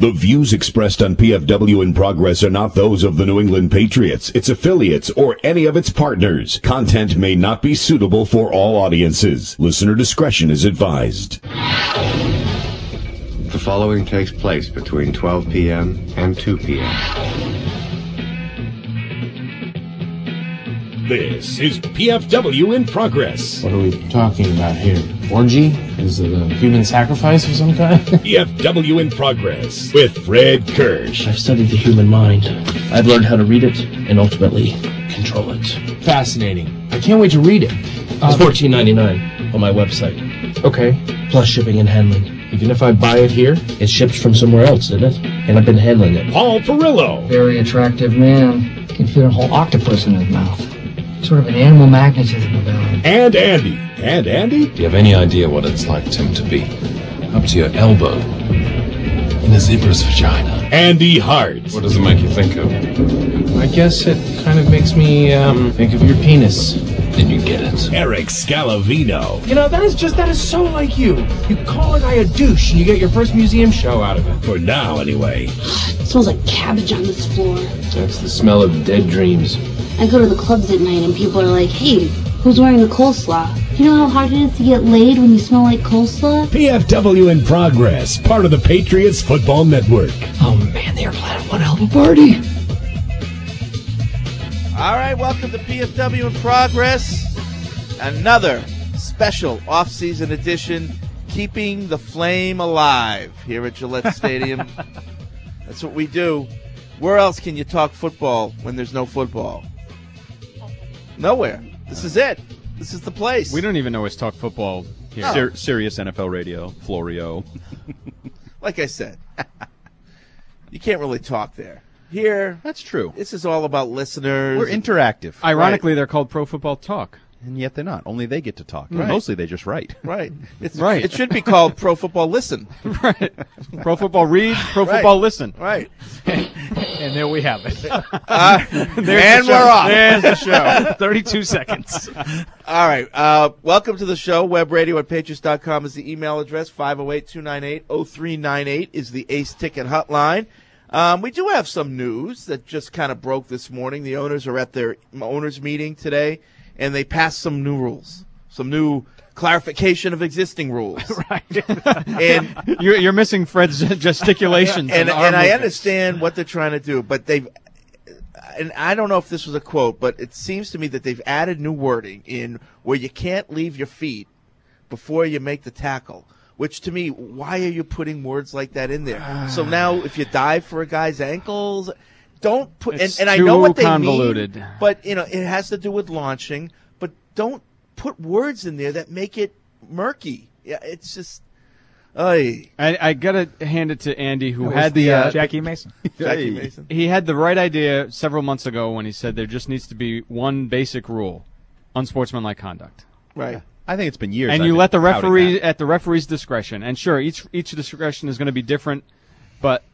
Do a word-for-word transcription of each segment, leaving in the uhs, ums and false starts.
The views expressed on P F W in Progress are not those of the New England Patriots, its affiliates, or any of its partners. Content may not be suitable for all audiences. Listener discretion is advised. The following takes place between twelve p.m. and two p.m. This is P F W in Progress. What are we talking about here? Orgy? Is it a human sacrifice of some kind? P F W in Progress with Fred Kirsch. I've studied the human mind. I've learned how to read it and ultimately control it. Fascinating. I can't wait to read it. Uh, it's fourteen ninety-nine on my website. Okay. Plus shipping and handling. Even if I buy it here? It ships from somewhere else, isn't it? And I've been handling it. Paul Perillo. Very attractive man. Can fit a whole octopus in his mouth. Sort of an animal magnetism about him. And Andy. And Andy? Do you have any idea what it's like, Tim, to be up to your elbow in a zebra's vagina? Andy Hart. What does it make you think of? I guess it kind of makes me um, think of your penis. Did you get it? Eric Scalavino. You know, that is just, that is so like you. You call a guy a douche and you get your first museum show out of it. For now, anyway. It smells like cabbage on this floor. That's the smell of dead dreams. I go to the clubs at night and people are like, hey, who's wearing the coleslaw? You know how hard it is to get laid when you smell like coleslaw? P F W in Progress, part of the Patriots Football Network. Oh man, they are planning one hell of a party. All right, welcome to P F W in Progress. Another special off-season edition, keeping the flame alive here at Gillette Stadium. That's what we do. Where else can you talk football when there's no football? Nowhere. This is it. This is the place. We don't even know it's talk football here. No. Ser- Sirius N F L Radio, Florio. Like I said, you can't really talk there. Here, That's true. this is all about listeners. We're interactive. Ironically, Right. they're called Pro Football Talk. And yet they're not. Only they get to talk. Right. Mostly they just write. Right. It's, Right. It should be called Pro Football Listen. Right. Pro Football Read, Pro Right. Football Listen. Right. And there we have it. Uh, and the we're off. There's the show. thirty-two seconds. All right. Uh, welcome to the show. Web radio at patriots dot com is the email address. five oh eight, two nine eight, oh three nine eight is the Ace Ticket hotline. Um, we do have some news that just kind of broke this morning. The owners are at their owners meeting today, and they passed some new rules, some new clarification of existing rules. Right. And You're, you're missing Fred's gesticulations. and, arm and I movements. understand what they're trying to do, but they've, and I don't know if this was a quote, but it seems to me that they've added new wording in where you can't leave your feet before you make the tackle. Which to me, why are you putting words like that in there? So now, if you dive for a guy's ankles, don't put. And, It's and I know too what they convoluted. mean, but you know it has to do with launching. But don't put words in there that make it murky. Yeah, it's just. Ay. I, I gotta hand it to Andy, who That was had the, uh, Jackie Mason. Jackie Mason. he had the right idea several months ago when he said there just needs to be one basic rule: unsportsmanlike conduct. Right. I think it's been years. And I've you been let the touting referee that. at the referee's discretion. And sure, each each discretion is going to be different, but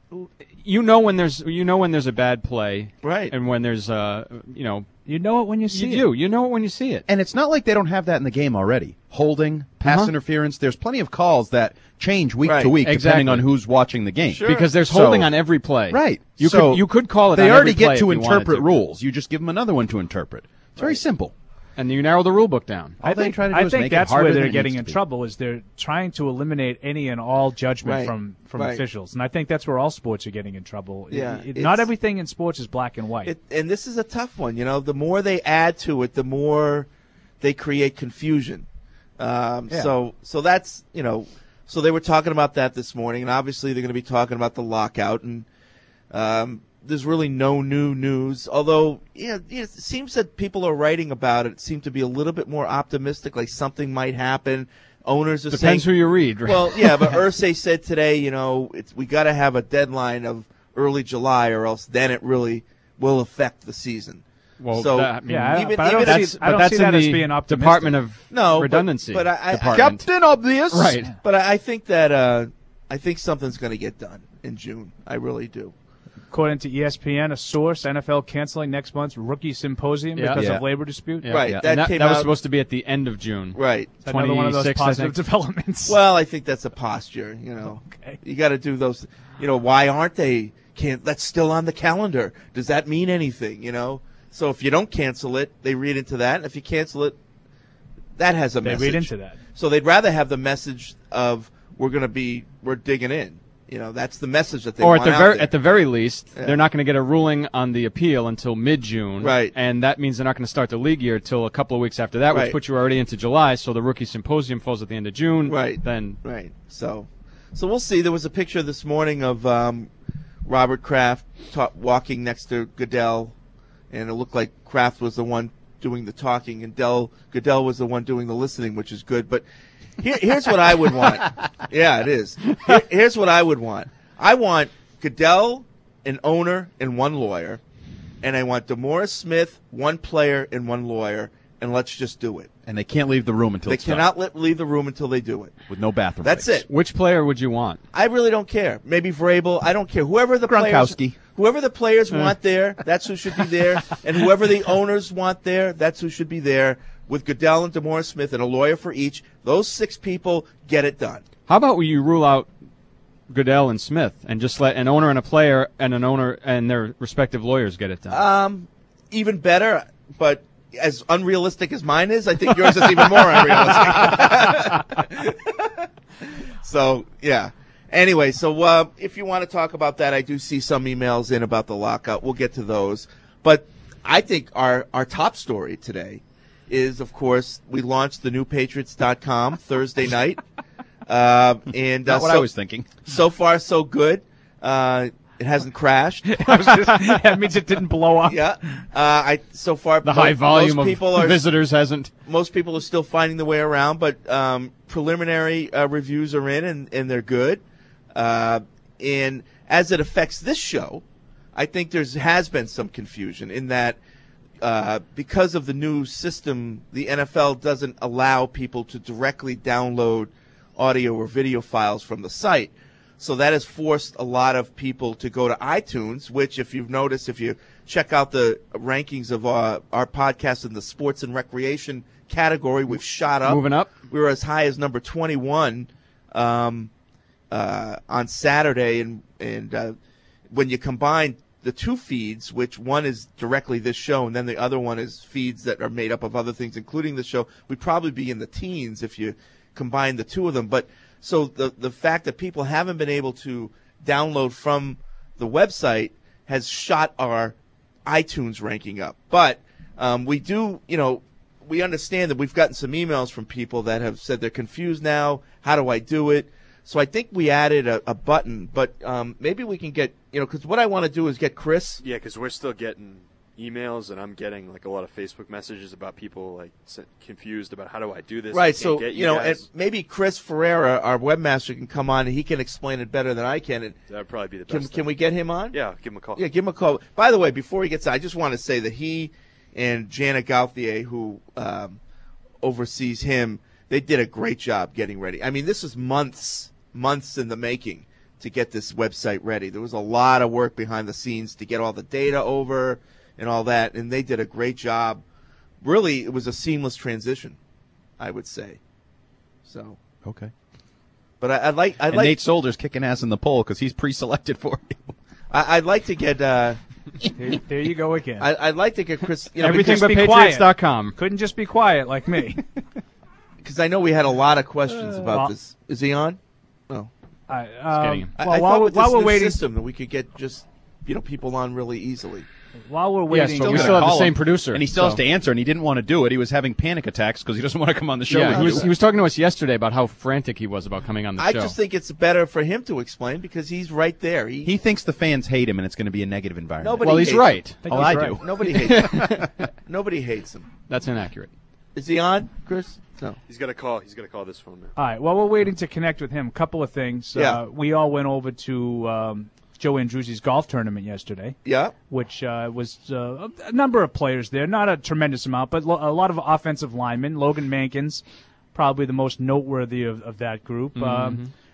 you know when there's you know when there's a bad play, Right. And when there's uh you know You know it when you see you it. do you know it when you see it. And it's not like they don't have that in the game already. Holding, pass Uh-huh. interference. There's plenty of calls that change week Right. to week Exactly. depending on who's watching the game. Sure. Because there's So- holding on every play. Right. You So could you could call it. They on already every play get to if you wanted interpret to. rules. You just give them another one to interpret. It's very simple. and you narrow the rule book down. All I they think, try to do I is think make it that's harder where than they're it getting needs in to be. trouble is they're trying to eliminate any and all judgment Right. from, from Right. officials. And I think that's where all sports are getting in trouble. Yeah, It- it- it's- not everything in sports is black and white. It, and this is a tough one. You know, the more they add to it, the more they create confusion. Um, Yeah. So, so that's you know, so they were talking about that this morning, and obviously they're going to be talking about the lockout. And um, there's really no new news. Although, yeah, it seems that people are writing about it seem to be a little bit more optimistic, like something might happen. Owners are Depends saying, who you read. Right? Well, yeah, but Irsay said today, you know, it's, we got to have a deadline of early July, or else then it really will affect the season. Well, so that- I mean, yeah, I- even, but I don't even see- if- I don't but that's see that in as the being optimistic. Department of No, but- Redundancy. but I- I- department. Captain Obvious. Right. But I, I think that uh, I think something's going to get done in June. I really do. According to E S P N, a source, N F L canceling next month's rookie symposium Yeah. because Yeah. of labor dispute. Yeah. Right, Yeah. that And that, came that was out- supposed to be at the end of June. Right. Another one of those twenty-sixth, I positive think. developments. Well, I think that's a posture. You know, Okay. you got to do those. You know, why aren't they? Can't that's still on the calendar? Does that mean anything? You know. So if you don't cancel it, they read into that. And if you cancel it, that has a They message. read into that. So they'd rather have the message of we're going to be we're digging in. You know, that's the message that they Or want at the out very there. at the very least, Yeah. they're not going to get a ruling on the appeal until mid-June, Right. And that means they're not going to start the league year until a couple of weeks after that, Right. which puts you already into July. So the rookie symposium falls at the end of June, Right. Then Right. So, so we'll see. There was a picture this morning of um, Robert Kraft ta- walking next to Goodell, and it looked like Kraft was the one doing the talking, and Del Goodell was the one doing the listening, which is good. But here, here's what I would want. Yeah, it is. Here, here's what I would want. I want Goodell, an owner, and one lawyer, and I want DeMaurice Smith, one player, and one lawyer, and let's just do it. And they can't leave the room until They it's done. cannot let, leave the room until they do it. With no bathroom That's breaks. it. which player would you want? I really don't care. Maybe Vrabel. I don't care. Whoever the players, Gronkowski. whoever the players want there, that's who should be there. And whoever the owners want there, that's who should be there. With Goodell and DeMaurice Smith and a lawyer for each, those six people get it done. How about you rule out Goodell and Smith and just let an owner and a player and an owner and their respective lawyers get it done? Um, even better, but as unrealistic as mine is, I think yours is even more unrealistic. So, yeah. Anyway, so uh, if you want to talk about that, I do see some emails in about the lockout. We'll get to those. But I think our, our top story today is, of course, we launched the new patriots dot com Thursday night. Uh, and uh, Not what so, I was thinking. So far, so good. Uh, it hasn't crashed. I was just, that means it didn't blow up. Yeah. Uh, I so far the high most, volume most of people are, visitors hasn't. Most people are still finding the way around, but um, preliminary uh, reviews are in, and, and they're good. Uh, and as it affects this show, I think there's has been some confusion in that uh, because of the new system, the N F L doesn't allow people to directly download audio or video files from the site. So that has forced a lot of people to go to iTunes, which, if you've noticed, if you check out the rankings of uh, our podcast in the sports and recreation category, we've shot up. Moving up. We were as high as number twenty-one um, uh, on Saturday. And, and uh, when you combine the two feeds, which one is directly this show, and then the other one is feeds that are made up of other things, including the show, we'd probably be in the teens if you combine the two of them. But so the the fact that people haven't been able to download from the website has shot our iTunes ranking up. But um, we do, you know, we understand that we've gotten some emails from people that have said they're confused now. How do I do it? So I think we added a, a button, but um, maybe we can get, you know, because what I want to do is get Chris. Yeah, because we're still getting emails, and I'm getting like a lot of Facebook messages about people like s- confused about how do I do this. I Right, can't so, get you know, and guys. maybe Chris Ferreira, our webmaster, can come on and he can explain it better than I can. And That would probably be the can, best. can we get him on? Yeah, give him a call. Yeah, give him a call. By the way, before he gets on, I just want to say that he and Janet Gauthier, who um, oversees him, they did a great job getting ready. I mean, this is months, months in the making to get this website ready. There was a lot of work behind the scenes to get all the data over and all that, and they did a great job. Really, it was a seamless transition, I would say. So, Okay. but I, I'd like, I'd and like, Nate Solder's kicking ass in the poll because he's pre-selected for you. I, I'd like to get. Uh, There, there you go again. I, I'd like to get Chris. You know, Everything just but be patriots dot quiet. com. Couldn't just be quiet like me. because I know we had a lot of questions Uh, about well- this. Is he on? No. I, getting um, him. I, well, I while, thought we- with while this we're new waiting, system that we could get just you know people on really easily. while we're Yeah, waiting, so we gonna still have the call same him, producer. and he still so. has to answer, and he didn't want to do it. He was having panic attacks because he doesn't want to come on the show. Yeah, with he was, you. he was talking to us yesterday about how frantic he was about coming on the I show. just think it's better for him to explain because he's right there. He, He thinks the fans hate him, and it's going to be a negative environment. Nobody well, he's hates right. think Oh, he's I right. do. nobody hates him. Nobody hates him. That's inaccurate. Is he on, Chris? No. He's got to call. He's got to call this phone now. All right. While we're waiting to connect with him, a couple of things. Yeah. Uh, we all went over to um, Joe Andruzzi's golf tournament yesterday, Yeah. which uh, was uh, a number of players there. Not a tremendous amount, but lo- a lot of offensive linemen. Logan Mankins, probably the most noteworthy of, of that group. Um,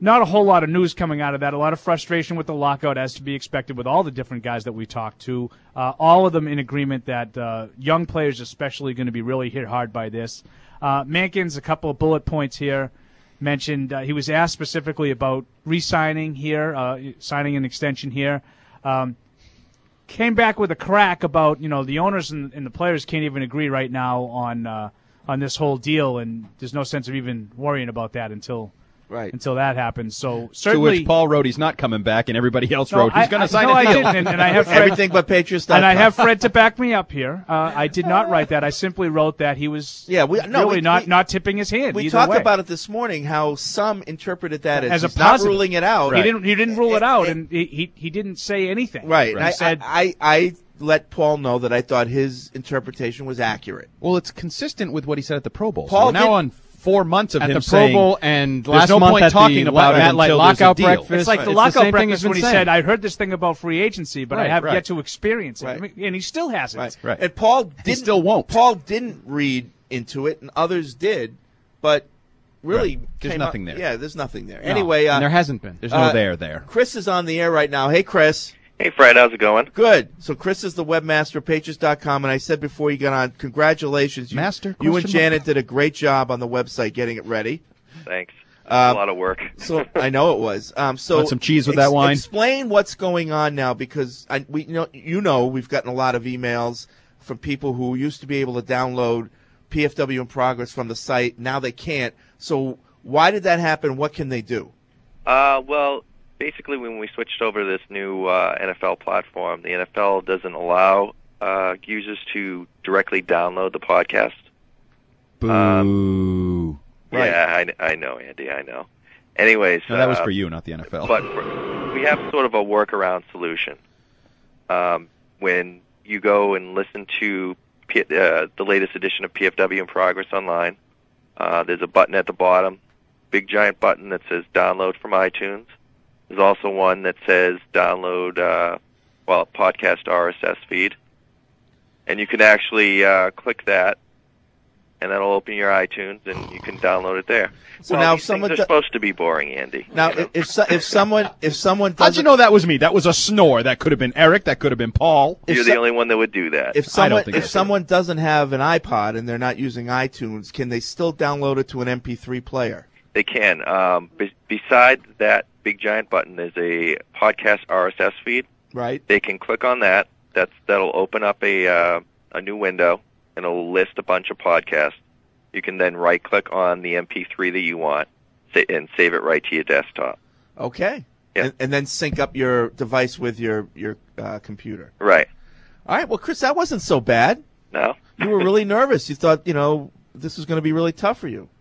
not a whole lot of news coming out of that. A lot of frustration with the lockout, as to be expected with all the different guys that we talked to. Uh, all of them in agreement that uh, young players especially going to be really hit hard by this. Uh, Mankins, a couple of bullet points here, mentioned uh, he was asked specifically about re-signing here, uh, signing an extension here. Um, came back with a crack about, you know, the owners and, and the players can't even agree right now on uh, on this whole deal, and there's no sense of even worrying about that until right. until that happens. So certainly, to which Paul wrote he's not coming back, and everybody else no, wrote he's I- going I- to sign no, a I deal. didn't, and, and I have Fred, Everything but Patriots dot com. and I have Fred to back me up here. Uh, I did not write that. I simply wrote that he was Yeah, we- no, really we- not we- not tipping his hand. We either talked way. about it this morning. How some interpreted that as, as a he's not positive. ruling it out. He didn't. He didn't rule it out, And- and he he, he didn't say anything. Right. He I, said, I, I, I let Paul know that I thought his interpretation was accurate. Well, it's consistent with what he said at the Pro Bowl. Paul so we're now did- on four months of At him the Pro saying Bowl and there's last no month point at talking the about Matt it Light until lockout there's a deal. breakfast. It's like Right. the It's lockout the same thing breakfast he's when he been said, saying. "I heard this thing about free agency, but I Right, have right. yet to experience it," Right. I mean, and he still hasn't. Right. Right. And Paul didn't, still won't. Paul didn't read into it, and others did, but really, Right. There's came nothing up- there. Yeah, there's nothing there. No, Anyway, uh, and there hasn't been. There's no uh, there there. Chris is on the air right now. Hey, Chris. Hey, Fred, how's it going? Good. So Chris is the webmaster of Patriots dot com, and I said before you got on, congratulations. You, Master? You and Question Janet did a great job on the website getting it ready. Thanks. Um, a lot of work. So I know it was. Um, so Want some cheese with that wine? Explain what's going on now, because I, we you know you know we've gotten a lot of emails from people who used to be able to download P F W in progress from the site. Now they can't. So why did that happen? What can they do? Uh, well, basically, when we switched over to this new uh, N F L platform, the N F L doesn't allow uh, users to directly download the podcast. Boo. Right. Yeah, I, I know, Andy, I know. Anyways, No, that was uh, for you, not the N F L. But for, we have sort of a workaround solution. Um, when you go and listen to P, uh, the latest edition of P F W in Progress online, uh, there's a button at the bottom, big giant button that says download from iTunes. There's also one that says download, uh, well, podcast R S S feed. And you can actually uh, click that, and that'll open your iTunes, and you can download it there. So well, now these someone things do- are supposed to be boring, Andy. Now, you know? if so, if someone if someone How'd doesn't you know that was me? That was a snore. That could have been Eric. That could have been Paul. if You're so- the only one that would do that. if I don't someone think if I do. someone doesn't have an iPod and they're not using iTunes, can they still download it to an M P three player? They can. Um, be- besides that big giant button, there's a podcast R S S feed. Right. They can click on that. That's that'll open up a uh, a new window, and it'll list a bunch of podcasts. You can then right click on the M P three that you want, sa- and save it right to your desktop. Okay. Yeah. And, and then sync up your device with your your uh, computer. Right. All right. Well, Chris, that wasn't so bad. No. You were really nervous. You thought, you know, this was going to be really tough for you.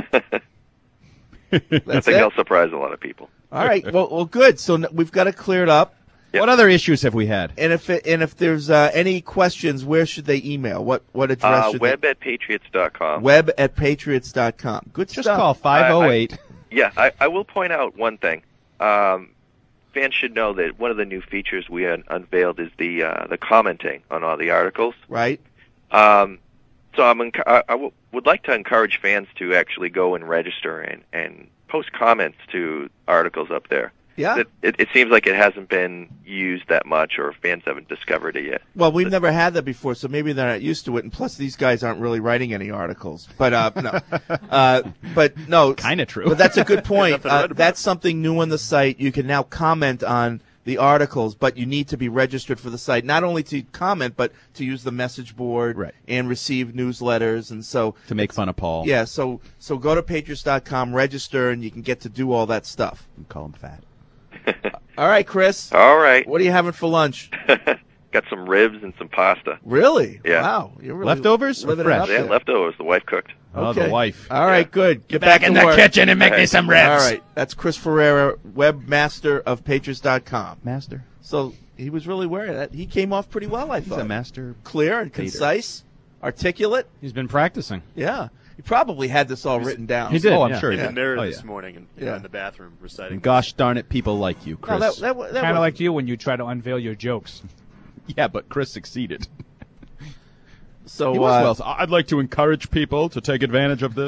I That's think it. I'll surprise a lot of people. All right. Well, well, good. So n- we've got it cleared up. Yep. What other issues have we had? And if it, and if there's uh, any questions, where should they email? What what address Uh, should web at patriots dot they? com. Web at patriots dot com. Good Just stuff. call five oh eight. Yeah, I, I will point out one thing. Um, fans should know that one of the new features we un- unveiled is the uh, the commenting on all the articles. Right. Um, so I'm enc- I, I w- would like to encourage fans to actually go and register and, and post comments to articles up there. Yeah. It, it, it seems like it hasn't been used that much, or fans haven't discovered it yet. Well, we've never had that before, so maybe they're not used to it. And plus, these guys aren't really writing any articles. But uh, no, uh, but no, Kind of true. But that's a good point. Nothing to uh, write about. that's something new on the site. You can now comment on the articles, but you need to be registered for the site, not only to comment, but to use the message board Right. and receive newsletters. And so, to make fun of Paul. yeah, so so go to patriots dot com, register, and you can get to do all that stuff. Call him fat. All right, Chris. All right. What are you having for lunch? Got some ribs and some pasta. Really? Yeah. Wow. You're really Leftovers or living it fresh? up Yeah, there. leftovers. The wife cooked. Oh, Okay. the wife. All right, Yeah. good. Get, Back in to the work. kitchen and make me some ribs. All right. That's Chris Ferreira, webmaster of patriots dot com. Master. So he was really wearing that. He came off pretty well, I He's thought. a master. Clear and Hater. concise, articulate. He's been practicing. Yeah. He probably had this all written down. He did. Oh, I'm yeah. sure he In did. the mirror Oh, this yeah. morning and you Yeah. know, in the bathroom reciting. And gosh darn it, people like you, No, Chris. that, that, wa- that Kind of was- like you when you try to unveil your jokes. Yeah, but Chris succeeded. so. He was uh, well. so I'd like to encourage people to take advantage of this.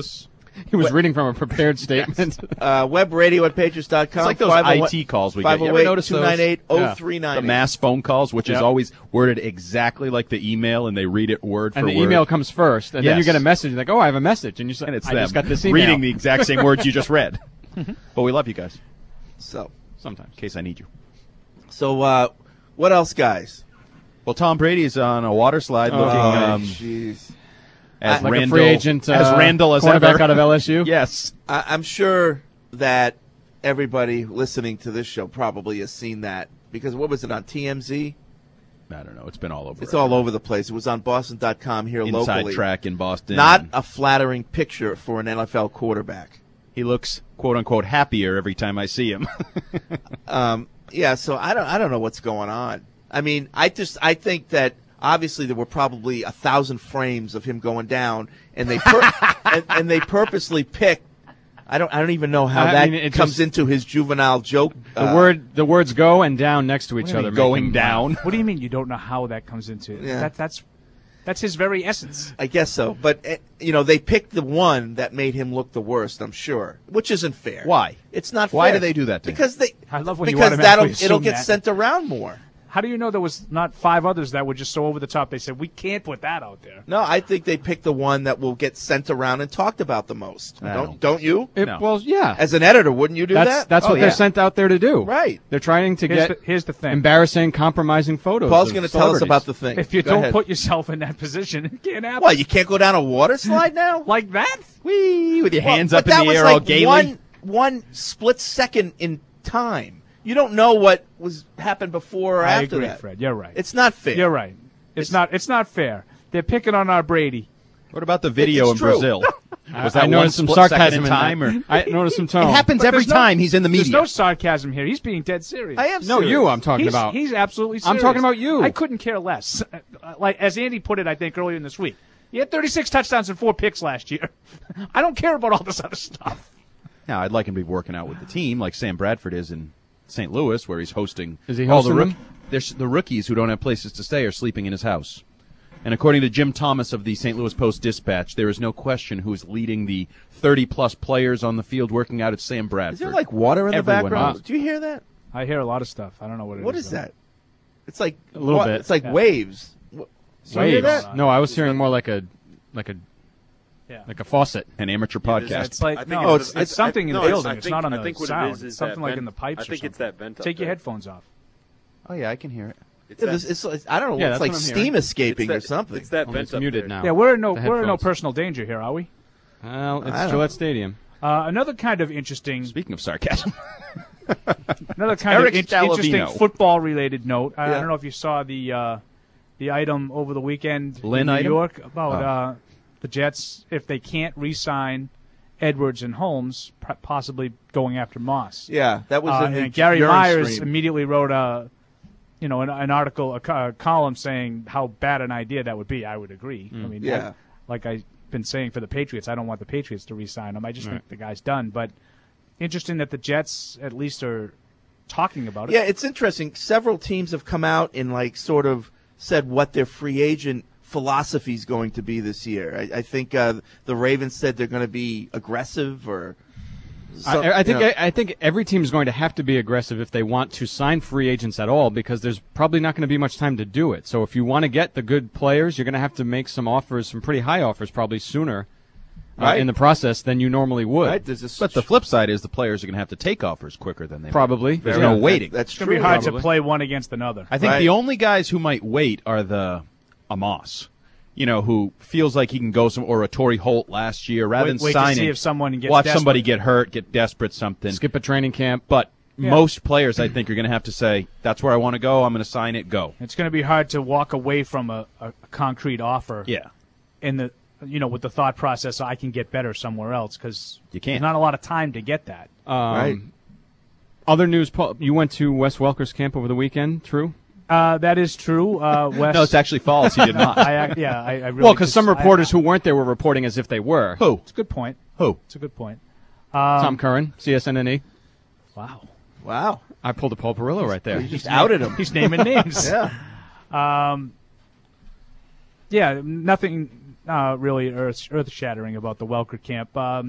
He was reading from a prepared statement. Uh, web radio at patriots dot com. It's like those I T calls we get. You ever notice those? two nine eight, oh three nine eight. The mass phone calls, which Yep. is always worded exactly like the email, and they read it word And for the word. email comes first, and then you Yes. get a message like, "Oh, I have a message," and you say, And it's "I them just got this email." reading the exact same words you just read. But we love you guys. So, sometimes, in case I need you. So, uh, what else, guys? Well, Tom Brady's on a water slide, Oh, looking um, jeez. as Like a Randall, free agent, as uh, Randall as cornerback ever. out of L S U? Yes. I, I'm sure that everybody listening to this show probably has seen that because what was it on T M Z? I don't know. It's been all over. It's all over the place. It was on Boston dot com here Inside locally. Track in Boston. Not a flattering picture for an N F L quarterback. He looks quote unquote happier every time I see him. um, yeah, so I don't I don't know what's going on. I mean, I just I think that obviously there were probably a thousand frames of him going down, and they pur- and, and they purposely picked. I don't I don't even know how I that mean, it comes just- into his juvenile joke. The uh, word, the words "go" and "down" next to each What do you other. mean, make going them down? laugh. What do you mean you don't know how that comes into it? Yeah. That, that's that's his very essence. I guess so, but uh, you know they picked the one that made him look the worst. I'm sure, which isn't fair. Why? It's not. Why fair. do they do that to him? Because they. I love when you because automatically that'll assume it'll get that. sent around more. How do you know there was not five others that were just so over the top? They said we can't put that out there. No, I think they picked the one that will get sent around and talked about the most. I Don't don't. don't you? It- Well, yeah. As an editor, wouldn't you do that's, that? That's Oh, what yeah. they're sent out there to do. Right. They're trying to Here's get the- here's the thing. embarrassing, compromising photos. Paul's of going to tell us celebrities. about the thing. If you Go don't ahead. put yourself in that position, it can't happen. What, you can't go down a water slide now? Like that? Whee, with your Well, hands but up in that the was air like all gaily. One, one split second in time. You don't know what was happened before or I after agree, that. Fred. You're right. It's not fair. You're right. It's, not. It's not fair. They're picking on our Brady. What about the video It's in true. Brazil? I- Was I that one noticed some split second sarcasm in in time, that. or I noticed some tone. It happens But every there's no- time he's in the media. There's no sarcasm here. He's being dead serious. I am No, serious. you. I'm talking he's, about. He's absolutely I'm serious. talking about you. I couldn't care less. Uh, Like as Andy put it, I think earlier in this week, he had thirty-six touchdowns and four picks last year. I don't care about all this other stuff. Now, I'd like him to be working out with the team like Sam Bradford is in Saint Louis, where he's hosting. Is he all the hosting rook- them? there's the rookies who don't have places to stay are sleeping in his house. And according to Jim Thomas of the Saint Louis Post-Dispatch, there is no question who is leading the thirty-plus players on the field working out at Sam Bradford. Is there like water in the Everyone background? knows. Do you hear that? I hear a lot of stuff. I don't know what it What is. is though. that? It's like A little wa- bit. It's like Yeah. waves. What- Do you hear Waves. that? No, I was hearing more like a, like a, Yeah. like a faucet. An amateur podcast. It's like I think no, it's- it's, I- it's something I- in no, the it's- building. I It's think- not on I the think what it sound. is is it's something that like vent- in the pipes. I or think it's something. that vent up Take your there. headphones off. Oh, yeah, I can hear it. It's Yeah, that- this- it's, it's- I don't know. Yeah, it's that's like what I'm steam hearing. escaping it's or that- something. It's that Well, vent it's up muted there. now. Yeah, we're in no The we're in no headphones. personal danger here, are we? Well, I it's don't Gillette know. Stadium. Uh, another kind of interesting, Speaking of sarcasm. another kind Eric of in- interesting Stalavino. football-related note. I, I Yeah. don't know if you saw the uh, the item over the weekend Lynn in New item? York about Oh. uh, the Jets if they can't re-sign Edwards and Holmes, p- possibly going after Moss. Yeah, that was Uh, in the and Gary urine Myers stream. immediately wrote a, you know, an, an article, a, co- a column saying how bad an idea that would be. I would agree. I mean, Yeah. I- like I've been saying for the Patriots, I don't want the Patriots to re-sign him. I just Right. think the guy's done. But interesting that the Jets at least are talking about it. Yeah, it's interesting. Several teams have come out and like sort of said what their free agent philosophy is going to be this year. I, I think uh, the Ravens said they're going to be aggressive, or some- I, I think you know. I, I think every team is going to have to be aggressive if they want to sign free agents at all, because there's probably not going to be much time to do it. So if you want to get the good players, you're going to have to make some offers, some pretty high offers, probably sooner uh, Right. in the process than you normally would. Right? There's this, But the flip side is the players are going to have to take offers quicker than they might. Probably. There's Yeah. no That- waiting. that's It's true. going to be hard Probably. to play one against another. I think Right. the only guys who might wait are the Amos, you know, who feels like he can go some, or a Torrey Holt last year, rather Wait- than wait to signing. see if someone gets watch desperate. somebody get hurt, get desperate, something. Skip a training camp. But Yeah. most players, I think, are going to have to say, "That's where I want to go. I'm going to sign it. Go." It's going to be hard to walk away from a, a, a concrete offer. Yeah. In the you know with the thought process, I can get better somewhere else because You can't. There's not a lot of time to get that. Um, Right. Other news, Paul, you went to Wes Welker's camp over the weekend, true? Uh, that is true. Uh, Wes, No, it's actually false. He did not. I, ac- yeah, I, I really Well, because just- some I- reporters who weren't there were reporting as if they were. Who? It's a good point. Who? It's a good point. Um, Tom Curran, C S N N E. Wow. wow, I pulled a Paul Perillo right there. you just outed him. He's naming names. Yeah, Um, yeah, nothing uh, really earth earth shattering about the Welker camp. Um,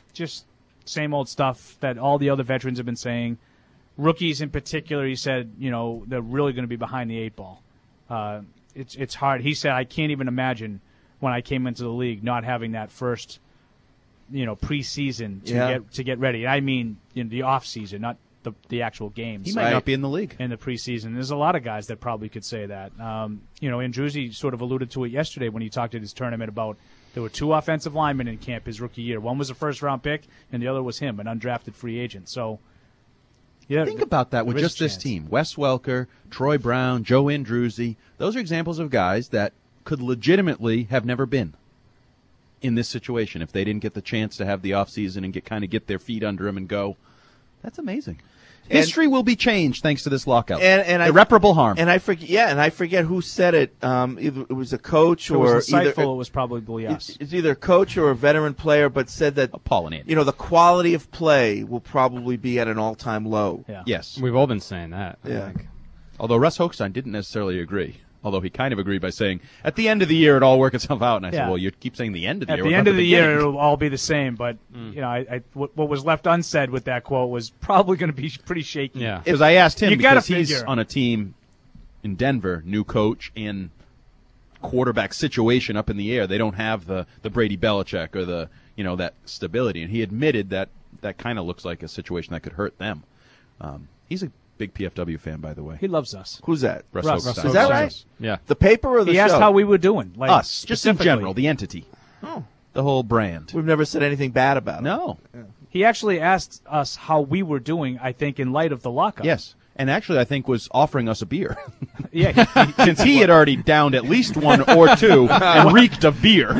just same old stuff that all the other veterans have been saying. Rookies in particular, he said, you know, they're really going to be behind the eight ball. Uh, it's it's hard. He said, I can't even imagine when I came into the league not having that first, you know, preseason to Yeah. get to get ready. I mean, you know, the off season, not the the actual games. He might not be in the league in the preseason. There's a lot of guys that probably could say that. Um, you know, Andruzzi sort of alluded to it yesterday when he talked at his tournament about there were two offensive linemen in camp his rookie year. One was a first round pick, and the other was him, an undrafted free agent. So, yeah, think about that with there is just a this chance. team: Wes Welker, Troy Brown, Joe Andruzzi. Those are examples of guys that could legitimately have never been in this situation if they didn't get the chance to have the offseason and get kind of get their feet under them and go. That's amazing. And- History will be changed thanks to this lockout. And, and irreparable I, harm. And I forget, yeah, and I forget who said it. Um, either it was a coach If it or was either insightful, it was probably us. It's either a coach or a veteran player, but said that Paul and Andy. you know the quality of play will probably be at an all-time low. Yeah. Yes. We've all been saying that. I Yeah. think. Although Russ Hochstein didn't necessarily agree. Although he kind of agreed by saying, at the end of the year, it all work itself out. And I Yeah. said, well, you keep saying the end of the At year. the What end about of the year, beginning? it'll all be the same. But you know, I, I, what, what was left unsaid with that quote was probably going to be pretty shaky. Yeah. Because I asked him you gotta because he's figure. on a team in Denver, new coach and quarterback situation up in the air. They don't have the, the Brady Belichick or the you know that stability. And he admitted that that kind of looks like a situation that could hurt them. Um, he's a big P F W fan, by the way. He loves us. Who's that? Russ Russ. Hochstein. Is that right? Yeah. The paper or the He show? asked how we were doing. Like, Us, just in specifically. general, the entity, Oh. the whole brand. We've never said anything bad about it. No. He actually asked us how we were doing, I think, in light of the lockout. Yes. And actually, I think was offering us a beer. Yeah. he- he- Since he had already downed at least one or two and reeked of beer.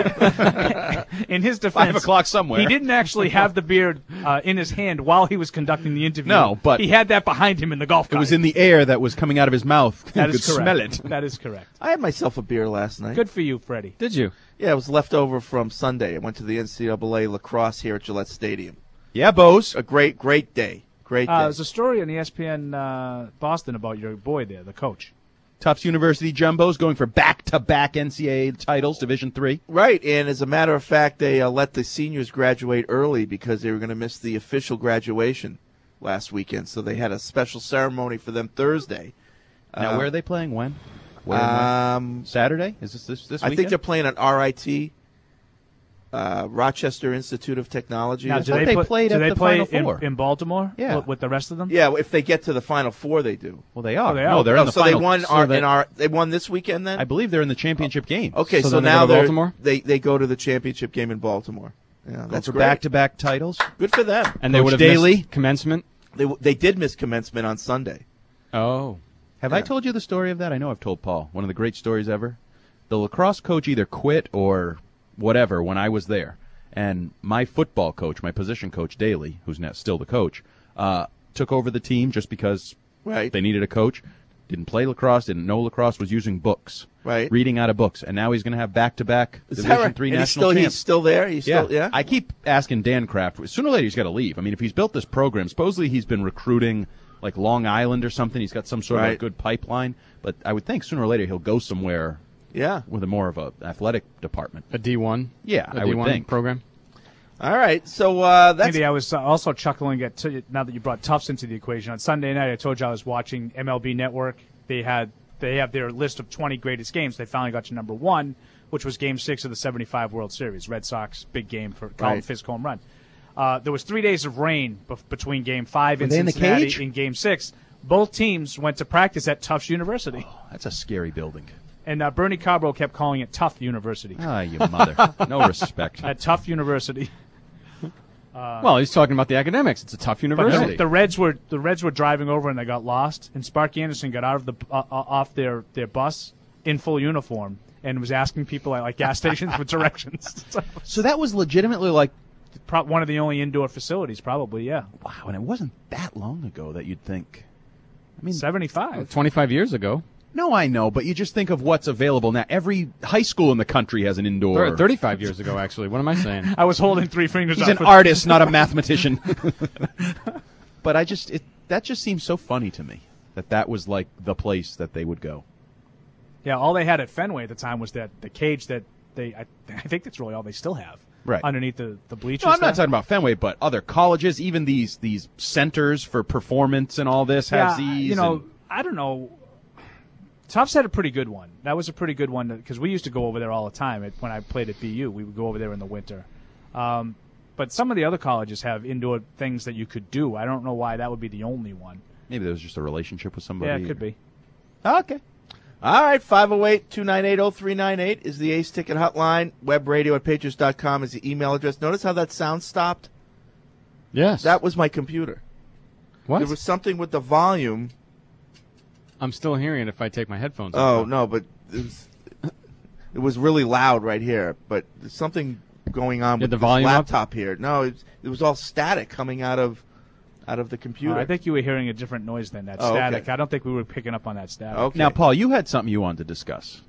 in his defense, Five o'clock somewhere. he didn't actually have the beer uh, in his hand while he was conducting the interview. No, but- he had that behind him in the golf It cart. was in the air that was coming out of his mouth. That you is could correct. smell it. That is correct. I had myself a beer last night. Good for you, Freddie. Did you? Yeah, it was left over from Sunday. I went to the N C double A lacrosse here at Gillette Stadium. Yeah, Bose. A great, great day. Great day. Uh, there's a story on E S P N uh, Boston about your boy there, the coach. Tufts University Jumbos going for back-to-back N C double A titles, Division Three. Right, and as a matter of fact, they uh, let the seniors graduate early because they were going to miss the official graduation last weekend. So they had a special ceremony for them Thursday. Now, Uh, where are they playing? When? Where and when? Um, Saturday? Is this this, this I think weekend? they're playing at R I T, uh, Rochester Institute of Technology. Now, or do something. they, they put- played do at they the play Final in, Four. in Baltimore? Yeah. with, with the rest of them. Yeah, if they get to the Final Four, they do. Well, they are. Oh, they are. No, they're Oh, in the so final. they won so our, that- in our they won this weekend then. I believe they're in the championship game. Okay, So so, then they now go to they're Baltimore? they they go to the championship game in Baltimore. Yeah, that's for great. back-to-back titles. Good for them. And they Coach would have Daly? missed commencement. They they did miss commencement on Sunday. Oh. Have I Yeah. told you the story of that? I know I've told Paul. One of the great stories ever. The lacrosse coach either quit or whatever when I was there. And my football coach, my position coach, Daly, who's now still the coach, uh, took over the team just because Right. they needed a coach. Didn't play lacrosse, didn't know lacrosse, was using books. Right. Reading out of books. And now he's going to have back-to-back Is that Division right? Three And he's national still, champs. he's still there. He's Yeah. still yeah. I keep asking Dan Kraft, sooner or later he's got to leave. I mean, if he's built this program, supposedly he's been recruiting like Long Island or something. He's got some sort of a Right. good pipeline. But I would think sooner or later he'll go somewhere yeah. with a more of a athletic department. A D one. Yeah, a I would D one think. program. All right. So uh, that's Andy, I was uh, also chuckling at t- now that you brought Tufts into the equation. On Sunday night, I told you I was watching M L B Network. They had they have their list of twenty greatest games. They finally got to number one, which was Game Six of the seventy-five World Series. Red Sox big game for Colin Right. Fisk home run. Uh, there was three days of rain bef- between Game Five Were in they in the Cincinnati cage? and Game Six. Both teams went to practice at Tufts University, That's a scary building. and uh, Bernie Cabro kept calling it Tough University. Ah, you mother. No respect. At Tough University. well, he's talking about the academics. It's a tough But university. the, the Reds were the Reds were driving over and they got lost. And Sparky Anderson got out of the uh, uh, off their, their bus in full uniform and was asking people at like gas stations for directions. So, So that was legitimately like, pro- one of the only indoor facilities, probably. Yeah, wow, and it wasn't that long ago that you'd think. I mean, seventy-five. twenty-five years ago. no, I know, but you just think of what's available now. Every high school in the country has an indoor. Or thirty-five years ago, actually. What am I saying? I was holding three fingers. He's up an for- artist, not a mathematician. But I just it, that just seems so funny to me that that was like the place that they would go. Yeah, all they had at Fenway at the time was that the cage that they. I, I think that's really all they still have. Right. underneath the, the bleachers. No, I'm not there. talking about Fenway, but other colleges, even these these centers for performance and all this have Yeah, these. you know, and- I don't know. Tufts had a pretty good one. That was a pretty good one because we used to go over there all the time. It, when I played at B U, we would go over there in the winter. Um, but some of the other colleges have indoor things that you could do. I don't know why that would be the only one. Maybe there was just a relationship with somebody. Yeah, it could be. Okay. All right, five oh eight, two nine eight, oh three nine eight is the Ace Ticket hotline. Webradio at patriots dot com is the email address. Notice how that sound stopped? Yes. That was my computer. What? There was something with the volume. I'm still hearing it if I take my headphones Oh, off. no, but it was, it was really loud right here. But there's something going on Yeah, with the this volume up? laptop here. No, it was, it was all static coming out of out of the computer. Uh, I think you were hearing a different noise than that Oh, static. okay. I don't think we were picking up on that static. Now, Paul, you had something you wanted to discuss.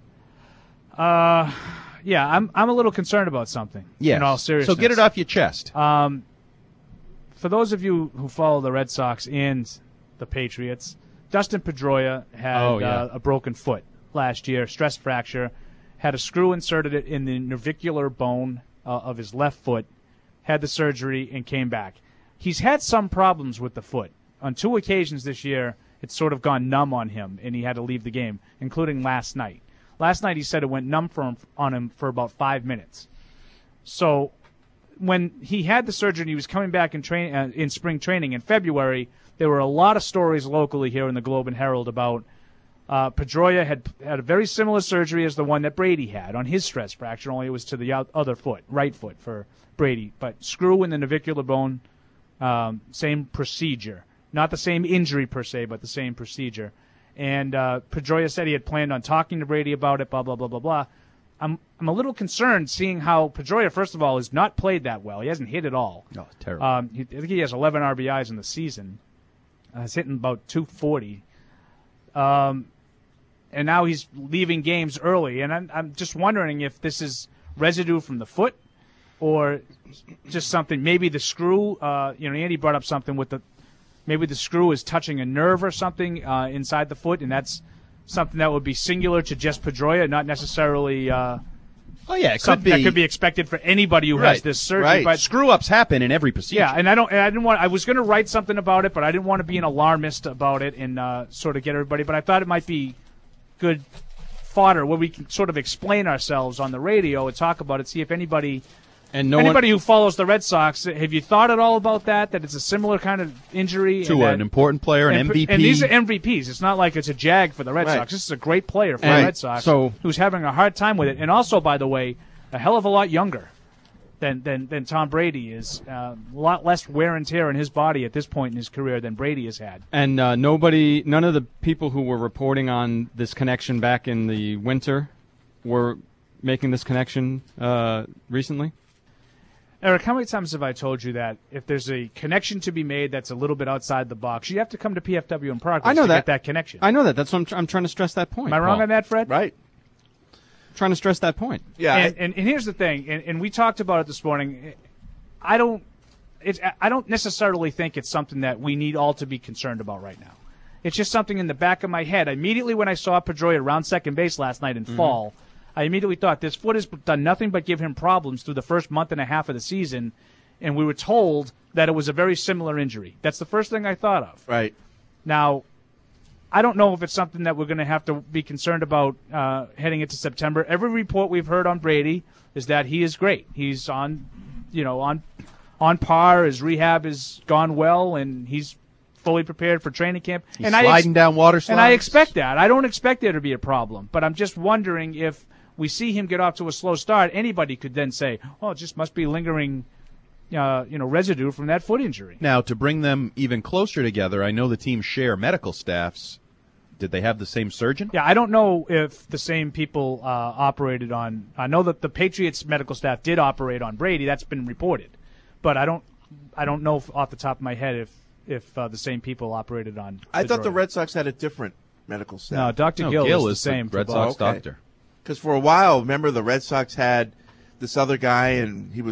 Uh, yeah, I'm I'm a little concerned about something. Yes. In all seriousness. So get it off your chest. Um, for those of you who follow the Red Sox and the Patriots, Dustin Pedroia had Oh, yeah. uh, a broken foot last year, stress fracture, had a screw inserted in the navicular bone uh, of his left foot, had the surgery, and came back. He's had some problems with the foot. On two occasions this year, it's sort of gone numb on him, and he had to leave the game, including last night. Last night he said it went numb for him, on him for about five minutes. So when he had the surgery and he was coming back in, train, uh, in spring training in February, there were a lot of stories locally here in the Globe and Herald about uh, Pedroia had had a very similar surgery as the one that Brady had on his stress fracture, only it was to the other foot, right foot for Brady. But screw in the navicular bone, um, same procedure. Not the same injury per se, but the same procedure. And uh, Pedroia said he had planned on talking to Brady about it, blah, blah, blah, blah, blah. I'm I'm a little concerned seeing how Pedroia, first of all, has not played that well. He hasn't hit at all. Oh, terrible. Um, he, I think he has eleven R B Is in the season. Uh, he's hitting about two forty. Um, and now he's leaving games early. And I'm, I'm just wondering if this is residue from the foot or just something. Maybe the screw, uh, you know, Andy brought up something with the, maybe the screw is touching a nerve or something uh, inside the foot, and that's something that would be singular to just Pedroia, not necessarily uh, oh, yeah, it could something be. that could be expected for anybody who Right, has this surgery. right. But Screw-ups happen in every procedure. yeah, and I don't. And I didn't want. I was going to write something about it, but I didn't want to be an alarmist about it and uh, sort of get everybody. But I thought it might be good fodder where we can sort of explain ourselves on the radio and talk about it. See if anybody. And no Anybody one, who follows the Red Sox, have you thought at all about that? That it's a similar kind of injury To and an that- important player, an and, M V P. And these are M V Ps. It's not like it's a jag for the Red Right. Sox. This is a great player for And the Red Sox so- who's having a hard time with it. And also, by the way, a hell of a lot younger than than, than Tom Brady is. Uh, a lot less wear and tear in his body at this point in his career than Brady has had. and uh, nobody, none of the people who were reporting on this connection back in the winter were making this connection uh, recently. Eric, how many times have I told you that if there's a connection to be made that's a little bit outside the box, you have to come to P F W in progress I know to that. get that connection? I know that. That's what I'm, tr- I'm trying to stress that point. Am I wrong Paul. on that, Fred? Right. Trying to stress that point. Yeah. And, I- and, and here's the thing, and, and we talked about it this morning. I don't, it's, I don't necessarily think it's something that we need all to be concerned about right now. It's just something in the back of my head. Immediately when I saw Pedroia around second base last night in Mm-hmm. fall, I immediately thought this foot has done nothing but give him problems through the first month and a half of the season, and we were told that it was a very similar injury. That's the first thing I thought of. right. Now, I don't know if it's something that we're going to have to be concerned about uh, heading into September. Every report we've heard on Brady is that he is great. He's on, you know, on on par. His rehab has gone well, and he's fully prepared for training camp. He's and sliding I ex- down water slides. And I expect that. I don't expect there to be a problem, but I'm just wondering if we see him get off to a slow start, anybody could then say, "Oh, it just must be lingering." Uh, you know, residue from that foot injury. Now, to bring them even closer together, I know the teams share medical staffs. Did they have the same surgeon? Yeah, I don't know if the same people uh, operated on. I know that the Patriots medical staff did operate on Brady. That's been reported, but I don't. I don't know if, off the top of my head if if uh, the same people operated on. I thought the Pedroia. Red Sox had a different medical staff. No, Doctor No, Gill, Gill is is the the same. for Red both. Sox doctor. Because for a while, remember the Red Sox had this other guy, and he was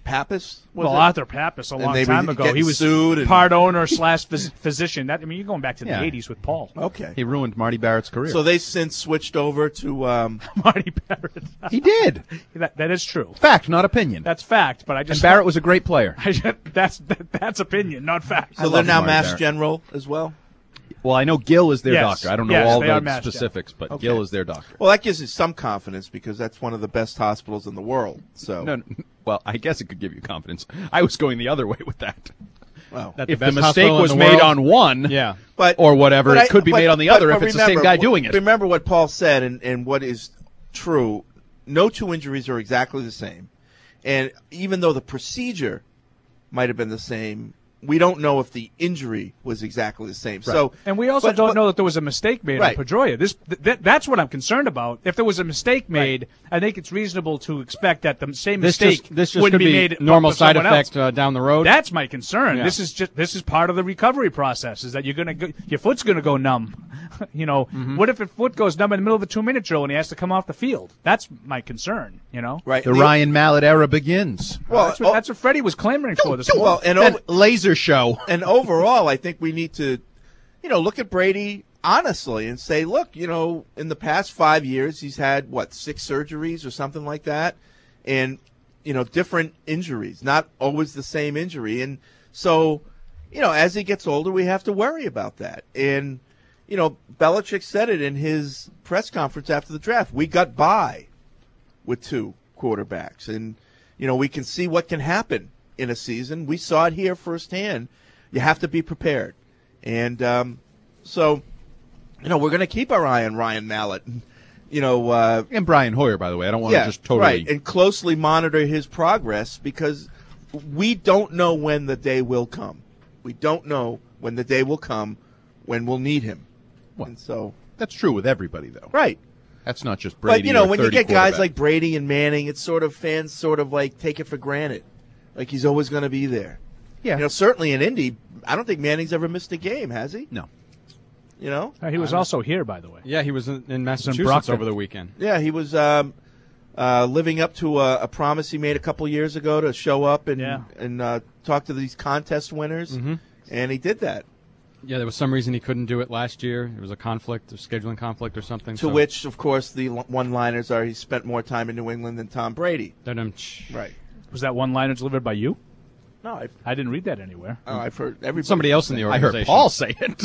Pappas? Was well, it? Arthur Pappas a And long they were time ago. getting He was sued and- part owner slash phys- physician. That I mean, you're going back to the Yeah. eighties with Paul. Okay. He ruined Marty Barrett's career. So they since switched over to um, Marty Barrett. he did. That, that is true. Fact, not opinion. That's fact. But I just and Barrett was a great player. I just, that's that, that's opinion, not fact. So they're now Mass General as well? Well, I know Gil is their Yes. doctor. I don't know Yes, all they are the Mass specifics, but Okay. Gil is their doctor. Well, that gives you some confidence because that's one of the best hospitals in the world. So, No, no, well, I guess it could give you confidence. I was going the other way with that. well, That the If the best mistake hospital in was the made world? on one, Yeah. but or whatever, but it I- could be but- made on the but- other but if it's the same remember, guy what- doing it. Remember what Paul said, and, and what is true. No two injuries are exactly the same, and even though the procedure might have been the same, we don't know if the injury was exactly the same. So, And we also but- don't but- know that there was a mistake made Right. on Pedroia. This th- th- that's what I'm concerned about. If there was a mistake made, I think it's reasonable to expect that the same This mistake just this just wouldn't could be be made normal with side someone else. effect uh, down the road. That's my concern. Yeah. This is just this is part of the recovery process. Is that you're gonna go, your foot's gonna go numb. you know, Mm-hmm. what if your foot goes numb in the middle of a two minute drill and he has to come off the field? That's my concern. You know, right. The The- Ryan Mallett era begins. Well, that's what, that's what Freddie was clamoring for this morning. well, and That over, laser show. and overall, I think we need to, you know, look at Brady honestly and say, look, you know, in the past five years, he's had what six surgeries or something like that, and you know, different injuries, not always the same injury, and so, you know, as he gets older, we have to worry about that. And you know, Belichick said it in his press conference after the draft. We got by with two quarterbacks, and you know, we can see what can happen in a season. We saw it here firsthand. You have to be prepared. And um, so, you know, we're going to keep our eye on Ryan Mallett. You know, uh, And Brian Hoyer, by the way. I don't want yeah, to just totally. right, and closely monitor his progress because we don't know when the day will come. We don't know when the day will come when we'll need him. Well, and so that's true with everybody, though. right. That's not just Brady. But you know, or when you thirty get guys quarterback. like Brady and Manning, it's sort of fans sort of like take it for granted, like he's always going to be there. Yeah. You know, certainly in Indy, I don't think Manning's ever missed a game, has he? No. You know, Uh, he was also here, by the way. Yeah, he was in, in Massachusetts Brockton. over the weekend. yeah, he was um, uh, living up to a, a promise he made a couple years ago to show up and Yeah. and uh, talk to these contest winners, Mm-hmm. and he did that. Yeah, there was some reason he couldn't do it last year. There was a conflict, a scheduling conflict or something. To so- which, of course, the l- one-liners are he spent more time in New England than Tom Brady. Dun-dum. Right. Was that one liner delivered by you? No, I, I didn't read that anywhere. oh, I've heard everybody. Somebody else in the I organization. heard Paul say it.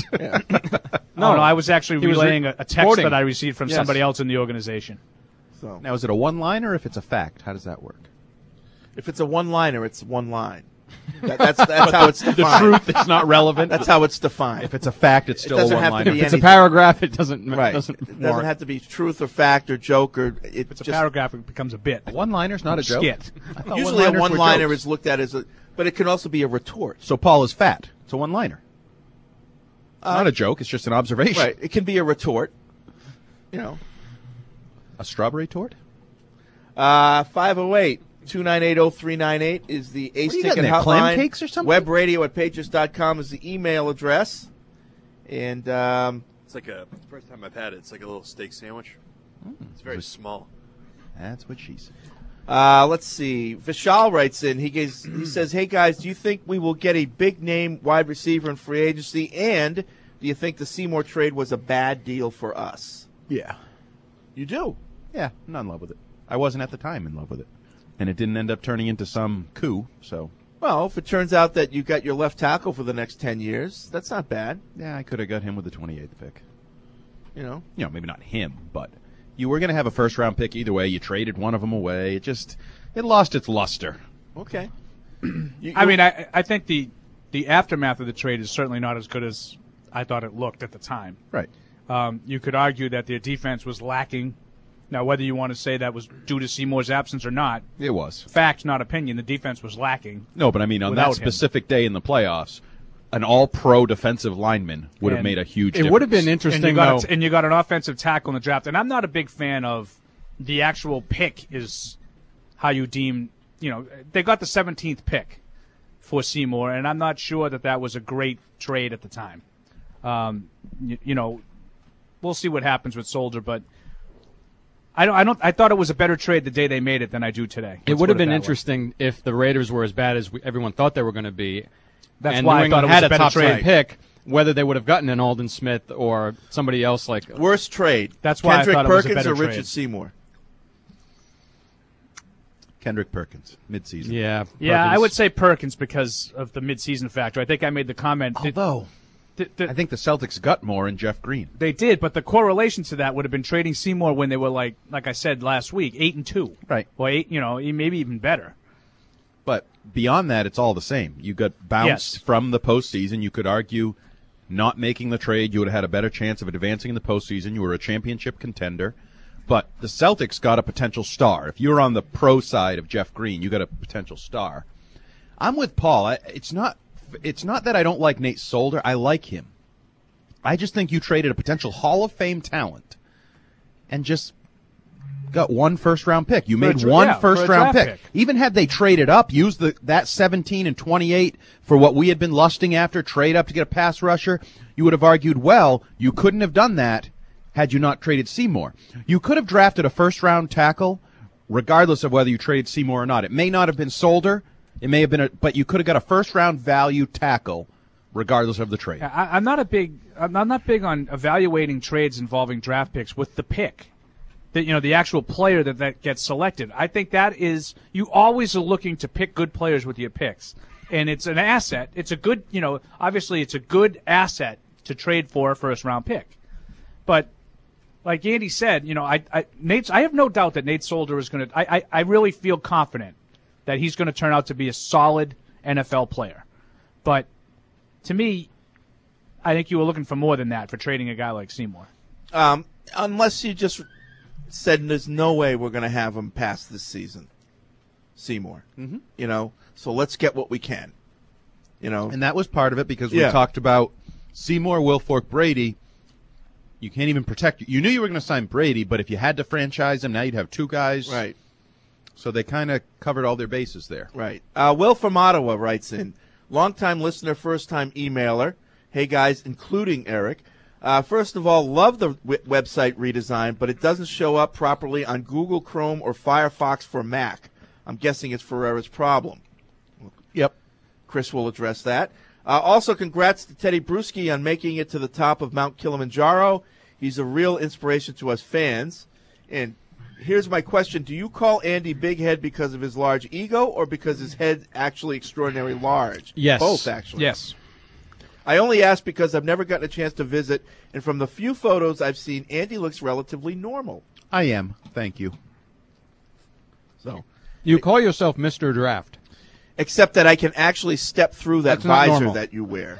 No, no, I was actually He was relaying re- a, a text quoting. that I received from Yes. somebody else in the organization. So Now, is it a one-liner if it's a fact? How does that work? if it's a one-liner, it's one line. That, that's that's how it's defined. The truth is not relevant. That's how it's defined. If it's a fact, it's It still doesn't a have to one-liner. be If it's a anything. paragraph, it doesn't. right. Doesn't It doesn't warrant. have to be truth or fact or joke or it If it's a just paragraph, it becomes a bit. A one-liner's not a joke. Skit. I thought usually a one-liners were one-liner jokes. is looked at as a, but it can also be a retort. So Paul is fat. It's a one-liner. Uh, not a joke. It's just an observation. Right. It can be a retort. You know. A strawberry tort? Uh, five oh eight, two nine eight, oh three nine eight is the Ace What do you got Ticket in there, hotline. clam cakes or something? Web radio at patriots dot com is the email address. And um, It's like a first time I've had it. It's like a little steak sandwich. It's very small. That's what she said. Uh, let's see. Vishal writes in. He gives, he says, "Hey guys, do you think we will get a big name wide receiver in free agency? And do you think the Seymour trade was a bad deal for us?" Yeah. You do. Yeah, I'm not in love with it. I wasn't at the time in love with it. And it didn't end up turning into some coup, so. Well, if it turns out that you got your left tackle for the next ten years, that's not bad. Yeah, I could have got him with the twenty-eighth pick. You know. You know, maybe not him, but you were going to have a first-round pick either way. You traded one of them away. It just, it lost its luster. Okay. You- I you- mean, I, I think the the aftermath of the trade is certainly not as good as I thought it looked at the time. Right. Um, you could argue that their defense was lacking. Now, whether you want to say that was due to Seymour's absence or not, It was. fact, not opinion, the defense was lacking. No, but I mean, on Without that him. specific day in the playoffs, an all-pro defensive lineman would have And made a huge It difference. would have been And you, interesting, got though. a, and you got an offensive tackle in the draft. And I'm not a big fan of the actual pick is how you deem, you know, they got the seventeenth pick for Seymour, and I'm not sure that that was a great trade at the time. Um, you, you know, we'll see what happens with Soldier, but I don't. I don't. I thought it was a better trade the day they made it than I do today. It Let's would have put been that way. interesting if the Raiders were as bad as we, everyone thought they were going to be. That's and why New I thought England it was had a a better top ten trade. pick, whether they would have gotten an Alden Smith or somebody else like Worst trade. That's why Kendrick I thought it was a Perkins better or Richard trade. Seymour. Kendrick Perkins, midseason. Yeah, Yeah, Perkins. I would say Perkins because of the midseason factor. I think I made the comment. that- Although, th- th- I think the Celtics got more in Jeff Green. they did, but the correlation to that would have been trading Seymour when they were like, like I said last week, eight and two. Right. Well, eight, you know, maybe even better. But beyond that, it's all the same. You got bounced Yes. from the postseason. You could argue not making the trade, you would have had a better chance of advancing in the postseason. You were a championship contender. But the Celtics got a potential star. If you were on the pro side of Jeff Green, you got a potential star. I'm with Paul. I, it's not it's not that I don't like Nate Solder. I like him. I just think you traded a potential Hall of Fame talent and just got one first round pick. You For a made dra- one yeah, first for a round draft pick. pick. Even had they traded up, used the that seventeen and twenty-eight for what we had been lusting after, trade up to get a pass rusher, you would have argued, well, you couldn't have done that had you not traded Seymour. You could have drafted a first-round tackle regardless of whether you traded Seymour or not. It may not have been Solder, it may have been, a, but you could have got a first-round value tackle regardless of the trade. I, I'm not a big. I'm I'm not big on evaluating trades involving draft picks with the pick. The, you know, the actual player that, that gets selected. I think that is, you always are looking to pick good players with your picks. And it's an asset. It's a good, you know, obviously it's a good asset to trade for a first round pick. But like Andy said, you know, I, I Nate's, I have no doubt that Nate Solder is going to, I, I, I really feel confident that he's going to turn out to be a solid N F L player. But to me, I think you were looking for more than that for trading a guy like Seymour. Um, unless you just said there's no way we're going to have him past this season, Seymour. Mhm. You know, so let's get what we can. You know, And that was part of it because Yeah. we talked about Seymour, Wilfork, Brady. You can't even protect. You knew you were going to sign Brady, but if you had to franchise him, now you'd have two guys. Right. So they kind of covered all their bases there. Right. Uh, Will from Ottawa writes in, longtime listener, first-time emailer. Hey, guys, including Eric. Uh, first of all, love the w- website redesign, but it doesn't show up properly on Google Chrome or Firefox for Mac. I'm guessing it's Ferreira's problem. Yep. Chris will address that. Uh, also, congrats to Teddy Bruschi on making it to the top of Mount Kilimanjaro. He's a real inspiration to us fans. And here's my question. Do you call Andy Big Head because of his large ego or because his head actually extraordinarily large? Yes. Both, actually. Yes. I only ask because I've never gotten a chance to visit, and from the few photos I've seen, Andy looks relatively normal. I am. Thank you. So, You call yourself Mister Draft. except that I can actually step through that That's not visor normal. that you wear.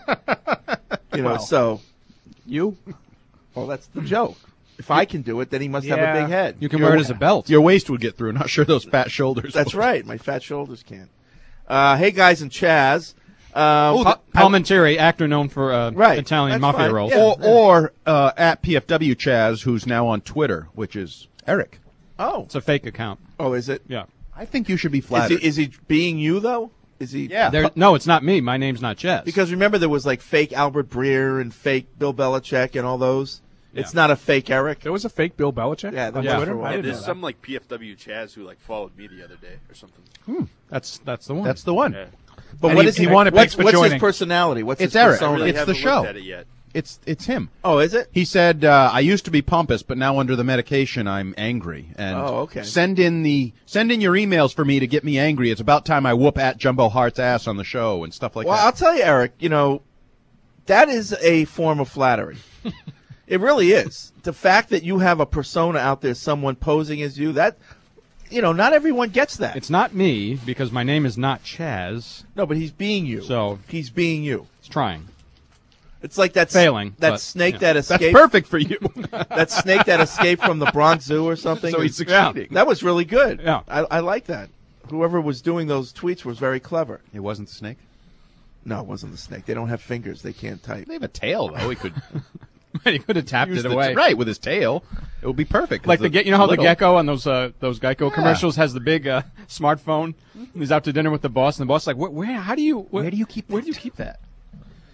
you know, Well. so You? well, that's the joke. If I can do it, then he must have Yeah. a big head. You can wear it as a belt. Your waist would get through. Not sure those fat shoulders. That's would. right. My fat shoulders can. Uh, hey, guys, and Chaz. Um, Pa- Palmentieri, actor known for uh, Right. Italian That's mafia fine. roles. Yeah. Or, or uh, at P F W Chaz, who's now on Twitter, which is Eric. oh, It's a fake account. oh, is it? Yeah. I think you should be Is flattered. he, is he being you though? Is he? yeah. There, no, it's not me. My name's not Chess. Because remember, there was like fake Albert Breer and fake Bill Belichick and all those. It's not a fake Eric. There was a fake Bill Belichick Yeah, there on was Twitter? for a while. I Yeah, didn't know there's that. some like P F W Chaz who like followed me the other day or something. that's that's the one. That's the one. Yeah. But And what he- is he he? wanted what's pics for what's his joining. personality? What's It's his Eric. I persona? really It's the haven't show. looked at it yet. It's it's him. Oh, is it? He said, uh, "I used to be pompous, but now under the medication, I'm angry." And Oh, okay. Send in the send in your emails for me to get me angry. It's about time I whoop at Jumbo Hart's ass on the show and stuff like Well, I'll that. tell you, Eric. You know, that is a form of flattery. It really is. The fact that you have a persona out there, someone posing as you, that, you know, not everyone gets that. It's not me because my name is not Chaz. no, but he's being you. So he's being you. it's trying. It's like that s- Failing, That but, snake yeah. that That's escaped. perfect for you. That snake that escaped from the Bronx Zoo or something. So he's succeeding. That was really good. Yeah. I, I like that. Whoever was doing those tweets was very clever. It wasn't the snake. No, it wasn't the snake. They don't have fingers. They can't type. They have a tail though. He could he could have tapped use it the- away. right with his tail. It would be perfect. 'cause Like the, ge- you know how little- the gecko on those uh, those Geico Yeah. commercials has the big uh, smartphone. He's out to dinner with the boss, and the boss is like, where, where? How do you? Where, Where do you keep? Where that? do you keep that?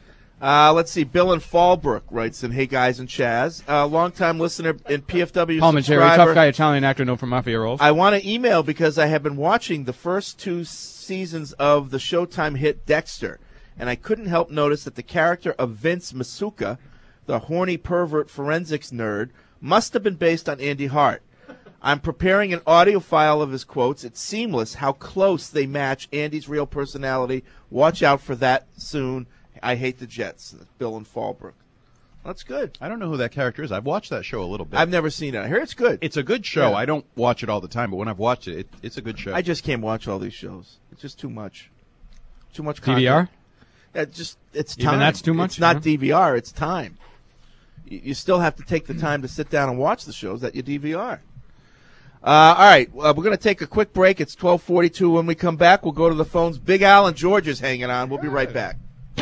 Uh, let's see. Bill in Fallbrook writes in, "Hey guys and Chaz, uh, longtime listener and P F W Paul Mancheri, subscriber. tough guy, Italian actor known for Mafia roles. I want to email because I have been watching the first two seasons of the Showtime hit Dexter, and I couldn't help notice that the character of Vince Masuka, the horny pervert forensics nerd, must have been based on Andy Hart. I'm preparing an audio file of his quotes. It's seamless how close they match Andy's real personality. Watch out for that soon. I hate the Jets." Bill in Fallbrook. That's good. I don't know who that character is. I've watched that show a little bit. I've never seen it. I hear it's good. It's a good show. Yeah. I don't watch it all the time, but when I've watched it, it it's a good show. I just can't watch all these shows. It's just too much. Too much D content. V R? Yeah, just it's Even time. that's too much? It's not Yeah. D V R. It's time. You, you still have to take the time to sit down and watch the shows that you D V R. Uh, all right, uh, we're going to take a quick break. It's twelve forty-two. When we come back, we'll go to the phones. Big Al and George is hanging on. We'll be right back.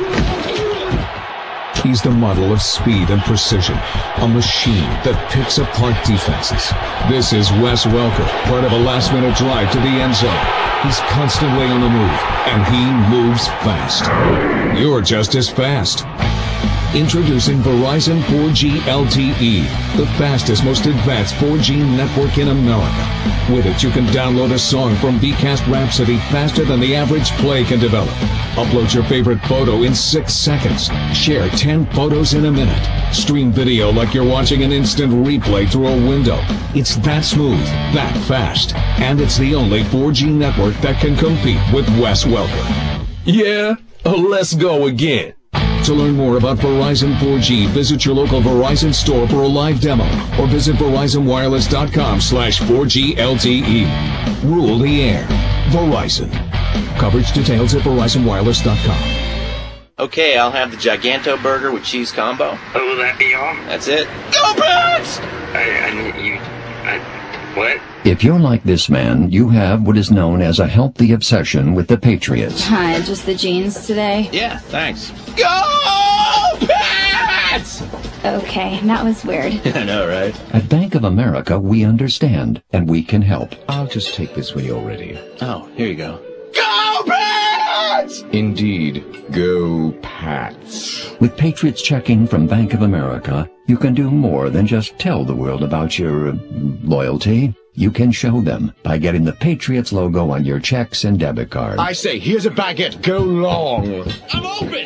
He's the model of speed and precision, a machine that picks apart defenses. This is Wes Welker, part of a last-minute drive to the end zone. He's constantly on the move, and he moves fast. You're just as fast. Introducing Verizon four G L T E, the fastest, most advanced four G network in America. With it, you can download a song from Vcast Rhapsody faster than the average play can develop. Upload your favorite photo in six seconds. Share ten photos in a minute. Stream video like you're watching an instant replay through a window. It's that smooth, that fast, and it's the only four G network that can compete with Wes Welker. Yeah, let's go again. To learn more about Verizon four G, visit your local Verizon store for a live demo or visit Verizon Wireless dot com slash four G L T E. Rule the air. Verizon. Coverage details at Verizon Wireless dot com. Okay, I'll have the Giganto burger with cheese combo. Oh, will that be all? That's it. Go Birds! I, I need you. I, what? If you're like this man, you have what is known as a healthy obsession with the Patriots. Hi, just the jeans today? Yeah, thanks. Go Pats! Okay, that was weird. I know, right? At Bank of America, we understand, and we can help. I'll just take this when you're ready. Oh, here you go. Go Pats! Indeed. Go Pats. With Patriots checking from Bank of America, you can do more than just tell the world about your uh, loyalty. You can show them by getting the Patriots logo on your checks and debit cards. I say, here's a baguette. Go long. I'm open!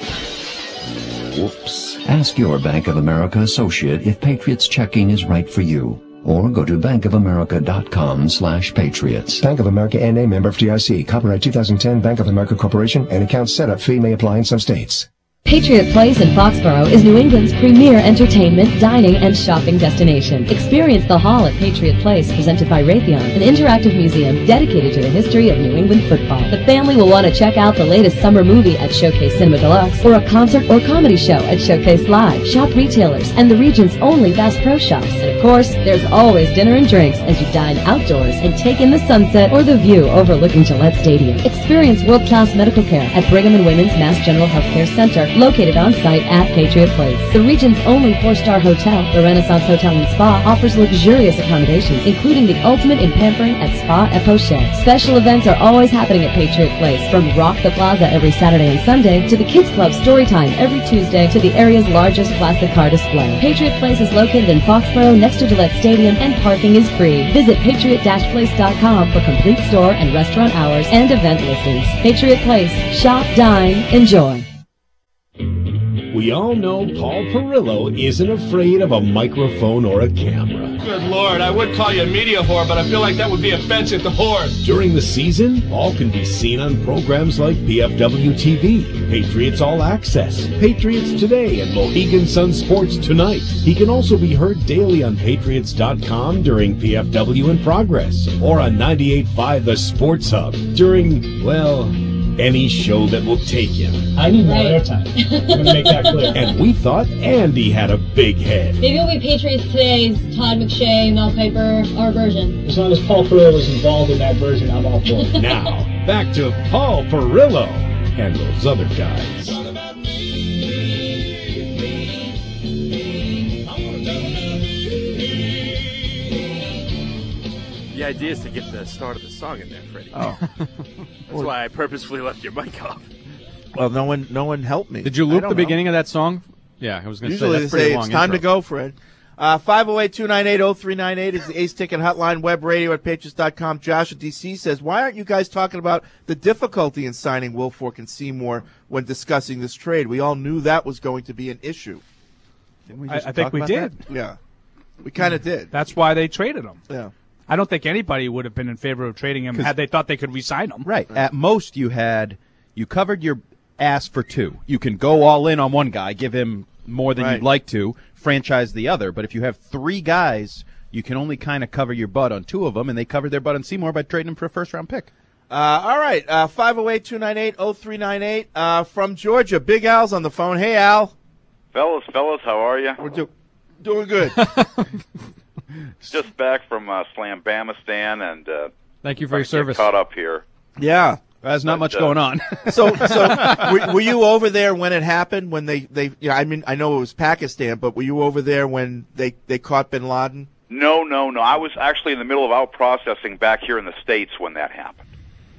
Whoops. Ask your Bank of America associate if Patriots checking is right for you. Or go to bankofamerica.com slash patriots. Bank of America N A, member F D I C. Copyright two thousand ten, Bank of America Corporation, and account setup fee may apply in some states. Patriot Place in Foxborough is New England's premier entertainment, dining, and shopping destination. Experience the Hall at Patriot Place, presented by Raytheon, an interactive museum dedicated to the history of New England football. The family will want to check out the latest summer movie at Showcase Cinema Deluxe, or a concert or comedy show at Showcase Live. Shop retailers and the region's only Bass Pro Shops. And of course, there's always dinner and drinks as you dine outdoors and take in the sunset or the view overlooking Gillette Stadium. Experience world-class medical care at Brigham and Women's Mass General Healthcare Center, located on-site at Patriot Place. The region's only four-star hotel, the Renaissance Hotel and Spa, offers luxurious accommodations, including the ultimate in pampering at Spa et Poche. Special events are always happening at Patriot Place, from Rock the Plaza every Saturday and Sunday to the Kids Club Storytime every Tuesday to the area's largest classic car display. Patriot Place is located in Foxborough next to Gillette Stadium, and parking is free. Visit patriot dash place dot com for complete store and restaurant hours and event listings. Patriot Place. Shop, dine, enjoy. We all know Paul Perillo isn't afraid of a microphone or a camera. Good Lord, I would call you a media whore, but I feel like that would be offensive to whores. During the season, Paul can be seen on programs like P F W T V, Patriots All Access, Patriots Today, and Mohegan Sun Sports Tonight. He can also be heard daily on Patriots dot com during P F W in Progress, or on ninety-eight point five The Sports Hub during, well, any show that will take him. I need more airtime. I'm going to make that clear. And we thought Andy had a big head. Maybe it'll be Patriots Today's Todd McShay, Mel Kiper, our version. As long as Paul Perillo was involved in that version, I'm all for it. Now, back to Paul Perillo and those other guys. The idea is to get the start of the song in there, Freddie. Oh. That's why I purposefully left your mic off. Well, no one, no one helped me. Did you I loop don't the know. beginning of that song? Yeah, I was going to say Usually that's they pretty say long it's time intro. to go, Fred. Uh, five oh eight, two nine eight, oh three nine eight is the Ace Ticket Hotline. Web radio at patriots dot com. Josh at D C says, why aren't you guys talking about the difficulty in signing Wilfork and Seymour when discussing this trade? We all knew that was going to be an issue. Didn't we I, just I think talk we about did. that? Yeah. We kind of did. That's why they traded him. Yeah. I don't think anybody would have been in favor of trading him had they thought they could re-sign him. Right. At most, you had you covered your ass for two. You can go all in on one guy, give him more than Right. you'd like to, franchise the other. But if you have three guys, you can only kind of cover your butt on two of them, and they covered their butt on Seymour by trading him for a first-round pick. Uh, all right. Uh, five oh eight, two nine eight, oh three nine eight. Uh, from Georgia, Big Al's on the phone. Hey, Al. Fellas, fellas, how are you? We're do- doing good. Just back from uh, Slambamistan, and uh, Thank you for your get service. caught up here. Yeah. There's not But, much uh, going on. So, so were, were you over there when it happened? When they, they, you know, I mean, I know it was Pakistan, but were you over there when they, they caught Bin Laden? No, no, no. I was actually in the middle of out processing back here in the States when that happened.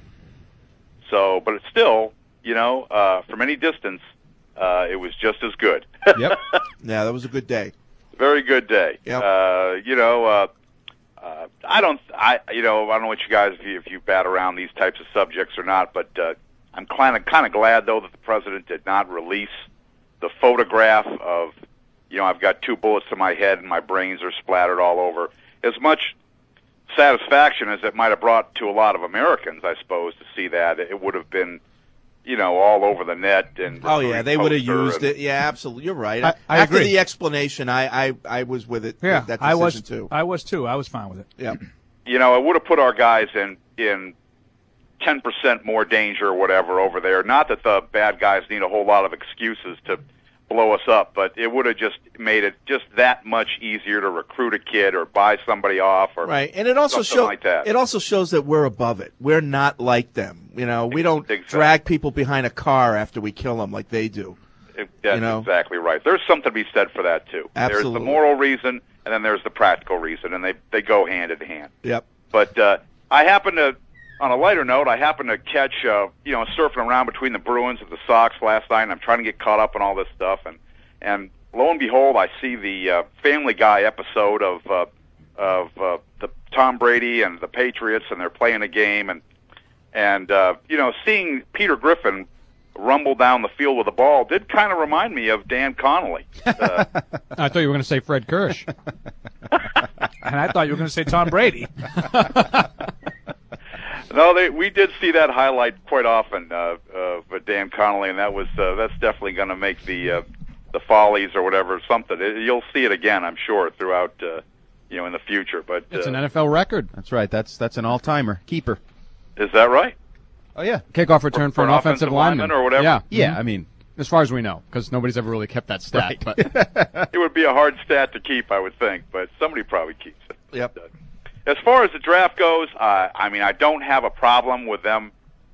So, but it's still, you know, uh, from any distance, uh, it was just as good. Yep. Yeah, that was a good day. Very good day. Yep. Uh, you know, uh, uh, I don't, I, you know, I don't know what you guys, if you, if you bat around these types of subjects or not, but uh, I'm kind of, kind of glad though that the president did not release the photograph of, you know, I've got two bullets to my head and my brains are splattered all over. As much satisfaction as it might have brought to a lot of Americans, I suppose, to see that, it would have been, you know, all over the net. And Oh yeah, they would have poster used and- it. Yeah, absolutely. You're right. I- I After agree. the explanation, I, I, I was with it. Yeah, with that I was decision too. I was too. I was fine with it. Yeah. You know, it would have put our guys in in ten percent more danger or whatever over there. Not that the bad guys need a whole lot of excuses to blow us up, but it would have just made it just that much easier to recruit a kid or buy somebody off or Right, and it also something shows like that. it also shows that we're above it. We're not like them. You know, we don't Exactly. drag people behind a car after we kill them like they do. It- that's you know? exactly right. There's something to be said for that too. There's Absolutely. the moral reason, and then there's the practical reason, and they they go hand in hand. Yep. But uh, I happen to, on a lighter note, I happened to catch, uh, you know, surfing around between the Bruins and the Sox last night, and I'm trying to get caught up on all this stuff, and and lo and behold, I see the uh, Family Guy episode of uh, of uh, the Tom Brady and the Patriots, and they're playing a game, and and uh, you know, seeing Peter Griffin rumble down the field with the ball did kind of remind me of Dan Connolly. Uh, I thought you were going to say Fred Kirsch. And I thought you were going to say Tom Brady. No, they, we did see that highlight quite often uh, of Dan Connolly, and that was uh, that's definitely going to make the uh, the Follies or whatever something. It, you'll see it again, I'm sure, throughout uh, you know in the future. But It's uh, an N F L record. That's right. That's that's an all-timer. Keeper. Is that right? Oh, yeah. Kickoff return for, for an an offensive, offensive lineman or whatever? Yeah. Yeah, Mhm. I mean, as far as we know, because nobody's ever really kept that stat. Right. But It would be a hard stat to keep, I would think, but somebody probably keeps it. Yep. As far as the draft goes, uh, I mean, I don't have a problem with them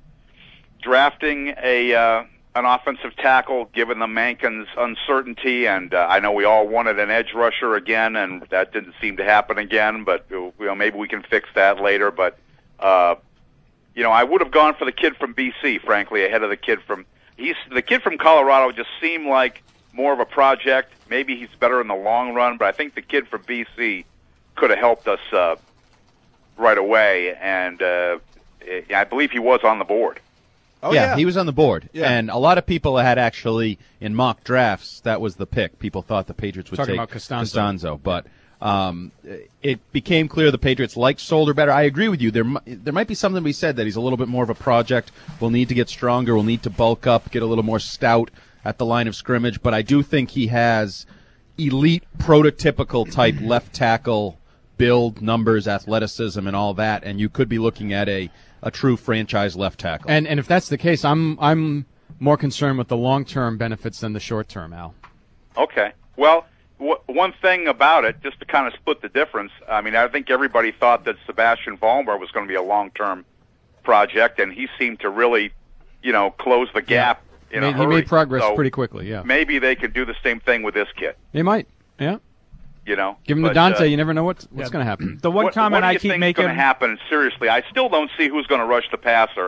drafting a uh, an offensive tackle, given the Mankins' uncertainty. And uh, I know we all wanted an edge rusher again, and that didn't seem to happen again. But you know, maybe we can fix that later. But uh, you know, I would have gone for the kid from B C, frankly, ahead of the kid from he's the kid from Colorado. Just seemed like more of a project. Maybe he's better in the long run, but I think the kid from B C could have helped us uh, right away, and uh, I believe he was on the board. Oh, yeah, yeah. he was on the board. Yeah. And a lot of people had actually, in mock drafts, that was the pick. People thought the Patriots would Talking take about Costanzo. Costanzo. But um, it became clear the Patriots liked Solder better. I agree with you. There, mi- there might be something to be said that he's a little bit more of a project. We'll need to get stronger. We'll need to bulk up, get a little more stout at the line of scrimmage. But I do think he has elite, prototypical type left tackle build, numbers, athleticism, and all that. And you could be looking at a, a true franchise left tackle. and and if that's the case, I'm I'm more concerned with the long term benefits than the short term, Al. Okay. Well, w- one thing about it, just to kind of split the difference, I mean, I think everybody thought that Sebastian Vollmer was going to be a long-term project, and he seemed to really, you know, close the gap in Made- a he hurry. made progress So pretty quickly. Yeah, maybe they could do the same thing with this kid, they might. Yeah, you know. give him But, to Dante. uh, you never know what's what's Yeah. going to happen. The one what, comment what do I you keep think's making. going to happen? Seriously, I still don't see who's going to rush the passer,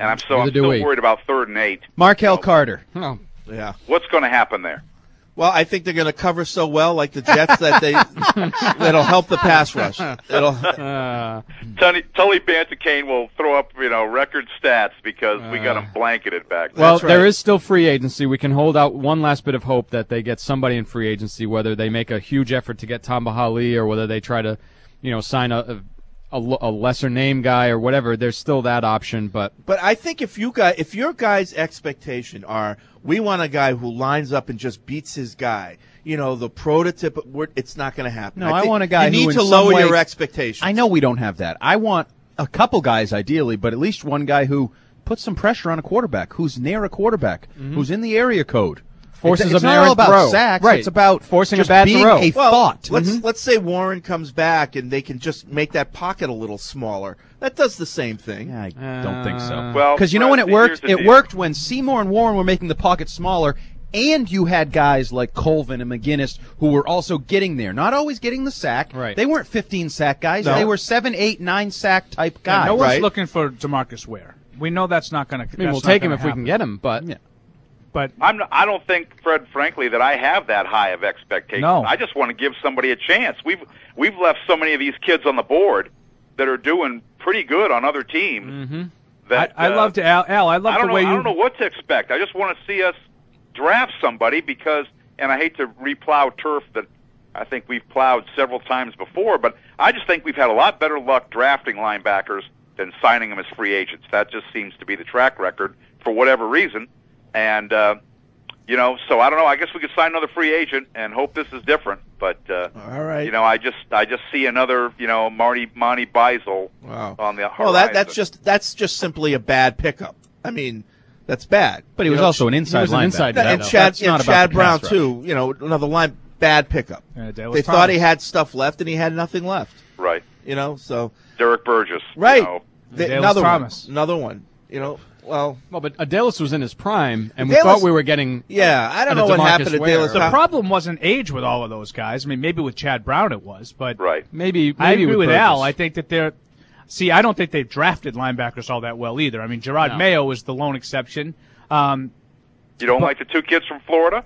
And I'm so Neither I'm do still we. worried about third and eight. Markel Carter. Oh. Yeah. What's going to happen there? Well, I think they're going to cover so well, like the Jets, that they that'll help the pass rush. It'll. Uh, Tully, Tully Banticane will throw up, you know, record stats because we got him blanketed back there. well, there is still free agency. We can hold out one last bit of hope that they get somebody in free agency, whether they make a huge effort to get Tom Bahali or whether they try to, you know, sign a, a, a lesser name guy or whatever. There's still that option, but But I think if you guys, if your guys' expectation are, we want a guy who lines up and just beats his guy, you know, the prototype, we're- it's not going to happen. No, I, think want a guy you who need in to some lower way- your expectations. I know we don't have that. I want a couple guys ideally, but at least one guy who puts some pressure on a quarterback, who's near a quarterback, Mhm. who's in the area code. Forces it's, it's an not all errant about throw. sacks. Right. It's about Forcing a just bad being throw. a Well, thought. let's Mhm. let's say Warren comes back and they can just make that pocket a little smaller. That does the same thing. I don't think so. Well, Because you know when it Fred, worked? here's the It deal. worked when Seymour and Warren were making the pocket smaller, and you had guys like Colvin and McGinnis who were also getting there. Not always getting the sack. Right. They weren't fifteen sack guys. No. They were seven, eight, nine sack type guys. no one's right. looking for DeMarcus Ware. We know that's not going to. I mean, we'll take him if we can get him, but Yeah. But I'm not, I don't think, Fred, frankly, that I have that high of expectations. No. I just want to give somebody a chance. We've we've left so many of these kids on the board that are doing pretty good on other teams. Mm-hmm. That I, I uh, love to Al. Al I love I don't the know. way I you. don't know what to expect. I just want to see us draft somebody because, and I hate to replow turf that I think we've plowed several times before, but I just think we've had a lot better luck drafting linebackers than signing them as free agents. That just seems to be the track record for whatever reason. And, uh, you know, so I don't know. I guess we could sign another free agent and hope this is different. But, uh, All right. you know, I just I just see another, you know, Marty Monty Beisel Wow. on the horizon. Well, that that's just that's just simply a bad pickup. I mean, that's bad. But he You was know, also an inside was an linebacker. inside That- guy, and though. Chad, That's not and about Chad the Brown pass rush. too. You know, another line bad pickup. Yeah, Dallas They Thomas. thought he had stuff left, and he had nothing left. right. You know, so Derek Burgess. right. You know. Th- Dallas another Thomas. one. Another one. You know, well, well, but Adelis was in his prime, and we Adelis- thought we were getting. yeah. I don't a know what DeMarcus happened to Ware. Dallas The Thomas. problem wasn't age with all of those guys. I mean, maybe with Chad Brown it was, but Right. Maybe, maybe I agree with, Burgess. Al. I think that they're. See, I don't think they've drafted linebackers all that well either. I mean, Gerard No. Mayo is the lone exception. Um, You don't like the two kids from Florida?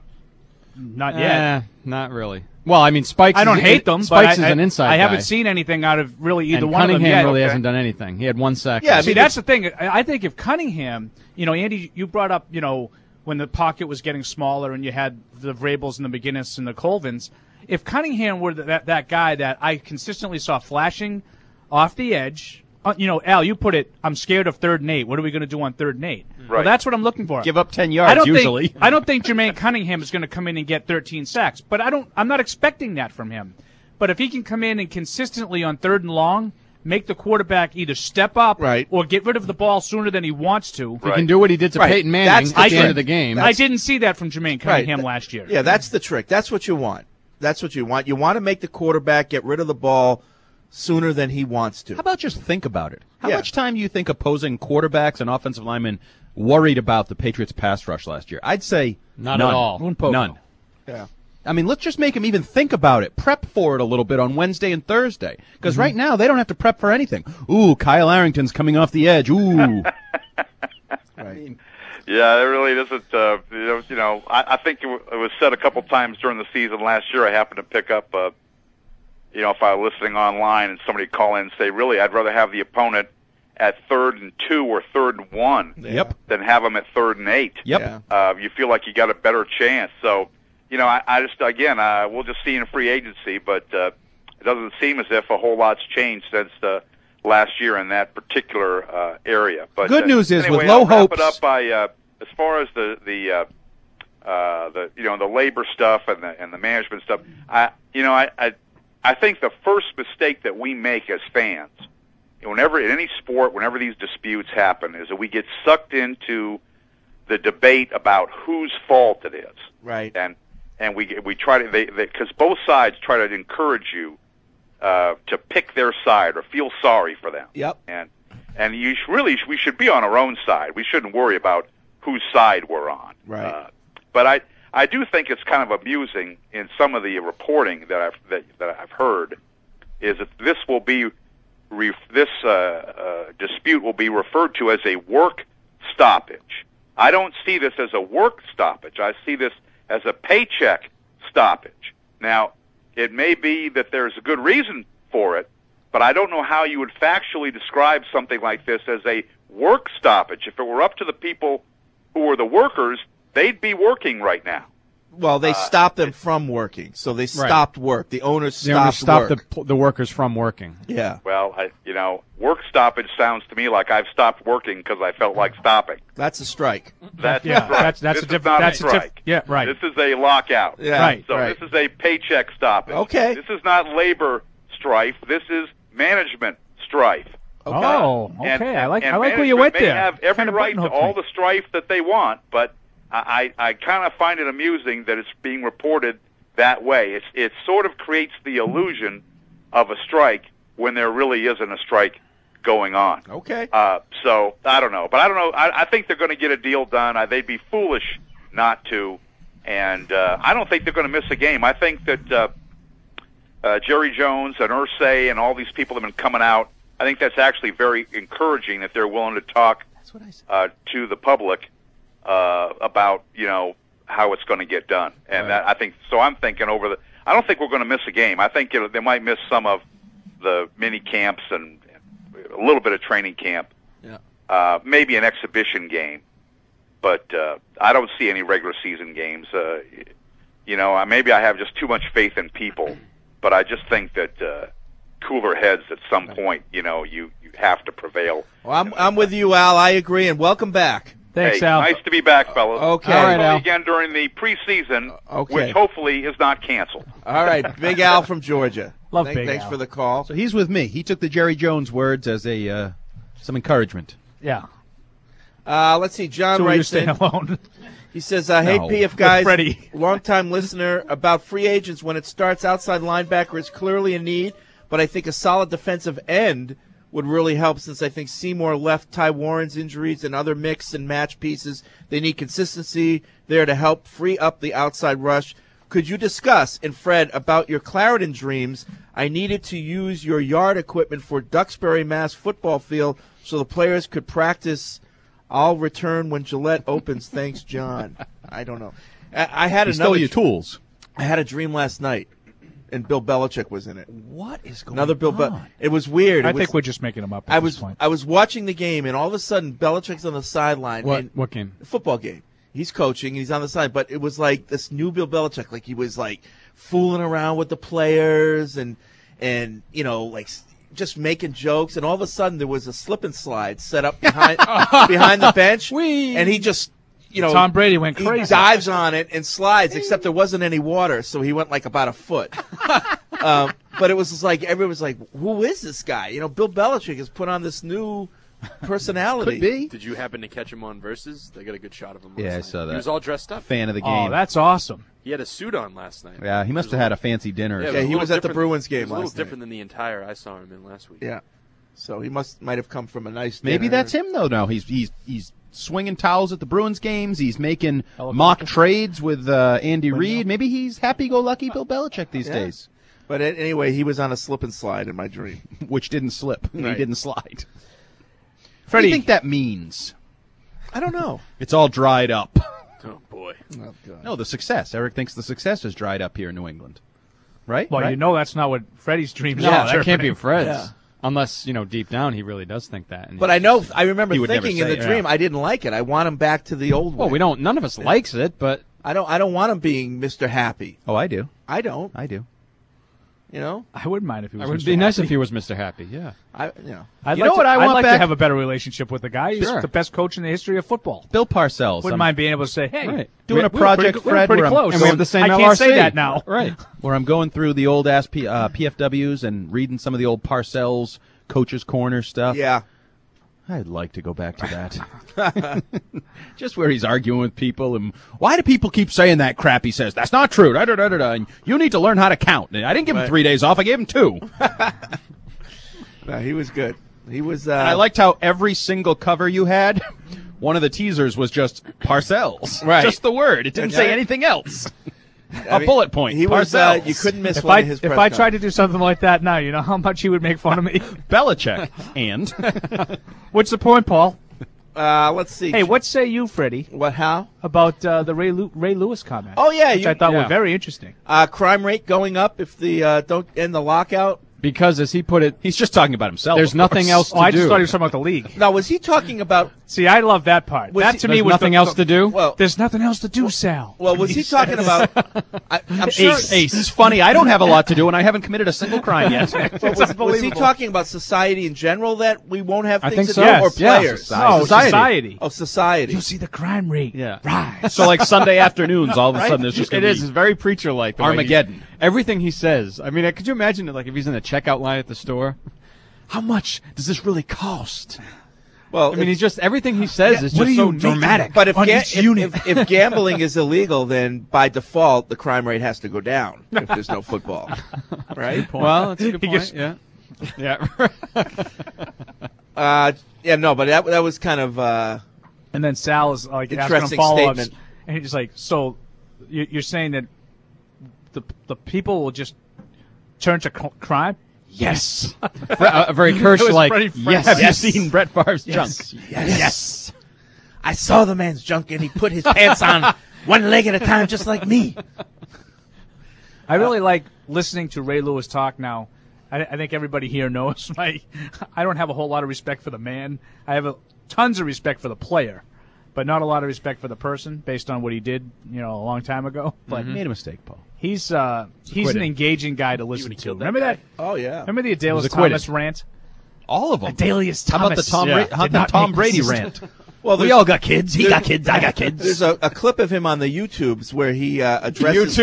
not yet. Eh, not really. Well, I mean, Spikes. I don't is, hate them, Spikes but is I, an inside. I haven't guy. seen anything out of really either and one Cunningham of them yet. really Okay. hasn't done anything. He had one sack. Yeah, I See, mean, that's the thing. I I think if Cunningham, you know, Andy, you brought up, you know, when the pocket was getting smaller and you had the Vrabels and the McGinnis and the Colvins, if Cunningham were that that guy that I consistently saw flashing off the edge, uh, you know, Al, you put it, I'm scared of third and eight. What are we going to do on third and eight? Well, Right. that's what I'm looking for. Give up ten yards I don't usually. Think, I don't think Jermaine Cunningham is going to come in and get thirteen sacks, but I don't. I'm not expecting that from him. But if he can come in and consistently on third and long make the quarterback either step up Right. or get rid of the ball sooner than he wants to. He can do what he did to Right. Peyton Manning That's at the the trick. end of the game. I didn't see that from Jermaine Cunningham Right. last year. Yeah, that's the trick. That's what you want. That's what you want. You want to make the quarterback get rid of the ball sooner than he wants to. How about just think about it? How Yeah. much time do you think opposing quarterbacks and offensive linemen worried about the Patriots' pass rush last year? I'd say Not none. at all. None. Yeah. I mean, let's just make them even think about it. Prep for it a little bit on Wednesday and Thursday. Because Mm-hmm. right now, they don't have to prep for anything. Ooh, Kyle Arrington's coming off the edge. Ooh. Right. Yeah, it really doesn't. Uh, you know, you know I, I think it, w- it was said a couple times during the season last year. I happened to pick up, uh, you know, if I was listening online and somebody call in and say, "Really, I'd rather have the opponent at third and two or third and one Yep. than have them at third and eight." Yep. Yeah. Uh, you feel like you got a better chance. So, you know, I, I just again, uh, we'll just see in free agency, but uh, it doesn't seem as if a whole lot's changed since the last year in that particular uh, area. But Good uh, news is, anyway, with low I'll wrap hopes- it up by uh, as far as the the uh, uh, the you know the labor stuff and the and the management stuff. I you know I I, I think the first mistake that we make as fans, whenever in any sport, whenever these disputes happen, is that we get sucked into the debate about whose fault it is. Right. And and we we try to they because both sides try to encourage you uh, to pick their side or feel sorry for them. Yep. And and you sh- really we should be on our own side. We shouldn't worry about whose side we're on. Right. Uh, but I I do think it's kind of amusing in some of the reporting that I've that, that I've heard is that this will be re- this uh, uh, dispute will be referred to as a work stoppage. I don't see this as a work stoppage. I see this as a paycheck stoppage. Now, it may be that there's a good reason for it, but I don't know how you would factually describe something like this as a work stoppage. If it were up to the people who were the workers, they'd be working right now. Well, they Uh, stopped them from working, so they stopped work. The owners The owners stopped stopped work. the, the workers from working. Yeah. Well, I, you know, work stoppage sounds to me like I've stopped working because I felt like stopping. That's a strike. That's Yeah, a strike. that's- that's this a diff- is not that's a a diff- strike. yeah, right. This is a lockout. Yeah, Right, So right. this is a paycheck stoppage. Okay. This is not labor strife. This is management strife. Oh, okay. And- I like and I like where you management went may there. have every Kinda right to button-hooked all me. the strife that they want, but I, I, I kind of find it amusing that it's being reported that way. It's, it sort of creates the illusion of a strike when there really isn't a strike going on. Okay. Uh, so I don't know, but I don't know. I, I think they're going to get a deal done. I, they'd be foolish not to, and uh, I don't think they're going to miss a game. I think that uh, uh, Jerry Jones and Irsay and all these people have been coming out. I think that's actually very encouraging that they're willing to talk uh, to the public uh, about you know how it's going to get done, and that, I think so. I'm thinking over the. I don't think we're going to miss a game. I think it, they might miss some of the mini camps and a little bit of training camp. Yeah. Uh, maybe an exhibition game, but uh, I don't see any regular season games. Uh, you know, uh, maybe I have just too much faith in people, but I just think that uh, cooler heads at some point, you know, you, you have to prevail. Well, I'm I'm with you, Al. I agree, and welcome back. Thanks, hey, Al. nice to be back, fellas. Okay. Hopefully All right, Al. again during the preseason, Okay. which hopefully is not canceled. All right, Big Al from Georgia. Love Thank- Big Thanks Al. for the call. So he's with me. He took the Jerry Jones words as a uh, some encouragement. Yeah. Uh, let's see. John So you're writes staying in. alone. He says, uh, "Hey, No. P F With guys, Freddie. longtime listener about free agents. When it starts, outside linebacker is clearly a need, but I think a solid defensive end would really help. Since I think Seymour left Ty Warren's injuries and other mix and match pieces, they need consistency there to help free up the outside rush. Could you discuss, and Fred, about your Clarendon dreams? I needed to use your yard equipment for Duxbury, Mass football field so the players could practice. I'll return when Gillette opens. Thanks, John." I don't know. I, I had He another. stole your tools. I had a dream last night, and Bill Belichick was in it. What is going Another Bill. Be- it was weird. I It was- think we're just making them up. At I this was point. I was watching the game, and all of a sudden, Belichick's on the sideline. What and- what game? The football game. He's coaching, and he's on the side. But it was like this new Bill Belichick. Like he was like fooling around with the players, and and you know like. Just making jokes, and all of a sudden there was a slip and slide set up behind behind the bench, and he just, you know, Tom Brady went he crazy. dives on it and slides. Except there wasn't any water, so he went like about a foot. um, but it was just like everyone was like, "Who is this guy?" You know, Bill Belichick has put on this new personality. Could be. Did you happen to catch him on Versus? They got a good shot of him. Yeah, last I night. saw that. He was all dressed up. Fan of the Oh, game. that's awesome. He had a suit on last night. Yeah, he must have had a fancy dinner. or Yeah, it Yeah, a he little was at the different- Bruins game It was a little last night. different than the entire I saw him in last week. Yeah, so he must might have come from a nice. Maybe dinner. that's him though. Now he's he's he's swinging towels at the Bruins games. He's making Helicopter. mock trades with uh, Andy Reid. Maybe he's happy-go-lucky Bill Belichick these Yeah. days, But a- anyway, he was on a slip and slide in my dream. which didn't slip. He Right. didn't slide. What do Freddie. you think that means? I don't know. It's all dried up. Oh boy. Oh, God. No, the success. Eric thinks the success is dried up here in New England, right? Well, right? you know that's not what Freddie's dreams No, are. that can't be Fred's. Yeah. Unless, you know, deep down he really does think that. And But I know, I remember He would never thinking in say the it. dream, I didn't like it. I want him back to the old Well, way. we don't. None of us likes it, but I don't. I don't want him being Mister Happy. Oh, I do. I don't. I do. You know. I wouldn't mind if he was. it would Mister be nice Happy. if he was Mister Happy. Yeah. I. You know. I'd You like know what to, I I'd want like back? to have a better relationship with the guy. He's Sure. the best coach in the history of football. Bill Parcells. Wouldn't I'm- mind being able to say, "Hey, Right. Doing we- a we were project, pretty, we were Fred, pretty where I'm- close." and we have the same I L can't R C. say that now. Right. where I'm going through the old ass P, uh, P F Ws and reading some of the old Parcells Coach's Corner stuff. Yeah. I'd like to go back to that. Just where he's arguing with people, and why do people keep saying that crap he says? That's not true. Da, da, da, da, da. And you need to learn how to count. And I didn't give him Right. three days off. I gave him two. No, he was good. He was. Uh, And I liked how every single cover you had, one of the teasers was just Parcells. Right. Just the word. It didn't Okay. say anything else. I A mean, bullet point. He was. Uh, Parcells. you couldn't miss If one I of his. if press I tried to conferences. do something like that now, you know how much he would make fun of me. Belichick. And What's the point, Paul? Uh, let's see. Hey, what say you, Freddie? What? How about uh, the Ray Lew- Ray Lewis comment? Oh yeah, which you, I thought yeah. were very interesting. Uh, crime rate going up if the uh, don't end the lockout. Because, as he put it, he's just talking about himself. There's nothing else to oh, I do. just thought he was talking about the league. No, was he talking about? See, I love that part. Was that he- to me There's was nothing the, else the- to do. Well, There's nothing else to do, Sal. Well, was he, talking about? I, I'm sure. Ace, Ace, it's funny. I don't have a lot to do, and I haven't committed a single crime yet. But was, was he talking about society in general that we won't have I things think to so. do, Yes. or Yeah, players? society. No, Society. society. Oh, society. You'll see the crime rate. Yeah. Rise. So like Sunday afternoons, all of a Right? sudden there's just It gonna is. be It's very preacher-like. the way he- Armageddon. Everything he says. I mean, could you imagine, like, if he's in the checkout line at the store? How much does this really cost? Well, I mean, he's just everything he says is what just are so you making dramatic. But if, on ga- each if, unit. if, if gambling is illegal, then by default the crime rate has to go down if there's no football, right? Well, that's a good He point. gets- yeah, yeah. Uh, yeah, no, but that that was kind of uh, And then Sal is like asking him Interesting follow-ups, statement. and he's like, "So, you- you're saying that the the people will just turn to c- crime?" Yes. a very That Kirsch was like. pretty fresh. Yes. Have Yes. you seen Brett Favre's Yes. junk? yes. yes. I saw the man's junk and he put his pants on one leg at a time, just like me. I really like listening to Ray Lewis talk now. I, I think everybody here knows my. I don't have a whole lot of respect for the man. I have a, tons of respect for the player, but not a lot of respect for the person based on what he did, you know, a long time ago. But Made a mistake, Paul. he's uh, he's acquitted. an engaging guy to listen he to. killed that Remember guy? that? Oh yeah. Remember the Adelius was acquitted. Thomas rant? All of them. Adelius How Thomas. about the Tom, Yeah. Bra- how Did the not Tom make Brady the rant? Well, We there's- all got kids. He there- got kids. I got kids. There's a, a clip of him on the YouTubes where he uh, addresses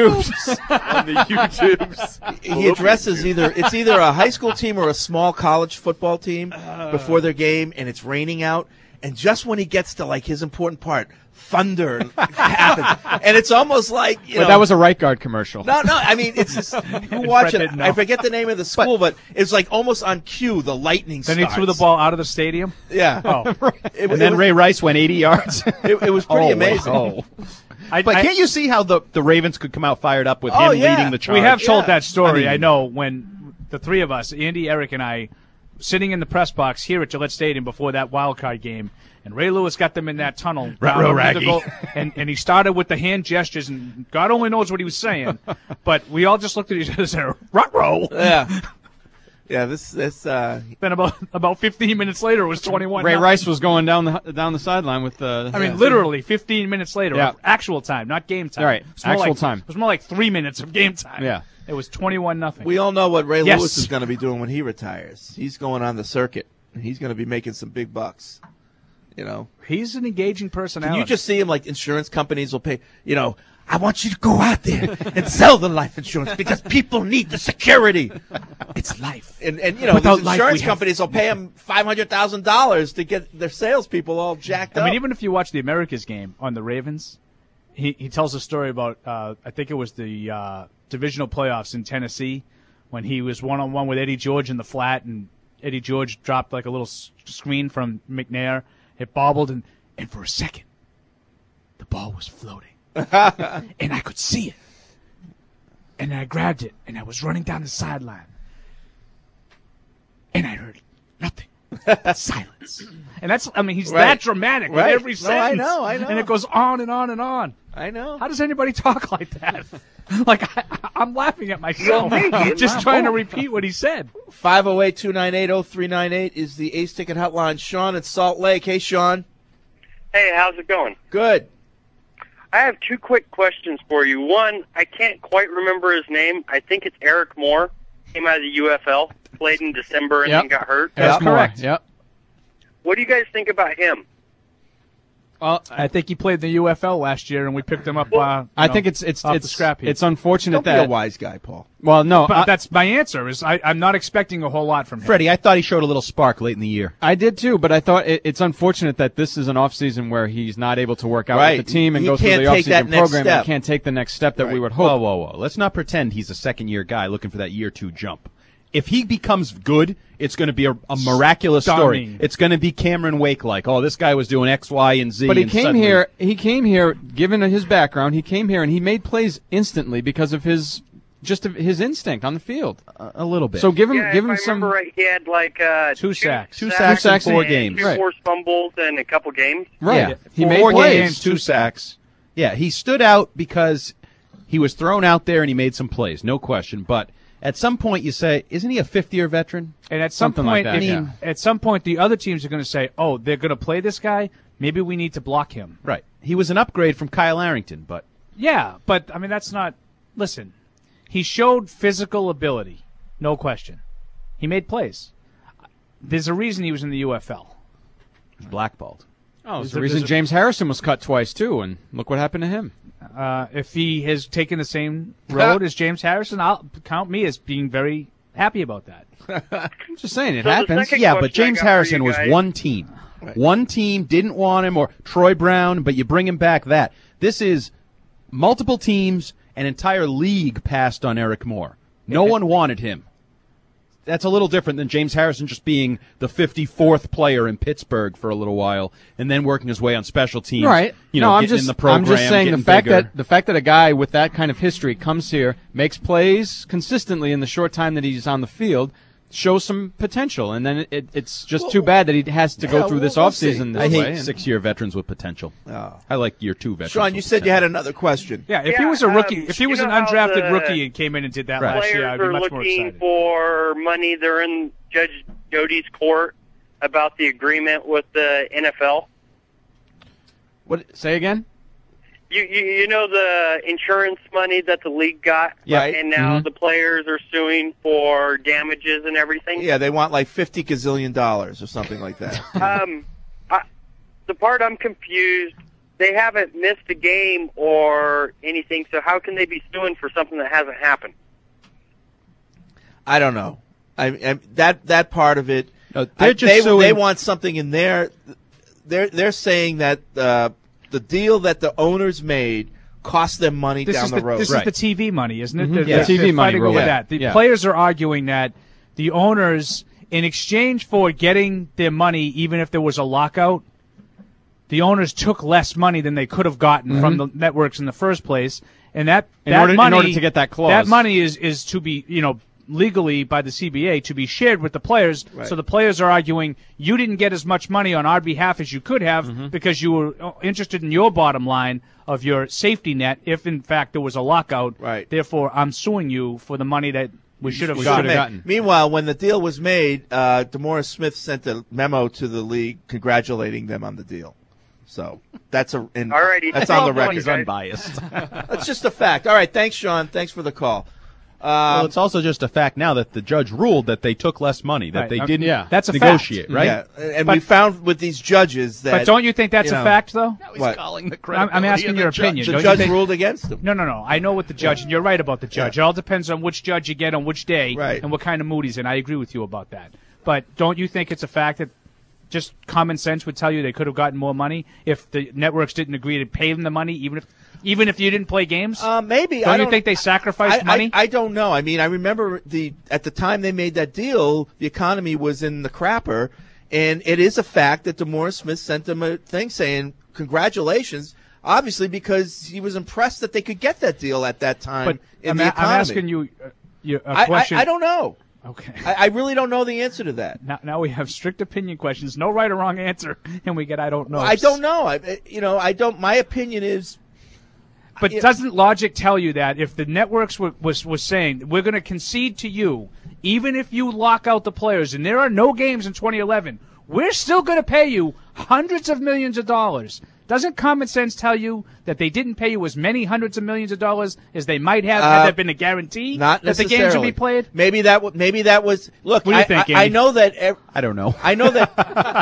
on the YouTubes. he addresses either it's either a high school team or a small college football team before their game, and it's raining out, and just when he gets to like his important part, thunder happens, and it's almost like you But know. that was a right guard commercial. no, no. I mean, it's just you watch Brett it. didn't know. I forget the name of the school, but, it's like almost on cue. The lightning. Then he starts. threw the ball out of the stadium. Yeah. Oh, It, and then it, Ray Rice went eighty yards. it, it was pretty Oh, amazing. Oh. I, But I- can't you see how the, the Ravens could come out fired up with Oh, him yeah. leading the charge? We have told Yeah. that story. I I, mean- know when the three of us, Andy, Eric, and I, sitting in the press box here at Gillette Stadium before that wild card game, and Ray Lewis got them in that tunnel. Rat down row under the raggy. goal, and, and he started with the hand gestures, and God only knows what he was saying. But we all just looked at each other and said, "Rut row." Yeah. Yeah. This. This. Uh, Then about about fifteen minutes later, it was twenty-one. Ray nothing. Rice was going down the down the sideline with the. I mean, literally fifteen minutes later, Yeah. actual time, not game time. Right, It was more actual like- time. It was more like three minutes of game time. Yeah. It was twenty-one nothing. we all know what Ray Yes. Lewis is going to be doing when he retires. He's going on the circuit. He's going to be making some big bucks. You know. He's an engaging personality. Can you just see him like insurance companies will pay? You know, I want you to go out there and sell the life insurance because people need the security. It's life. And and you know, Without these life, insurance we have- companies will pay him five hundred thousand dollars to get their salespeople all jacked I up. mean, even if you watch the Americas game on the Ravens, he he tells a story about uh, I think it was the uh, divisional playoffs in Tennessee when he was one on one with Eddie George in the flat, and Eddie George dropped like a little s- screen from McNair. It bobbled, and and for a second, the ball was floating, and I could see it, and I grabbed it, and I was running down the sideline, and I heard nothing. Silence. And that's, I mean, he's Right. that dramatic with Right. every No, I sentence. know, I know. And it goes on and on and on. I know. How does anybody talk like that? like, I, I'm laughing at myself. Well, maybe. just trying to repeat what he said. five oh eight, two nine eight, oh three nine eight is the Ace Ticket Hotline. Sean at Salt Lake. Hey, Sean. Hey, how's it going? Good. I have two quick questions for you. One, I can't quite remember his name. I think it's Eric Moore. Came out of the U F L, played in December, and Yep. then got hurt. That's Yep. correct. Correct. Yep. What do you guys think about him? Well, I think he played in the U F L last year, and we picked him up. Uh, you I know, think it's it's off it's the scrap heap. it's unfortunate Don't be that a wise guy, Paul. Well, no, But I, that's my answer. Is I, I'm not expecting a whole lot from him. Freddie, I thought he showed a little spark late in the year. I did too, but I thought it, it's unfortunate that this is an off season where he's not able to work out Right. with the team and He go through can't the take that off-season next program step. and can't take the next step that we would Whoa, hope. whoa, whoa. Let's not pretend he's a second year guy looking for that year two jump. If he becomes good, it's going to be a, a miraculous story. Stunning. It's going to be Cameron Wake like, oh, this guy was doing X, Y, and Z. But he and came suddenly- here. He came here, given his background, he came here and he made plays instantly because of his just his instinct on the field. A, a little bit. So give him yeah, give if him I some. remember right, he had like uh, Two sacks. Two sacks, sacks in four and games. two Right. forced fumbles in a couple games. Right. Yeah. He Four made four plays. games, two sacks. Yeah, he stood out because he was thrown out there and he made some plays, no question. But at some point, you say, "Isn't he a fifth-year veteran?" And at some Something like point, that, I mean, yeah. at some point, the other teams are going to say, "Oh, they're going to play this guy. Maybe we need to block him." Right. He was an upgrade from Kyle Arrington, but Yeah, but I mean, that's not. Listen, he showed physical ability, no question. He made plays. There's a reason he was in the U F L. blackballed. Oh, Is there's the there- reason there's a- James Harrison was cut twice too, and look what happened to him. Uh, if he has taken the same road as James Harrison, I'll count me as being very happy about that. I'm just saying it So the happens. second Yeah, but question I James got for Harrison you was guys- one team. One team didn't want him, or Troy Brown, but you bring him back. That this is multiple teams, an entire league passed on Eric Moore. No one wanted him. That's a little different than James Harrison just being the fifty-fourth player in Pittsburgh for a little while and then working his way on special teams. Right. You no, know, I'm getting just in the program, I'm just saying the getting fact bigger. that the fact that a guy with that kind of history comes here, makes plays consistently in the short time that he's on the field, shows some potential, and then it, it, it's just too bad that he has to go yeah, through this we'll- we'll see. offseason I this way. hate and- six-year veterans with potential. Oh. I like year two veterans. Sean, with you said you potential. had another question. Yeah, if he Yeah, was a rookie, um, if he you was know an how undrafted the rookie and came in and did that Right. last year, Players I'd be are much more looking excited. for money. They're in Judge Jody's court about the agreement with the N F L. What? Say again? You, you you know the insurance money that the league got, Yeah. and now Mhm. the players are suing for damages and everything. Yeah, they want like fifty gazillion dollars or something like that. Um, I, the part I'm confused, they haven't missed a game or anything, so how can they be suing for something that hasn't happened? I don't know. I, I that that part of it. they're I- just they suing- they want something in there. They're they're saying that uh, the deal that the owners made cost them money This down is the, the, road. this is the T V money, isn't it? Mhm. They're, Yeah. they're- T V they're money fighting rolling. over Yeah. that. The Yeah. players are arguing that the owners, in exchange for getting their money, even if there was a lockout, the owners took less money than they could have gotten Mhm. from the networks in the first place, and that In that order- in money order to get that clause. that money is is to be you know legally by the C B A to be shared with the players. Right. So the players are arguing you didn't get as much money on our behalf as you could have Mm-hmm. because you were uh, interested in your bottom line of your safety net if in fact there was a lockout. Right. Therefore, I'm suing you for the money that we should have We gotten. should've made- Meanwhile, when the deal was made, uh, DeMaurice Smith sent a memo to the league congratulating them on the deal. So that's a and Alrighty. that's on the record. He's unbiased. That's just a fact. All right, thanks, Sean. Thanks for the call. Um, well, it's also just a fact now that the judge ruled that they took less money, that Right. they Um, didn't yeah. That's a negotiate, fact. right? Yeah, and But- we found with these judges that. But don't you think that's you a know, fact, though? Now he's What? calling the I'm, credibility I'm asking of your the judge. opinion. The Don't you judge think- ruled against them. No, no, no. I know what the judge, and you're right about the judge. It all depends on which judge you get on which day Right. and what kind of mood he's in. I agree with you about that. But don't you think it's a fact that just common sense would tell you they could have gotten more money if the networks didn't agree to pay them the money, even if even if you didn't play games? Uh, maybe. Don't I you don't think they sacrificed I, money? I, I don't know. I mean, I remember the at the time they made that deal, the economy was in the crapper, and it is a fact that DeMaurice Smith sent them a thing saying congratulations. Obviously, because he was impressed that they could get that deal at that time but in I'm, the a- economy. I'm asking you uh, you- a I, I, question. I don't know. Okay. I, I really don't know the answer to that. Now, now we have strict opinion questions. No right or wrong answer, and we get I don't know. I don't know. I, you know, I don't. My opinion is. But Yeah. doesn't logic tell you that if the networks were, was was saying we're going to concede to you, even if you lock out the players and there are no games in twenty eleven, we're still going to pay you hundreds of millions of dollars. Doesn't common sense tell you that they didn't pay you as many hundreds of millions of dollars as they might have Uh, had there been a guarantee Not that the necessarily. games would be played? Maybe that. w- Maybe that was. Look, What do you I, think, I, I Andy? know that. Ev- I don't know. I know that.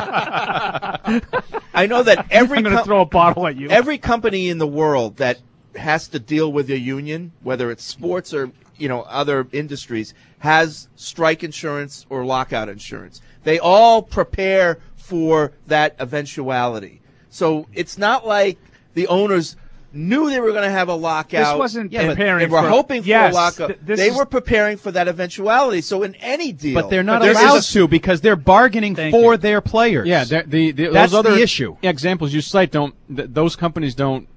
I know that every. I'm going to com- throw a bottle at you. Every company in the world that has to deal with a union, whether it's sports or you know other industries, has strike insurance or lockout insurance. They all prepare for that eventuality. So it's not like the owners knew they were going to have a lockout. This wasn't and, preparing and were for- hoping for Yes, a lockout. th- this they is- were preparing for that eventuality. So in any deal, But they're not there's allowed a- to because they're bargaining Thank for you. their players. Yeah, the, the, the, That's those other the issue. examples you cite don't. Th- those companies don't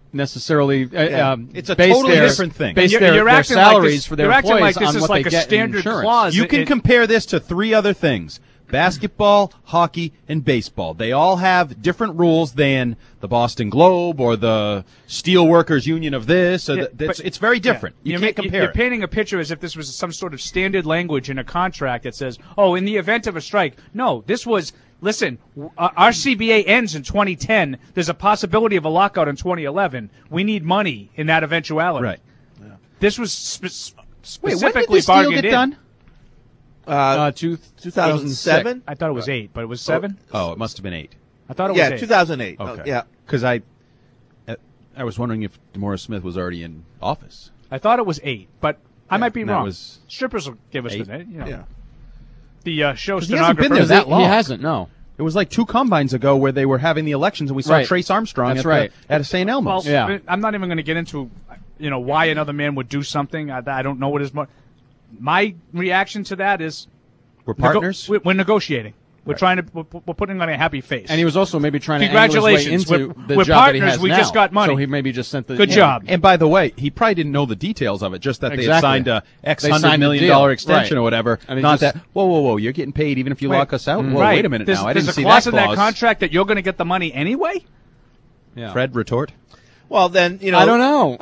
necessarily uh, Yeah. um, It's a base totally their, different thing. Base You're- their, you're their acting like salaries this- for their you're acting employees like this on is what like they a get in standard insurance. clause. You It- can it- compare this to three other things: basketball, hockey, and baseball. They all have different rules than the Boston Globe or the Steelworkers Union of this. Or Yeah, the, it's, but- it's very different. Yeah. You You're can't ma- compare You're it. painting a picture as if this was some sort of standard language in a contract that says, "Oh, in the event of a strike." No, this was. Listen, w- uh, our C B A ends in twenty ten. There's a possibility of a lockout in twenty eleven. We need money in that eventuality. Right. This was spe- specifically Wait, when did this deal bargained get in. done? Uh, Uh, two, two thousand seven? I thought it was eight, but it was seven. Oh, it must have been eight. I thought it Yeah, was eight. two thousand eight. Okay. Oh, yeah. Because I, uh, I was wondering if DeMaurice Smith was already in office. I thought it was eight, but I might be and that wrong. was Strippers will give us eight. the you know. Yeah. The uh, show 'Cause he hasn't stenographer. been there that long. He hasn't, no. It was like two combines ago where they were having the elections, and we saw Right. Trace Armstrong That's at, right. the, at Saint Elmo's. Well, Yeah. I'm not even going to get into, you know, why another man would do something. I, I don't know what his. Mo- My reaction to that is, We're nego- partners. we're, we're negotiating. We're Right. trying to. We're, we're putting on a happy face. And he was also maybe trying to angle his way Congratulations. into We're- the we're job that he partners. has We now. just got money. So he maybe just sent the Good yeah. job. And by the way, he probably didn't know the details of it, just that they had Exactly. signed a X They hundred signed a million deal. dollar extension Right. or whatever. And he Not just- that. Whoa, whoa, whoa! You're getting paid even if you Wait. lock us out. Whoa, right. wait a minute there's, now. I there's didn't a see clause that in that clause. contract that you're going to get the money anyway. Yeah. Fred, retort. Well, then, you know. I don't know.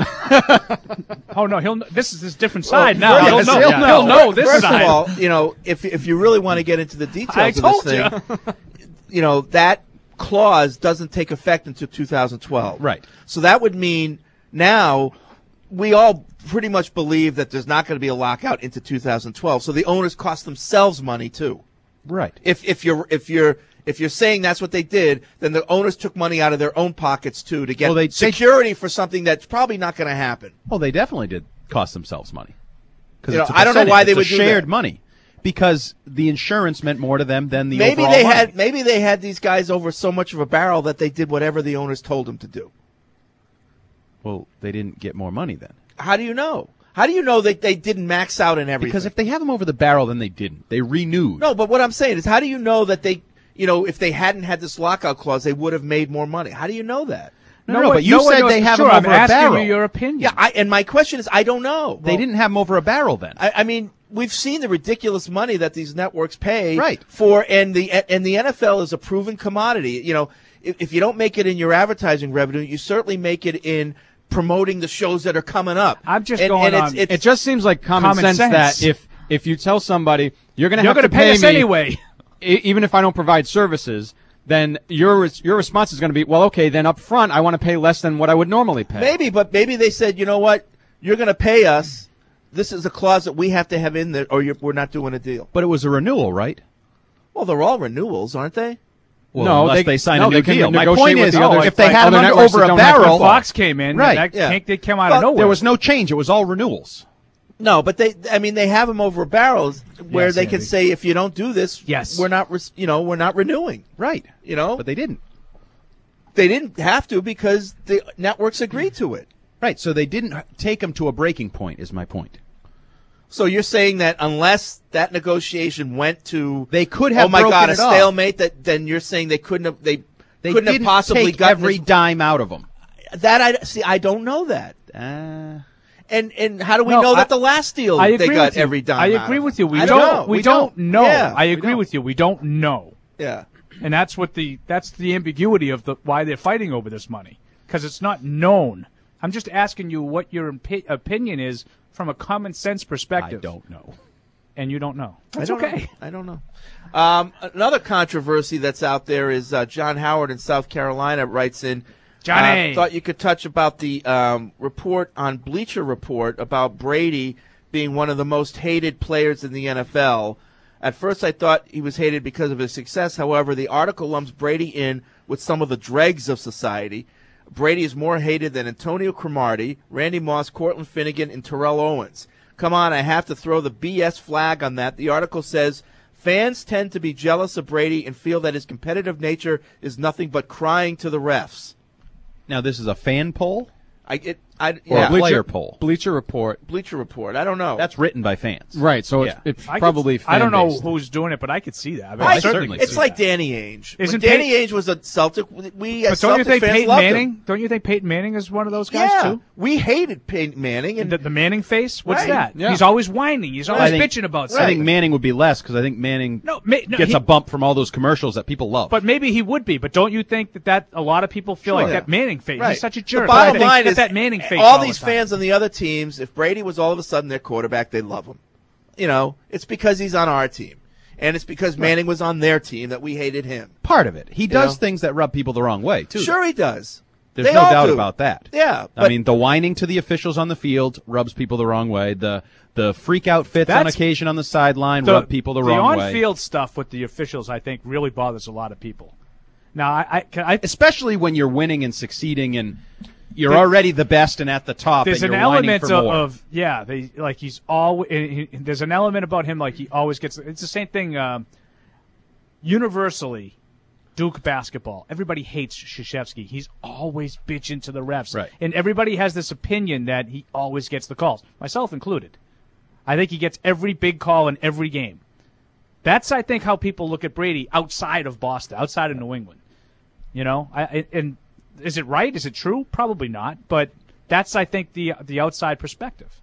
Oh no, he'll. kn- This is his different side Well, now. yes, he'll know. he'll He'll know. know this First side. of all, you know, if if you really want to get into the details I of this told thing, you. you know, that clause doesn't take effect until two thousand twelve. Right. So that would mean now we all pretty much believe that there's not going to be a lockout into two thousand twelve. So the owners cost themselves money too. Right. If if you're if you're if you're saying that's what they did, then the owners took money out of their own pockets too to get Well, they- security for something that's probably not going to happen. Well, they definitely did cost themselves money. Because You know, I don't know why they would do shared that. money. Because the insurance meant more to them than the maybe overall they money. had maybe they had these guys over so much of a barrel that they did whatever the owners told them to do. Well, they didn't get more money then. How do you know? How do you know that they didn't max out in everything? Because if they have them over the barrel, then they didn't. They renewed. No, but what I'm saying is, how do you know that they, you know, if they hadn't had this lockout clause, they would have made more money? How do you know that? No, no, no, one- but you no one said knows they for have sure. them I'm over a asking barrel. you your opinion. Yeah, I, and my question is, I don't know. They didn't have them over a barrel then. I, I mean, we've seen the ridiculous money that these networks pay Right. for, and the and the N F L is a proven commodity. You know, if, if you don't make it in your advertising revenue, you certainly make it in promoting the shows that are coming up. I'm just And- going and it's- on- it's- It just seems like common, Common sense, sense. that if if you tell somebody you're going to You're have gonna to pay us me anyway. e- even if I don't provide services, then your res- your response is going to be, well, okay, then up front I want to pay less than what I would normally pay. Maybe, but maybe they said, you know what, you're going to pay us. This is a clause that we have to have in there, or you're, we're not doing a deal. But it was a renewal, right? Well, they're all renewals, aren't they? Well, No, unless they- they, sign no, a they new can deal. My negotiate point with is, the other- if they like had other them networks over that a don't have to barrel, Fox came in, Right, That, yeah. came, they came out Well, of nowhere. there was no change. It was all renewals. No, but they, I mean, they have them over barrels where Yes, they can Andy. say, if you don't do this, Yes. we're not, res- you know, we're not renewing. Right. You know, But they didn't. they didn't have to because the networks agreed to it. Right. So they didn't take them to a breaking point, is my point. So you're saying that unless that negotiation went to, They could have oh my broken god, a it off. stalemate, that then you're saying they couldn't have, they, They couldn't didn't have possibly take gotten every this- dime out of them. that. I see. I don't know that. Uh, And and how do we No, know I- that the last deal I they agree got with you. every dime? I out agree of with them? you. We I don't. know. We, don't, know. Yeah, I we agree don't. with you. We don't know. Yeah. And that's what the that's the ambiguity of the why they're fighting over this money, because it's not known. I'm just asking you what your impi- opinion is from a common sense I perspective. don't know. And you don't know. That's I don't okay. know. I don't know. Um, another controversy that's out there is uh, John Howard in South Carolina writes in. Johnny. Uh, thought you could touch about the um, report on Bleacher Report about Brady being one of the most hated players in the N F L. At first, I thought he was hated because of his success. However, the article lumps Brady in with some of the dregs of society. Brady is more hated than Antonio Cromartie, Randy Moss, Cortland Finnegan, and Terrell Owens. Come on, I have to throw the B S flag on that. The article says fans tend to be jealous of Brady and feel that his competitive nature is nothing but crying to the refs. Now, this is a fan poll? I it I, Or yeah. a player Bleacher, poll. Bleacher Report. Bleacher Report. I don't know. That's written by fans. Right, so Yeah. it's, it's I could- probably I don't know fan-based. who's doing it, but I could see that. I, mean, I- I certainly could it's see like that. Danny Ainge. Isn't when Danny Pey- Ainge was a Celtic, we as But don't you Celtics think fans Peyton loved Manning? him. Don't you think Peyton Manning is one of those guys Yeah, too? we hated Peyton Manning, and The, the Manning face? What's Right. that? Yeah. He's always whining. He's always I think, bitching about I something. think Manning would be less because I think Manning No, ma- no, gets he- a bump from all those commercials that people love. But maybe he would be. But don't you think that, that a lot of people feel Sure. like that Manning face? Right. He's such a jerk. The bottom I think line that is that Manning face. all the these time. fans on the other teams, if Brady was all of a sudden their quarterback, they'd love him. You know, it's because he's on our team. And it's because Manning was on their team that we hated him. Part of it. He does know? things that rub people the wrong way, too. Sure he does. There's They no all doubt do. about that. Yeah. I but- mean, the whining to the officials on the field rubs people the wrong way. The the freak out fits on That's- occasion on the sideline The, rub people the, the wrong way. on-field stuff with the officials, I think, really bothers a lot of people. Now, I, I, can I Especially when you're winning and succeeding and you're There- already the best and at the top there's and an you're whining element for of, more. of yeah, they like he's always. There's an element about him like he always gets. It's the same thing. Um, universally, Duke basketball. Everybody hates Krzyzewski. He's always bitching to the refs, Right. and everybody has this opinion that he always gets the calls, myself included. I think he gets every big call in every game. That's, I think, how people look at Brady outside of Boston, outside of New England. You know, I, I- and is it right? Is it true? Probably not. But that's, I think, the the outside perspective.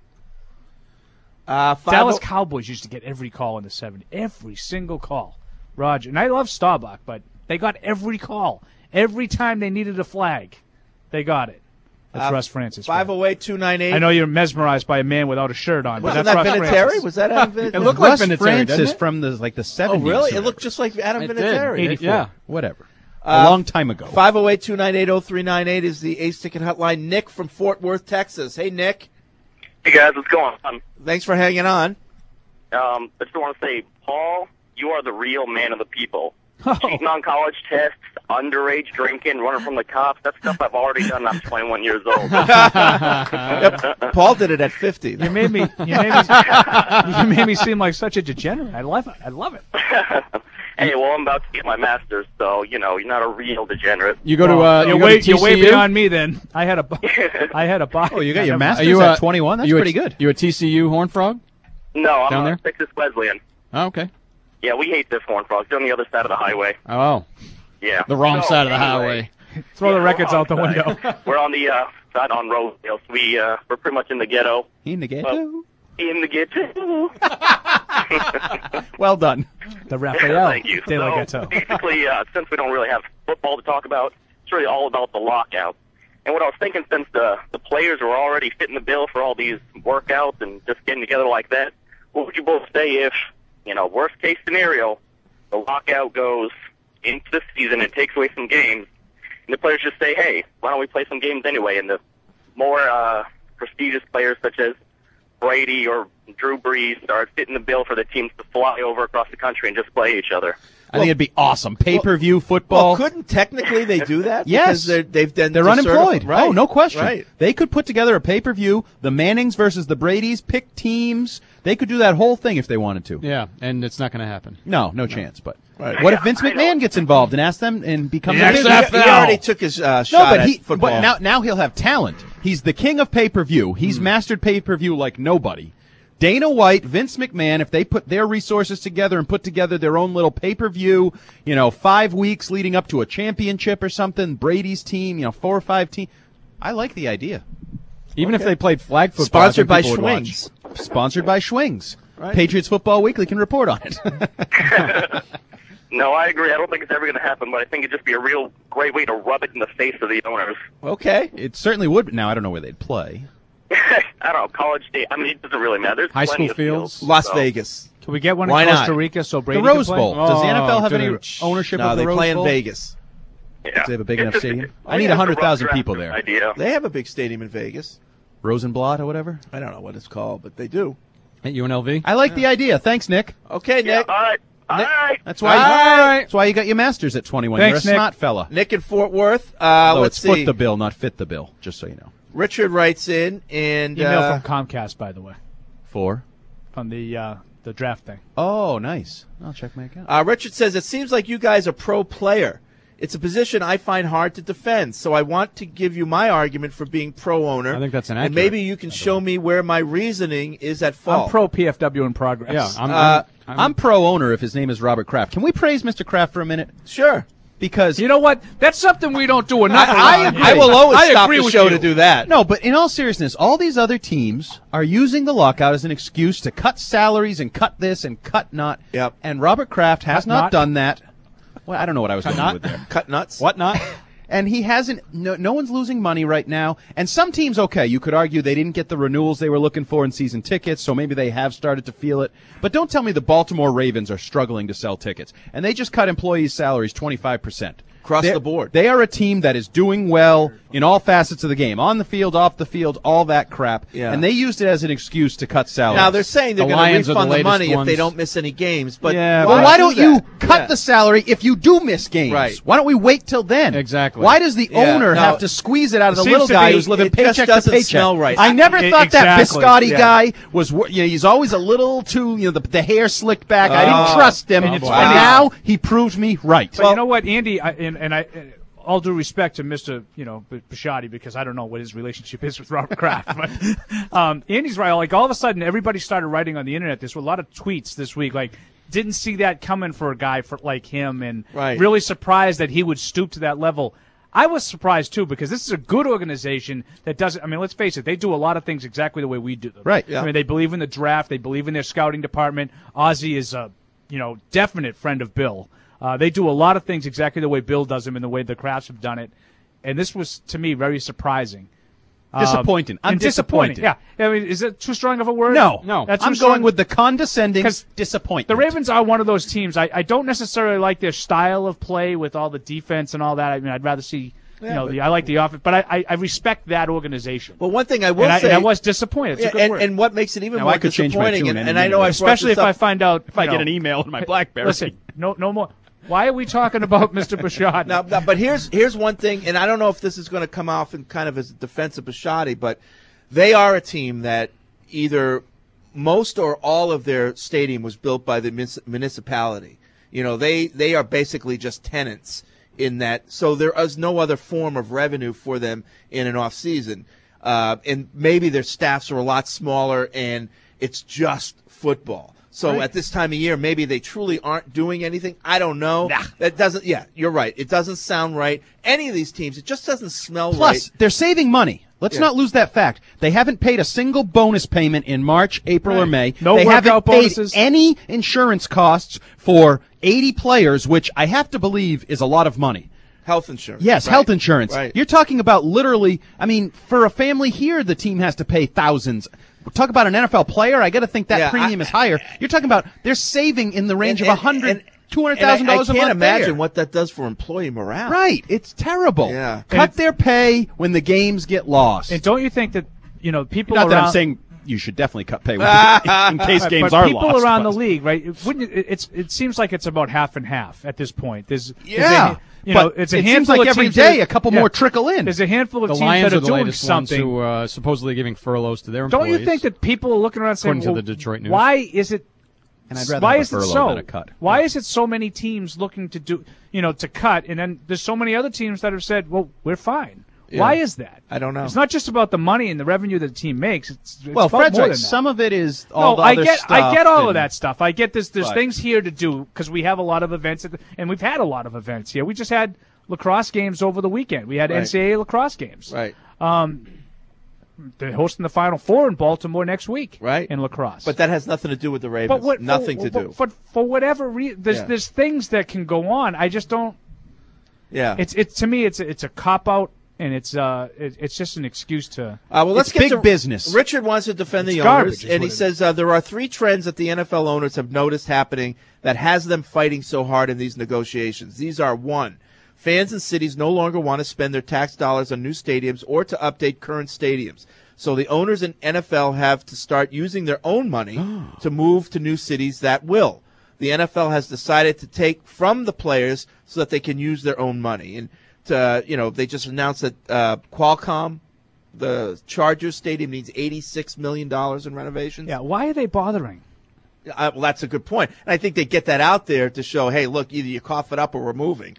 Uh, five Dallas oh- Cowboys used to get every call in the seventies, every single call. Roger, and I love Staubach, but they got every call every time they needed a flag. They got it. That's Uh, Russ Francis. five oh eight, two nine eight. I know you're mesmerized by a man without a shirt on, but Wasn't that's that Russ Vinatieri? Francis. Was that Adam Vinatieri? It looked like Russ Vinatieri, Francis doesn't it? from the like the Oh, seventies. really? or It looked just like Adam It did. Vinatieri. eighty Yeah. Whatever. Uh, a long time ago. five oh eight, two nine eight, oh three nine eight is the Ace Ticket Hotline. Nick from Fort Worth, Texas. Hey, Nick. Hey guys, what's going on? Thanks for hanging on. Um, I just want to say, Paul, you are the real man of the people. Oh. Cheating on college tests, underage drinking, running from the cops, that's stuff I've already done. I'm twenty-one years old. Yep, Paul did it at fifty. You made me. You made me. you made me seem like such a degenerate. I love it. I love it. Hey, well, I'm about to get my master's, so, you know, you're not a real degenerate. You go to uh, you're, you go way, to you're way T C U? beyond me. Then I had a. bu- I had a. bu- Oh, you got your I- master's Are you, at uh, twenty-one? That's you a- pretty good. You a T C U Horned Frog? No, I'm Down a there? Texas Wesleyan. Oh, okay. Yeah, we hate this Horn Frogs. They're on the other side of the highway. Oh, Yeah. the wrong So, side of the anyway, highway. Throw the Yeah, records we're out the on window. side. We're on the uh, side on Rosedale. So we, uh, we're pretty much in the ghetto. In the ghetto. Well, in the ghetto. Well done. The Raphael Thank you. De La So, Ghetto. basically, uh, since we don't really have football to talk about, it's really all about the lockout. And what I was thinking, since the the players were already fitting the bill for all these workouts and just getting together like that, what would you both say if, you know, worst case scenario, the lockout goes into the season and takes away some games, and the players just say, hey, why don't we play some games anyway? And the more uh, prestigious players such as Brady or Drew Brees start fitting the bill for the teams to fly over across the country and just play each other. I think it'd be awesome. Pay per view football. Well, couldn't technically they do that? Yes. Because they're, they've done They're decertif- unemployed. Right. Oh, no question. Right. They could put together a pay per view. The Mannings versus the Bradys, pick teams. They could do that whole thing if they wanted to. Yeah, and it's not going to happen. No, no chance. But Right. what if Vince McMahon gets involved and asks them and becomes Yeah, a He, X F L. he already took his uh, No, shot but at he. football. But now, now he'll have talent. He's the king of pay per view. He's mastered pay per view like nobody. Dana White, Vince McMahon, if they put their resources together and put together their own little pay per view, you know, five weeks leading up to a championship or something, Brady's team, you know, four or five teams. I like the idea. Even if they played flag football, I Sponsored think by people would watch. Schwings. Sponsored by Schwings. Right. Patriots Football Weekly can report on it. No, I agree. I don't think it's ever going to happen, but I think it'd just be a real great way to rub it in the face of the owners. Okay. It certainly would. Now, I don't know where they'd play. I don't know, college day. I mean, it doesn't really matter. There's High plenty school of fields? Las so. Vegas. Can we get one Why in Costa not? Rica so The Brady Rose can play? Bowl. Does the N F L have Oh, any dude. ownership No, of the they Rose play in Bowl? Vegas. Yeah. Do they have a big It's enough just- stadium? I I need think one it's a hundred thousand rough people draft there. Idea. They have a big stadium in Vegas. Rosenblatt or whatever? I don't know what it's called, but they do. At U N L V? I like the idea. Thanks, Nick. Okay, Yeah, Nick. all right. All Nick- right. That's why. All right. That's why you got your masters at twenty-one. Thanks, You're a Nick. smart fella. Nick in Fort Worth. Uh, Although let's it's foot see. the bill, not fit the bill. Just so you know. Richard writes in and Email uh, from Comcast, by the way, Four. from the uh, the draft thing. Oh, nice. I'll check my account. uh, Richard says it seems like you guys are pro player. it's a position I find hard to defend. So I want to give you my argument for being pro-owner. I think that's inaccurate. And maybe you can show me where my reasoning is at fault. I'm pro P F W in progress. Yeah, I'm, Uh, I'm, I'm pro-owner if his name is Robert Kraft. Can we praise Mister Kraft for a minute? Sure. Because you know what? That's something we don't do enough. I, I around agree. here. I will always I stop agree the with show you. to do that. No, but in all seriousness, all these other teams are using the lockout as an excuse to cut salaries and cut this and cut not. Yep. And Robert Kraft has Cut not not? done that. Well, I don't know what I was Cut going not? with there. Cut nuts. What not? And he hasn't. No, no one's losing money right now. And some teams, okay, you could argue they didn't get the renewals they were looking for in season tickets, so maybe they have started to feel it. But don't tell me the Baltimore Ravens are struggling to sell tickets, and they just cut employees' salaries twenty-five percent. Across They're- the board. They are a team that is doing well in all facets of the game, on the field, off the field, all that crap. Yeah. And they used it as an excuse to cut salaries. Now they're saying they're The going to Lions are the refund the, latest money if ones. they don't miss any games. But yeah, why well, why do don't that? you cut Yeah. the salary if you do miss games? Right. Why don't we wait till then? Exactly. Why does the Yeah, owner no, have to squeeze it out of it the seems little to guy be- who's living it just paycheck doesn't to paycheck? smell right. I never I- thought that exactly. Biscotti Yeah. guy was. wor- You know, he's always a little too. You know, the, the hair slicked back. I didn't Oh. trust him, And and, it's funny. now he proved me right. But you know what, Andy, I, and, and I, all due respect to Mister You know Biscotti, because I don't know what his relationship is with Robert Kraft, but um, Andy's right. Like all of a sudden, everybody started writing on the internet. There's a lot of tweets this week, like didn't see that coming for a guy for like him, and Right. really surprised that he would stoop to that level. I was surprised too, because this is a good organization that doesn't. I mean, let's face it, they do a lot of things exactly the way we do them. Right. Yeah. I mean, they believe in the draft. They believe in their scouting department. Ozzy is a, you know, definite friend of Bill. Uh, they do a lot of things exactly the way Bill does them and the way the Crafts have done it. And this was, to me, very surprising. Disappointing. Um, I'm and disappointing. disappointed. Yeah. I mean, is it too strong of a word? No, No. That's I'm too strong? going with the condescending 'Cause disappointment. The Ravens are one of those teams. I, I don't necessarily like their style of play with all the defense and all that. I mean, I'd rather see, you know, the, I like the offense, but I, I, I respect that organization. Well, one thing I will and, I, say, and I was disappointed. It's a Yeah, good and, word. and what makes it even Now, more I could change my disappointing, tune and, any and I know minute. I Especially if I find out if I you get know, an email in my BlackBerry. Listen, no, no more. Why are we talking about Mister Biscotti? Now, now, but here's here's one thing, and I don't know if this is going to come off in kind of as a defense of Biscotti, but they are a team that either most or all of their stadium was built by the munis- municipality. You know, they they are basically just tenants in that, so there is no other form of revenue for them in an off season, uh, and maybe their staffs are a lot smaller, and it's just football. So Right. at this time of year, maybe they truly aren't doing anything. I don't know. That doesn't. Yeah, you're right. It doesn't sound right. Any of these teams, it just doesn't smell Plus, right. they're saving money. Let's Yeah. not lose that fact. They haven't paid a single bonus payment in March, April, or Right. May. No they haven't workout paid bonuses. any insurance costs for eighty players, which I have to believe is a lot of money. Health insurance. Yes, Right. health insurance. Right. You're talking about literally, I mean, for a family here, the team has to pay thousands. Talk about an N F L player, I got to think that Yeah, premium I- is higher. You're talking about they're saving in the range And- of a and- hundred, and- two hundred And thousand I, I dollars a can't month. imagine there. what that does for employee morale. Right, it's terrible. Yeah. Cut their pay when the games get lost. And don't you think that, you know, people Not around... that I'm saying you should definitely cut pay when, in case Right, games but are people lost. around but- the league, right? it Wouldn't it, it's it seems like it's about half and half at this point. There's there's Yeah, a, you know, but it's a it seems handful like of every teams day that- a couple yeah. more trickle in. There's a handful of The teams Lions that are are the doing latest something. ones who uh, supposedly giving furloughs to their Don't employees. you think that people are looking around saying, According to well, the Detroit News. why is it? And I'd rather why have a is it furlough so? than a cut. Why is it so many teams looking to do, you know, to cut, and then there's so many other teams that have said, well, we're fine. Yeah. Why is that? I don't know. It's not just about the money and the revenue that the team makes. It's, it's well, about Fred's more right. than that. Some of it is all no, the I other get, stuff. I get all of and- that stuff. I get this. There's But- things here to do because we have a lot of events, at the, and we've had a lot of events here. We just had lacrosse games over the weekend. We had Right. N C double A lacrosse games. Right. Um, they're hosting the Final Four in Baltimore next week. Right. In lacrosse. But that has nothing to do with the Ravens. But what, nothing for, to do. For, for whatever reason, there's Yeah. there's things that can go on. I just don't. Yeah. It's it's to me it's a, it's a cop out, and it's uh it, it's just an excuse to. Uh, well, let's It's get big to business. Richard wants to defend It's the garbage, owners, is and what he it says uh, there are three trends that the N F L owners have noticed happening that has them fighting so hard in these negotiations. These are one, fans and cities no longer want to spend their tax dollars on new stadiums or to update current stadiums. So the owners in N F L have to start using their own money to move to new cities that will. The N F L has decided to take from the players so that they can use their own money. And to, you know, they just announced that uh, Qualcomm, the Chargers stadium, needs eighty-six million dollars in renovations. Yeah, why are they bothering? Uh, well, that's a good point. And I think they get that out there to show, hey, look, either you cough it up or we're moving.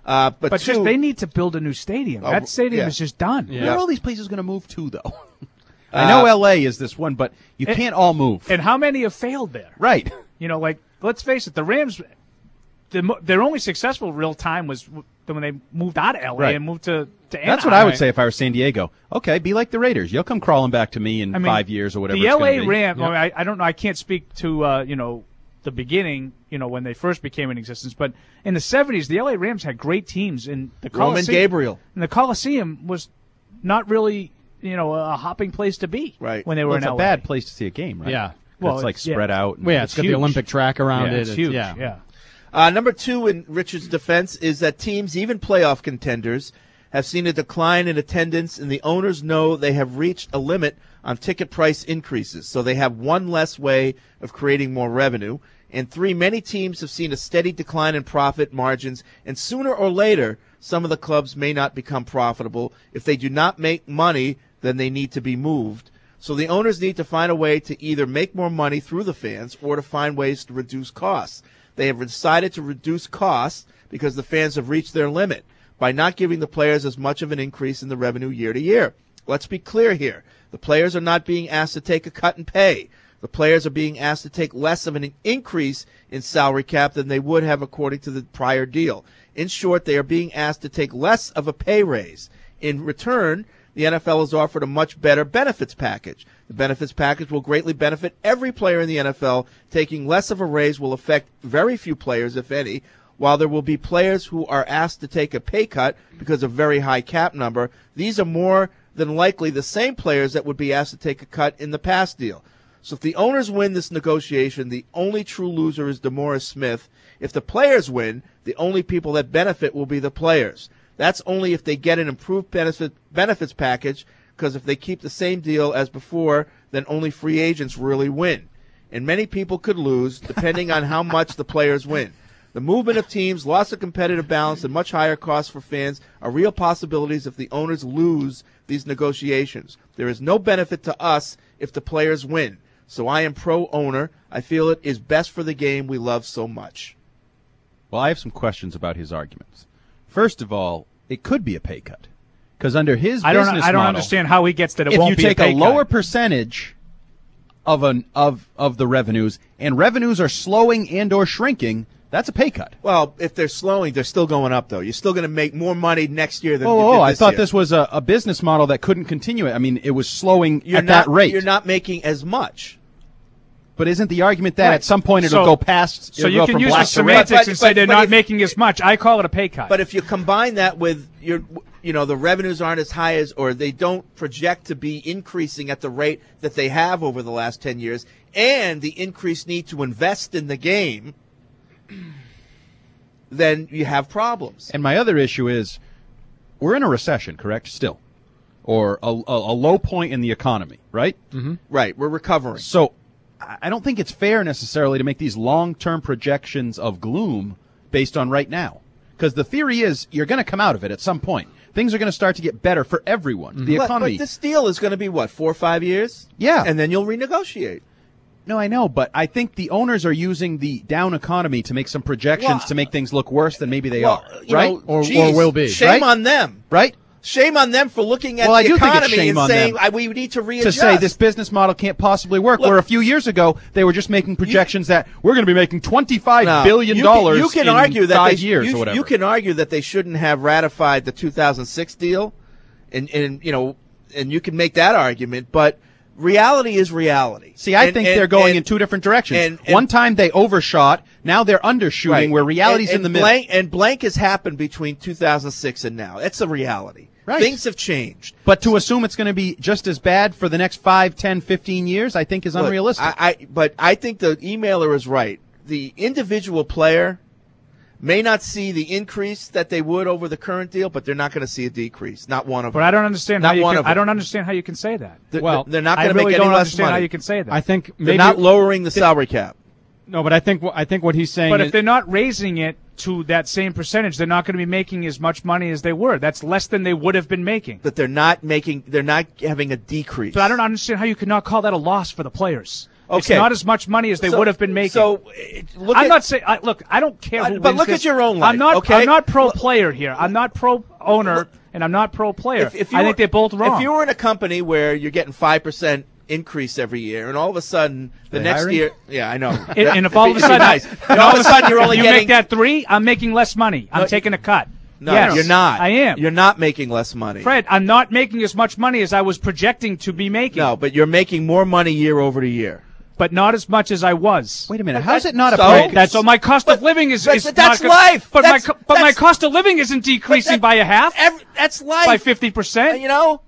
Uh, but But two, just they need to build a new stadium. Oh, that stadium yeah. is just done. Where are all these places going to move to, though? Uh, I know L A is this one, but you and- can't all move. And how many have failed there? Right. You know, like, let's face it, the Rams, the, mo- their only successful real time was w- when they moved out of L A Right. and moved to, to Anaheim. That's what I would say if I were San Diego. Okay, be like the Raiders. You'll come crawling back to me in I mean, five years or whatever The it's L gonna A be. Rams, Yeah. I, mean, I, I don't know, I can't speak to, uh, you know, the beginning, you know, when they first became in existence, but in the seventies, the L A Rams had great teams, and the Roman Coliseum, Gabriel. and the Coliseum was not really, you know, a hopping place to be Right. when they were Well, in it's L A. a bad place to see a game, right? Yeah. Well, it's like it's- yeah. spread out. Well, yeah, it's got the huge. Olympic track around Yeah, it. it's It's- huge. yeah. yeah. Uh, number two in Richard's defense is that teams, even playoff contenders, have seen a decline in attendance, and the owners know they have reached a limit on ticket price increases, so they have one less way of creating more revenue. And three, many teams have seen a steady decline in profit margins, and sooner or later, some of the clubs may not become profitable. If they do not make money, then they need to be moved. So the owners need to find a way to either make more money through the fans or to find ways to reduce costs. They have decided to reduce costs because the fans have reached their limit by not giving the players as much of an increase in the revenue year to year. Let's be clear here. The players are not being asked to take a cut in pay. The players are being asked to take less of an increase in salary cap than they would have according to the prior deal. In short, they are being asked to take less of a pay raise. In return, the N F L has offered a much better benefits package. The benefits package will greatly benefit every player in the N F L. Taking less of a raise will affect very few players, if any, while there will be players who are asked to take a pay cut because of very high cap number. These are more than likely the same players that would be asked to take a cut in the past deal. So if the owners win this negotiation, the only true loser is DeMaurice Smith. If the players win, the only people that benefit will be the players. That's only if they get an improved benefit, benefits package, because if they keep the same deal as before, then only free agents really win. And many people could lose, depending on how much the players win. The movement of teams, loss of competitive balance, and much higher costs for fans are real possibilities if the owners lose these negotiations. There is no benefit to us if the players win. So I am pro-owner. I feel it is best for the game we love so much. Well, I have some questions about his arguments. First of all, it could be a pay cut. Because under his I don't. business I don't model, understand how he gets that. It if won't you be take a, a, pay lower cut. percentage of an of of the revenues, and revenues are slowing and or shrinking, that's a pay cut. Well, if they're slowing, they're still going up, though. You're still going to make more money next year than Oh, you oh, did I this thought year. this was a, a business model that couldn't continue. I mean, it was slowing You're at not, that rate. You're not making as much. But isn't the argument that Right. at some point it'll So- go past? So it'll you go can from use the black to red? semantics and say they're but not if- making as much. I call it a pay cut. But if you combine that with your, you know, the revenues aren't as high as, or they don't project to be increasing at the rate that they have over the last ten years, and the increased need to invest in the game, then you have problems. And my other issue is, we're in a recession, correct? Still, or a, a, a low point in the economy, right? Mm-hmm. Right, we're recovering. So, I I don't think it's fair necessarily to make these long-term projections of gloom based on right now, because the theory is you're going to come out of it at some point. Things are going to start to get better for everyone. The But- economy. But this deal is going to be what, four or five years? Yeah. And then you'll renegotiate. No, I know, but I think the owners are using the down economy to make some projections Well, to make things look worse than maybe they Well, are, you right? know, geez, Shame right? on them. Right? Shame on them for looking at Well, I the do think it's economy shame and on saying them I, we need to to readjust. say this business model can't possibly work. Look, where a few years ago they were just making projections that we're going to be making twenty-five No, billion you dollars. can, you can in argue that five they, years you, or whatever. You can argue that they shouldn't have ratified the two thousand six deal, and and you know, and you can make that argument, but reality is reality. See, I And- think and- they're going and- in two different directions. and- and- One time they overshot, now they're undershooting, Right. where reality's and, in the and middle. blank, and blank has happened between two thousand six and now. That's a reality. Right. Things have changed. But to assume it's going to be just as bad for the next five, ten, fifteen years, I think is Look, unrealistic. I, I, but I think the emailer is right. The individual player may not see the increase that they would over the current deal, but they're not going to see a decrease. Not one of them. But I don't understand Not how you one can, of them. I don't understand how you can say that. They're, Well, they're not I going to really make any don't less understand money. how you can say that. I think they're maybe not lowering the salary cap. No, but I think wh- I think what he's saying But is if they're not raising it to that same percentage, they're not going to be making as much money as they were. That's less than they would have been making. But they're not making. They're not having a decrease. So I don't understand how you could not call that a loss for the players. It's Okay. not as much money as they So- would have been making. so, look I'm at- not saying. I, look, I don't care. Uh, Who but wins look this. at your own I'm life, not. okay? I'm not pro player here. I'm not pro owner, and I'm not pro player. If, if you I were- think they're both wrong. If you were in a company where you're getting five percent increase every year, and all of a sudden the They next hiring? year, yeah, I know. and, and if all of a It'd be sudden, nice. and all of a sudden you're only you getting make that three, I'm making less money. I'm No, taking a cut. No, yes, you're not. I am. You're not making less money. Fred, I'm not making as much money as I was projecting to be making. No, but you're making more money year over to year. But not as much as I was. Wait a minute. But How's that- it not a so, break? That's so my cost of living is. but- is but that's not, life. But That's- my co- but my that's- cost of living isn't decreasing that- by a half. Every, that's life. By fifty percent. You know,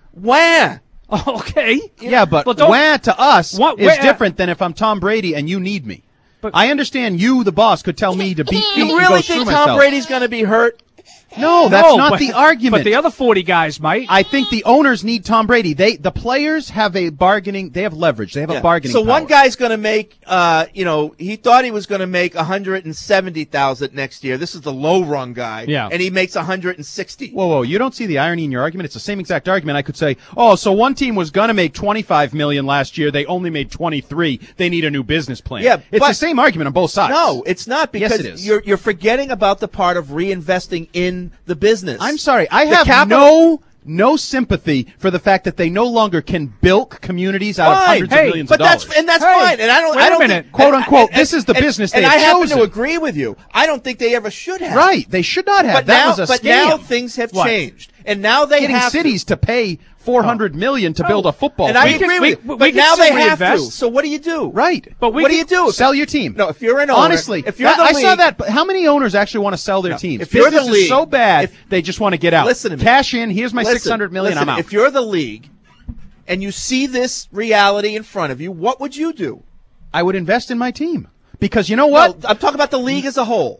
wah. Okay. Yeah, but Well, don't- wah to us What- is wah- different than if I'm Tom Brady and you need me. I understand you, the boss, could tell me to beat feet You and really go think screw Tom myself. Brady's going to be hurt? No, that's No, not but- the argument. But the other forty guys might. I think the owners need Tom Brady. They, the players have a bargaining. They have leverage. They have Yeah. a bargaining. So power. one guy's going to make, uh, you know, he thought he was going to make one hundred and seventy thousand next year. This is the low run guy, Yeah. and he makes one hundred and sixty. Whoa, whoa! You don't see the irony in your argument. It's the same exact argument. I could say, oh, so one team was going to make twenty-five million last year. They only made twenty-three. They need a new business plan. Yeah, it's but- the same argument on both sides. No, it's not because Yes, it is. you're you're forgetting about the part of reinvesting in the business. I'm sorry. I The have capital- no no sympathy for the fact that they no longer can bilk communities out of Fine. hundreds Hey, of millions but of dollars. that's and that's Hey, fine. And I don't. wait I a don't minute. think, Quote, and- unquote, and- this is the and- business and they I have happen chosen. to agree with you. I don't think they ever should have. Right. They should not have. But that now, was a but scam. now things have What? changed, and now they Getting have cities to, pay four hundred million to build a football And I field. agree we- with you. we But can now still they have to. reinvest. So what do you do? Right. But we what do can- you do? Sell your team. No, if you're an owner, Honestly, if you're that- the I league, saw that. But how many owners actually want to sell their No, team? if you're the Business is league- so bad, if- they just want to get out. Listen to me. Cash in. Here's my Listen, six hundred million. listen, I'm out. If you're the league and you see this reality in front of you, what would you do? I would invest in my team because you know what? No, I'm talking about the league as a whole.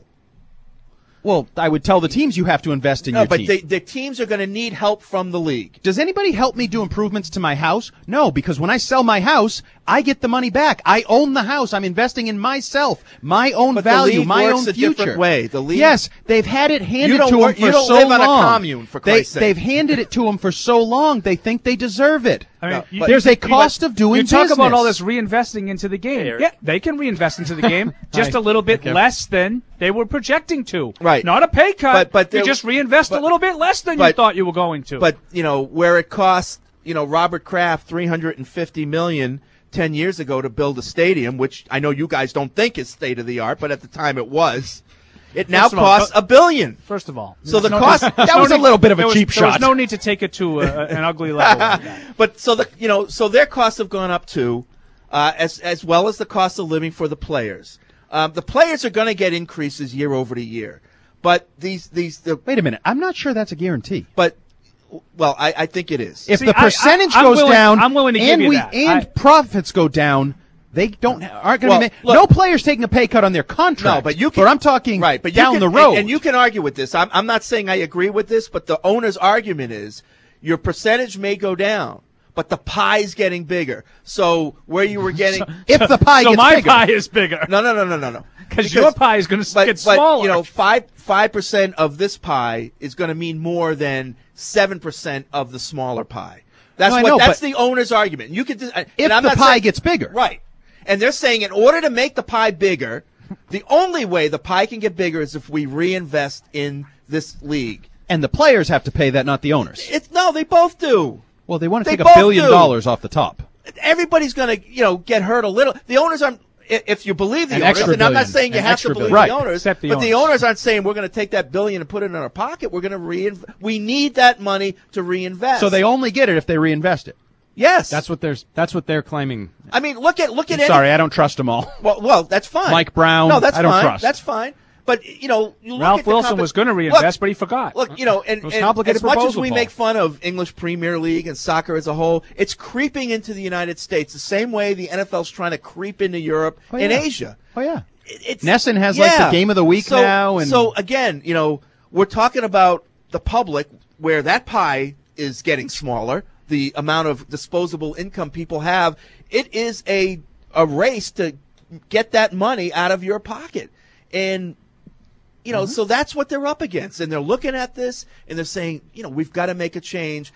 Well, I would tell the teams you have to invest in No, your but team. the, the teams are going to need help from the league. Does anybody help me do improvements to my house? No, because when I sell my house, I get the money back. I own the house. I'm investing in myself, my own But the value, league my works own a future. different way. The league- yes, they've had it handed You don't to work- them for you don't so live long. on a commune, for they, Christ's sake. They've handed it to them for so long. They think they deserve it. I mean, you- There's you- a cost you- of doing You talk business. about all this reinvesting into the game. Yeah, they can reinvest into the game just Hi. a little bit Okay. less than they were projecting to. Right. Not a pay cut. But- but you there- just reinvest but- a little bit less than you but- thought you were going to. But you know where it cost, you know, Robert Kraft three hundred and fifty million ten years ago to build a stadium, which I know you guys don't think is state of the art, but at the time it was. It now First of all, costs no- a billion. First of all, So the no cost need- that no was a need- little bit of a there was- cheap There was shot. no need to take it to a, an ugly level. like that. But so the you know so their costs have gone up too, uh, as as well as the cost of living for the players. Um, the players are going to get increases year over to year, but these these the, Wait a minute. I'm not sure that's a guarantee. but well I, I think it is. If See, the I- I- percentage I'm goes willing- down I'm willing to give and you we that. and I- profits go down, they don't aren't going Well, to be ma- look- no players taking a pay cut on their contract. No, but you can. But I'm talking right, but you down can- the road. and, and you can argue with this. I'm, I'm not saying I agree with this, but the owner's argument is your percentage may go down, but the pie's getting bigger. So where you were getting, if the pie so gets my bigger, pie is bigger. no, no, no, no, no, no, Because your pie is going to but, get but, smaller. you know, five five percent of this pie is going to mean more than seven percent of the smaller pie. That's No, I what. know, that's but the owner's argument. You could, and if I'm the not pie saying- gets bigger, right? And they're saying in order to make the pie bigger, the only way the pie can get bigger is if we reinvest in this league. and the players have to pay that, not the owners. It's no, they both do. Well, they want to They take a both billion do. dollars off the top. Everybody's going to, you know, get hurt a little. The owners aren't. i- If you believe the An owners, extra and I'm not billion. saying you An have to extra believe billion. the Right. owners, Except the but the owners. owners aren't saying we're going to take that billion and put it in our pocket. We're going to reinvest. We need that money to reinvest. So they only get it if they reinvest it. yes. That's what they're that's what they're claiming. I mean, look at look at any, Sorry, I don't trust them all. Well, well, that's fine. Mike Brown, No, that's I don't fine. trust. That's fine. But you know, you look Ralph at the Wilson compa- was going to Look, reinvest, but he forgot. Look, you know, and, It was and complicated as much as proposal, we Paul. make fun of English Premier League and soccer as a whole, it's creeping into the United States the same way the N F L's trying to creep into Europe Oh, and yeah. Asia. Oh yeah. It's, Nesson has like yeah. the game of the week so, now, and so again, you know, we're talking about the public where that pie is getting smaller. The amount of disposable income people have, it is a a race to get that money out of your pocket, and you know, Mm-hmm. so that's what they're up against, and they're looking at this and they're saying, you know, we've got to make a change.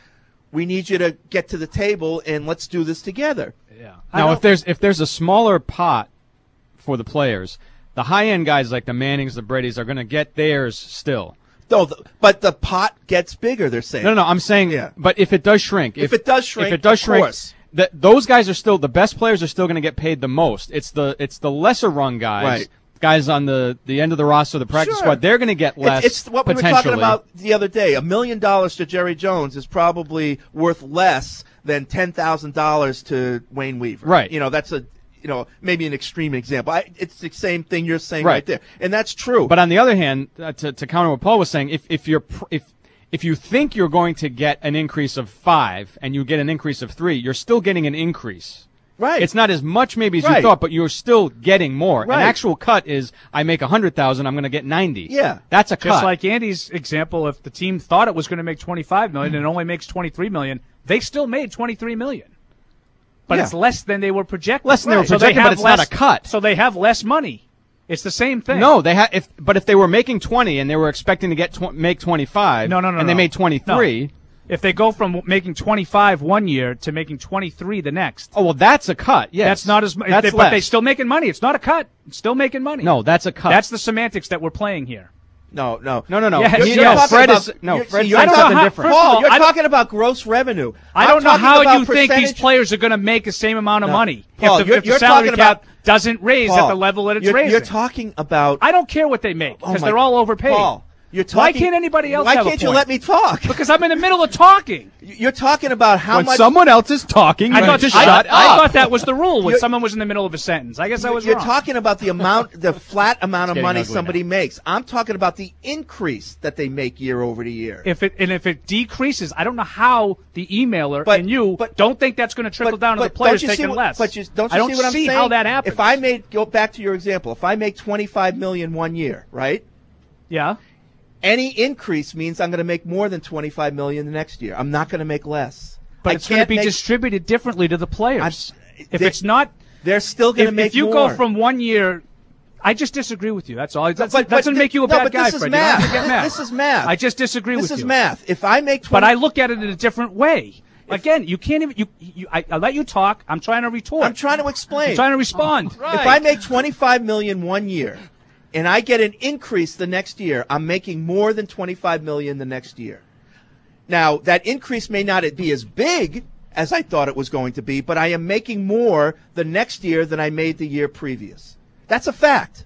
we need you to get to the table and let's do this together. Yeah. Now, if there's if there's a smaller pot for the players, the high-end guys like the Mannings, the Bradys are going to get theirs still. No, the, but the pot gets bigger, they're saying. No, no, no, I'm saying, Yeah. but if it does shrink. If it does shrink, If it does of shrink, course. th- those guys are still, the best players are still going to get paid the most. It's the it's the lesser-run guys, Right. guys on the, the end of the roster, the practice Sure. squad, they're going to get less It's, it's what we were potentially. talking about the other day. A million dollars to Jerry Jones is probably worth less than ten thousand dollars to Wayne Weaver. Right. You know, that's a, you know, maybe an extreme example. I, it's the same thing you're saying Right. right, there. And that's true. But on the other hand, uh, to, to counter what Paul was saying, if, if you're, pr- if, if you think you're going to get an increase of five and you get an increase of three, you're still getting an increase. Right. It's not as much maybe as Right. you thought, but you're still getting more. Right. An actual cut is I make a hundred thousand, I'm going to get ninety. Yeah. That's a Just cut. like Andy's example, if the team thought it was going to make twenty-five million dollars and it only makes twenty-three million dollars, they still made twenty-three million dollars. But Yeah. it's less than they were projecting. Less than they were So projecting, have but it's not less- a cut. So they have less money. It's the same thing. No, they had. If but if they were making twenty and they were expecting to get tw- make twenty five, No, no, no, and they no. made twenty three. No. If they go from making twenty-five one year to making twenty-three the next. Oh well, that's a cut. Yes, That's not as much. That's But less. they're still making money. It's not a cut. It's still making money. No, that's a cut. That's the semantics that we're playing here. No, no. No, no, no. Yes, You- yes. no, Talking Fred about- is no. you're- Fred see, is you're I don't know something how- different. first of Paul, all, you're I don't- talking about gross revenue. I I'm don't know talking how about you think these percentage- players are going to make the same amount of No. money Paul, if the, you're- if the you're salary talking cap about- doesn't raise at Paul, the level that it's you're, raising. You're talking about. I don't care what they make Oh because my- they're all overpaid. Paul, you're Why talking. can't anybody else Why have a can't you point? let me talk? Because I'm in the middle of talking. You're talking about how when much. someone else is talking, I you thought, need to I, shut I up. thought that was the rule when You're- someone was in the middle of a sentence. I guess I was You're wrong. talking about the amount, the flat amount of getting money ugly somebody makes. I'm talking about the increase that they make year over year. If it and if it decreases, I don't know how the emailer But- and you but- don't think that's going to trickle down to the But players don't you see taking what, less. But you, don't you I don't see what I'm see saying? how that happens. If I made go back to your example, if I make twenty-five million one year, right? yeah, Any increase means I'm going to make more than twenty-five million the next year. I'm not going to make less. but I it's going to can't be make- distributed differently to the players. I'm- if they- it's not, They're still going to if, make if you more. go from one year. I just disagree with you. That's all. That's, but- that doesn't but make you a no, bad but guy, this is Fred. You don't have to math. get mad. This is math. I just disagree This with is you. math. If I make But twenty, I look at it in a different way. Again, you can't even. You, you I, I let you talk. I'm trying to retort. I'm trying to explain. I'm trying to respond. If I make twenty-five million one year, and I get an increase the next year, I'm making more than twenty-five million the next year. Now, that increase may not be as big as I thought it was going to be, but I am making more the next year than I made the year previous. That's a fact.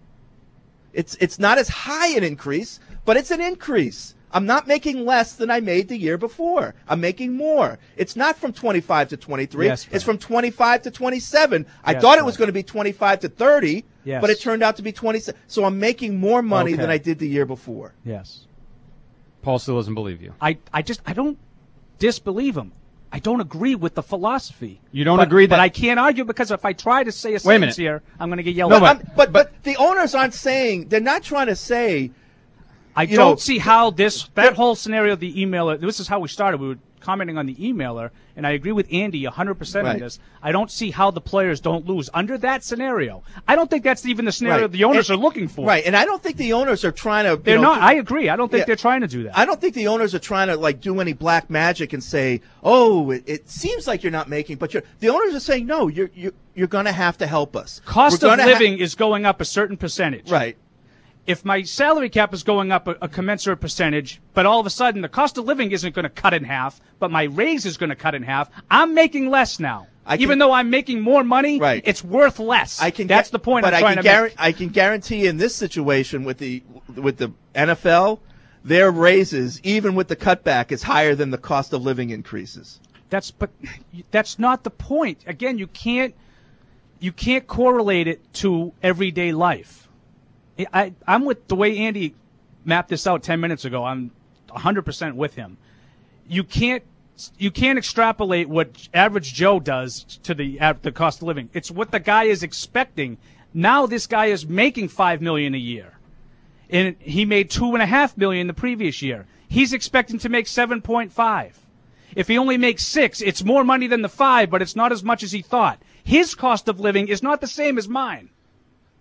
It's it's not as high an increase, but it's an increase. I'm not making less than I made the year before. I'm making more. It's not from twenty-five to twenty-three. Yes, Fred. It's from twenty-five to twenty-seven. I Yes, thought it Fred. was going to be twenty-five to thirty, Yes. but it turned out to be twenty-seven. So I'm making more money Okay. than I did the year before. Yes. Paul still doesn't believe you. I, I just I don't disbelieve him. I don't agree with the philosophy. You don't But- agree but that- I can't argue because if I try to say a Wait a sentence minute. here, I'm going to get yelled But, at. I'm- but, but the owners aren't saying, they're not trying to say, I you don't know, see how this that whole scenario, the emailer. This is how we started. We were commenting on the emailer, and I agree with Andy one hundred percent on Right. this. I don't see how the players don't lose under that scenario. I don't think that's even the scenario Right. the owners And- are looking for. right, and I don't think the owners are trying to. you They're know, not. I agree. I don't think Yeah. they're trying to do that. I don't think the owners are trying to like do any black magic and say, "Oh, it, it seems like you're not making," but you're, the owners are saying, "No, you're you're, you're going to have to help us." Cost We're of gonna ha- living is going up a certain percentage. right. If my salary cap is going up a, a commensurate percentage, but all of a sudden the cost of living isn't going to cut in half, but my raise is going to cut in half, I'm making less now. I can- Even though I'm making more money, Right. it's worth less. I can. That's gu- the point But I'm I trying can to guar- make. I can guarantee in this situation with the with the N F L, their raises, even with the cutback, is higher than the cost of living increases. That's but that's not the point. Again, you can't you can't correlate it to everyday life. I, I'm with the way Andy mapped this out ten minutes ago. I'm one hundred percent with him. You can't you can't extrapolate what average Joe does to the av- the cost of living. It's what the guy is expecting. Now this guy is making five million a year, and he made two and a half million the previous year. He's expecting to make seven point five. If he only makes six, it's more money than the five, but it's not as much as he thought. His cost of living is not the same as mine.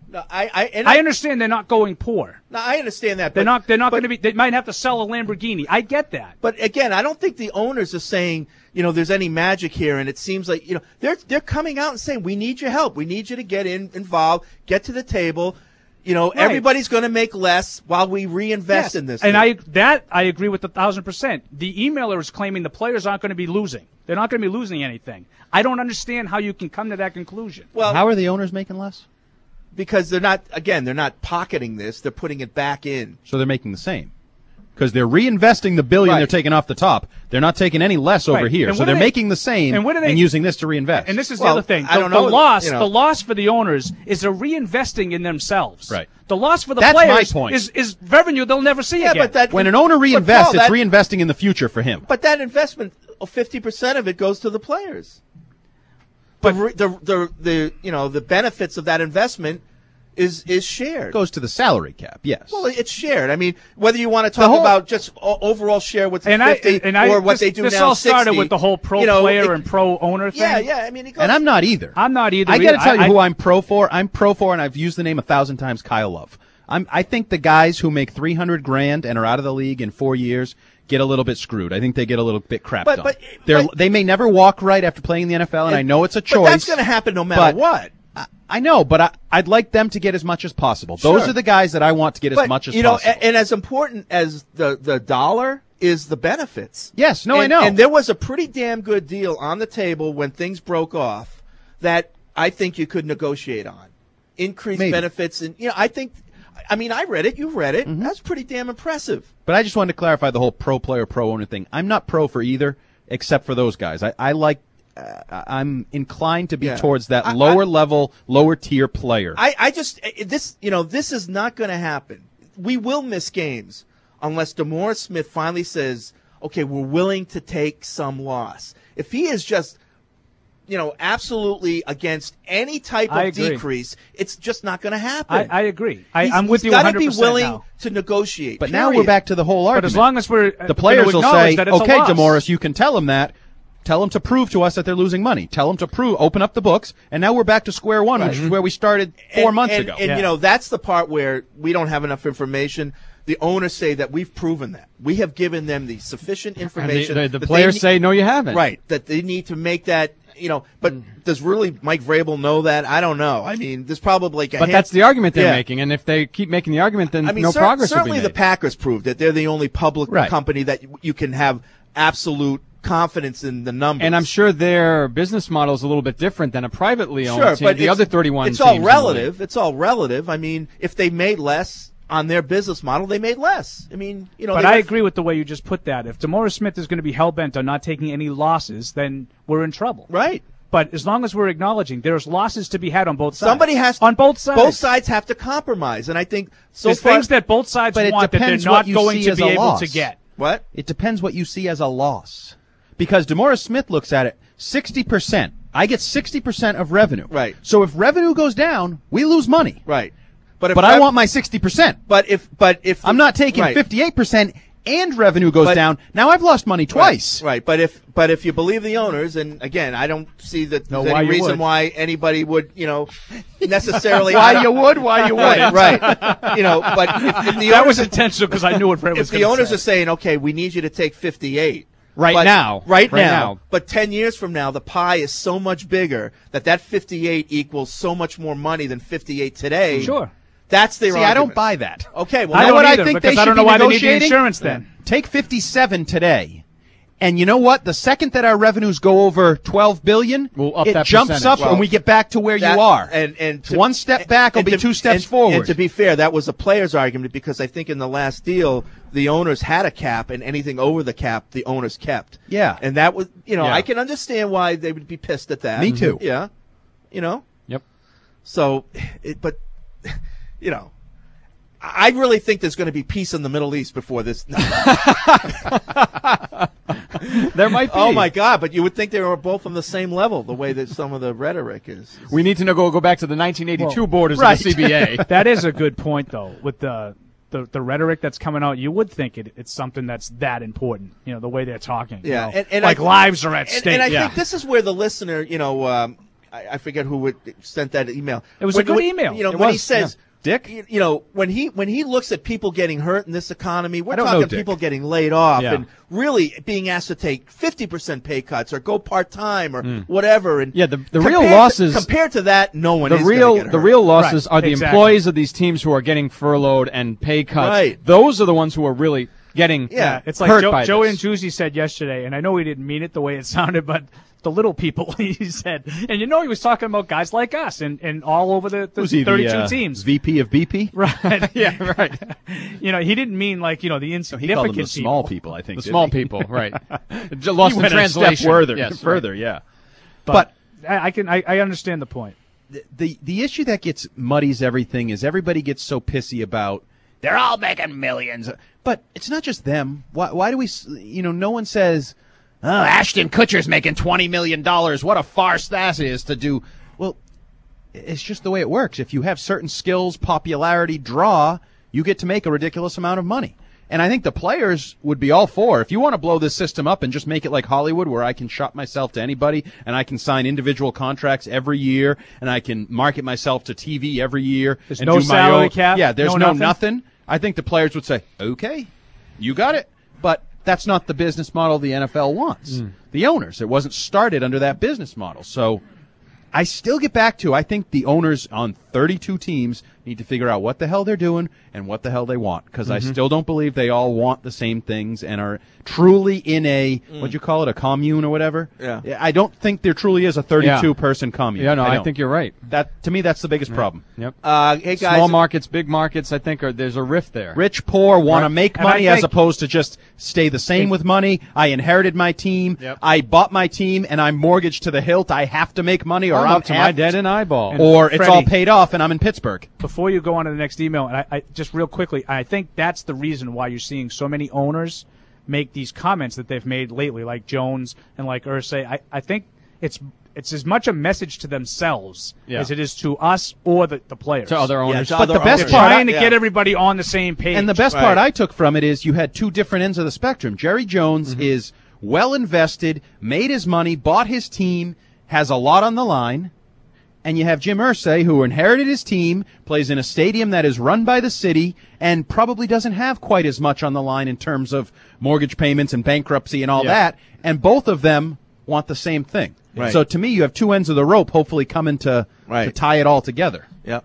No, I, I, and I I understand they're not going poor. No, I understand that. They're but, not. They're not but- going to be. They might have to sell a Lamborghini. I get that. But again, I don't think the owners are saying, you know, there's any magic here, and it seems like, you know, they're they're coming out and saying, we need your help. We need you to get in involved, get to the table. You know, Right. everybody's going to make less while we reinvest Yes. in this. And thing. I that I agree with a thousand percent. The emailer is claiming the players aren't going to be losing. They're not going to be losing anything. I don't understand how you can come to that conclusion. Well, how are the owners making less? Because they're not, again, they're not pocketing this. They're putting it back in. So they're making the same. Because they're reinvesting the billion Right. they're taking off the top. They're not taking any less over Right. here. And So what they're are they- making the same and and, what are they- using this to reinvest. And this is Well, the other thing. I The, don't the know, loss, you know. the loss for the owners is they're reinvesting in themselves. Right. The loss for the That's my players point. is is revenue they'll never see Yeah, again. but that when an owner but reinvests, Paul, it's that- reinvesting in the future for him. But that investment, fifty percent of it goes to the players. But the, the the the you know the benefits of that investment is is shared. Goes to the salary cap, yes. Well, it's shared. I mean, whether you want to talk whole- about just o- overall share with and I fifty and I or what this, they do this now, all started sixty, with the whole pro you know, player it- and pro owner thing. Yeah, yeah. I mean, it goes, And I'm not either. I'm not either. I got to either. tell you I- who I- I'm pro for. I'm pro for, and I've used the name a thousand times, Kyle Love. I'm, I think the guys who make three hundred grand and are out of the league in four years get a little bit screwed. I think they get a little bit crapped But- on. but- They're, but- they may never walk right after playing in the N F L, and, I know it's a choice. But that's going to happen no matter but what. I, I know, but I, I'd like them to get as much as possible. Those Sure. are the guys that I want to get as But, much as you know, possible. a- and as important as the the dollar is the benefits. Yes, no, I And- know. And there was a pretty damn good deal on the table when things broke off that I think you could negotiate on. Increased Maybe. benefits, and you know, I think. I mean, I read it. You read it. Mm-hmm. That's pretty damn impressive. But I just wanted to clarify the whole pro player, pro owner thing. I'm not pro for either, except for those guys. I, I like. Uh, I'm inclined to be Yeah. towards that I- lower I- level, lower tier player. I, I just eh, this you know this is not going to happen. We will miss games unless DeMaurice Smith finally says, "Okay, we're willing to take some loss." If he is just you know absolutely against any type I of agree. decrease, it's just not going to happen. I, I agree. I, He's- I'm with he's you gotta one hundred be percent willing now. to negotiate. But now period. we're back to the whole argument. But as long as we're uh, the players gonna will acknowledge say, that it's a "Okay, loss." DeMaurice, you can tell them that. Tell them to prove to us that they're losing money. Tell them to prove, open up the books, and now we're back to square one, which is where we started four and, months and, ago." And Yeah. you know that's the part where we don't have enough information. The owners say that we've proven that. We have given them the sufficient And the, information. the, the that they players need- say, no, you haven't. right that they need to make that. You know, but does really Mike Vrabel know that? I don't know. I mean, there's probably like a But hand- that's the argument they're Yeah. making, and if they keep making the argument, then I mean, no cer- progress will be certainly made. the Packers proved that they're the only public Right. company that you- you can have absolute confidence in the numbers. And I'm sure their business model is a little bit different than a privately owned sure, team. but the it's- other thirty-one It's teams all in the relative. It's all relative. I mean, if they made less on their business model, they made less. I mean, you know. But they I were- agree with the way you just put that. If DeMaurice Smith is going to be hell bent on not taking any losses, then we're in trouble. Right. But as long as we're acknowledging there's losses to be had on both sides. Somebody has to, on both sides. Both sides have to compromise, and I think so There's far, things that both sides But it want that they're depends not what you going see to as be a able loss. to get. What? It depends what you see as a loss. Because DeMaurice Smith looks at it, sixty percent. I get sixty percent of revenue. Right. So if revenue goes down, we lose money. Right. But if But I rev- want my sixty percent. But if but if I'm not taking right. fifty-eight percent and revenue goes But- down. Now I've lost money twice. Right, right. But if but if you believe the owners, and again, I don't see that No, there's why any you reason would. why anybody would, you know, necessarily. Why you would, why you right, wouldn't. right. You know, but if, if the That owners, was intentional because I knew what Fred was if the gonna owners say. are saying, okay, we need you to take fifty-eight. Right but- now. Right, Right now. now. But ten years from now, the pie is so much bigger that that fifty-eight equals so much more money than fifty-eight today. Sure. That's their See, argument. I don't buy that. Okay, well, I know don't what either, I think because they I don't should know be why they need the negotiating? insurance then. Take fifty-seven today. And you know what? The second that our revenues go over twelve billion, We'll up it that jumps percentage. up Well, and we get back to where that- you are. And and to- one step back will and be to- two steps and- forward. And to be fair, that was a player's argument because I think in the last deal, the owners had a cap, and anything over the cap, the owners kept. Yeah. And that was, you know, Yeah. I can understand why they would be pissed at that. Me too. Yeah. You know. Yep. So, it, but, you know. I really think there's going to be peace in the Middle East before this. There might be. Oh my God! But you would think they were both on the same level, the way that some of the rhetoric is. We need to know, go, go back to the nineteen eighty-two Well, borders right. of the C B A. That is a good point, though. With the the, the rhetoric that's coming out, you would think it, it's something that's that important. You know, the way they're talking. you Yeah, know, and, and like I, lives are at and, stake. And I yeah. think this is where the listener, you know, um, I, I forget who would, sent that email. It was when, a good when, email. You know, It when was, he says, yeah. Dick, you, you know, when he when he looks at people getting hurt in this economy, we're I don't know talking Dick. people getting laid off Yeah. and really being asked to take fifty percent pay cuts or go part time or whatever. And Yeah, the, the compared real to- loses compared to that, no one the is real gonna get the hurt. real losses Right, are the exactly. employees of these teams who are getting furloughed and pay cuts. Right. Those are the ones who are really getting Yeah, it's hurt like Joe, by Joe this. Angiusi said yesterday, and I know he didn't mean it the way it sounded, but the little people, he said. And you know he was talking about guys like us and, and all over the, the Was he thirty-two the, uh, teams. V P of B P? Right. Yeah, right. You know, he didn't mean like, you know, the He insignificant called them the people. small people, I think. The didn't small he? people, right. J- Lost He in went a translation. step further, Yes, further, right. yeah. But, I, I can, I, I understand the point. the, the the issue that gets muddies everything is everybody gets so pissy about they're all making millions, but it's not just them. Why, why do we? s- You know, no one says, "Oh, Ashton Kutcher's making twenty million dollars. What a farce that is to do." Well, it's just the way it works. If you have certain skills, popularity, draw, you get to make a ridiculous amount of money. And I think the players would be all for, if you want to blow this system up and just make it like Hollywood where I can shop myself to anybody and I can sign individual contracts every year and I can market myself to T V every year. There's and no do my salary own, cap, Yeah, there's no no, nothing? nothing. I think the players would say, okay, you got it. But that's not the business model the N F L wants. The owners. It wasn't started under that business model. So I still get back to, I think the owners on thirty-two teams need to figure out what the hell they're doing and what the hell they want. Because I Mhm. still don't believe they all want the same things and are truly in a, what'd you call it, a commune or whatever? Yeah. I don't think there truly is a thirty-two person commune. Yeah, no, I, don't. think you're right. That to me, that's the biggest Yeah. problem. Yep. Uh, hey guys, Small markets, big markets, I think are, there's a rift there. Rich, poor, want to Right. make And I money as think- opposed to just stay the same with money. I inherited my team. Yep. I bought my team, and I'm mortgaged to the hilt. I have to make money, or I'm I'm up to my effed. dead and eyeball. And or it's Freddie- all paid off, and I'm in Pittsburgh. Before you go on to the next email, and I, I just real quickly, I think that's the reason why you're seeing so many owners make these comments that they've made lately, like Jones and like Irsay. I, I think it's it's as much a message to themselves Yeah. as it is to us or the, the players. To other owners. to But other the best They're part, trying to I- get everybody on the same page. And the best Right. part I took from it is you had two different ends of the spectrum. Jerry Jones Mm-hmm. is well invested, made his money, bought his team, has a lot on the line. And you have Jim Irsay, who inherited his team, plays in a stadium that is run by the city, and probably doesn't have quite as much on the line in terms of mortgage payments and bankruptcy and all Yeah. that. And both of them want the same thing. Right. So to me, you have two ends of the rope, hopefully coming to, Right. to tie it all together. Yep.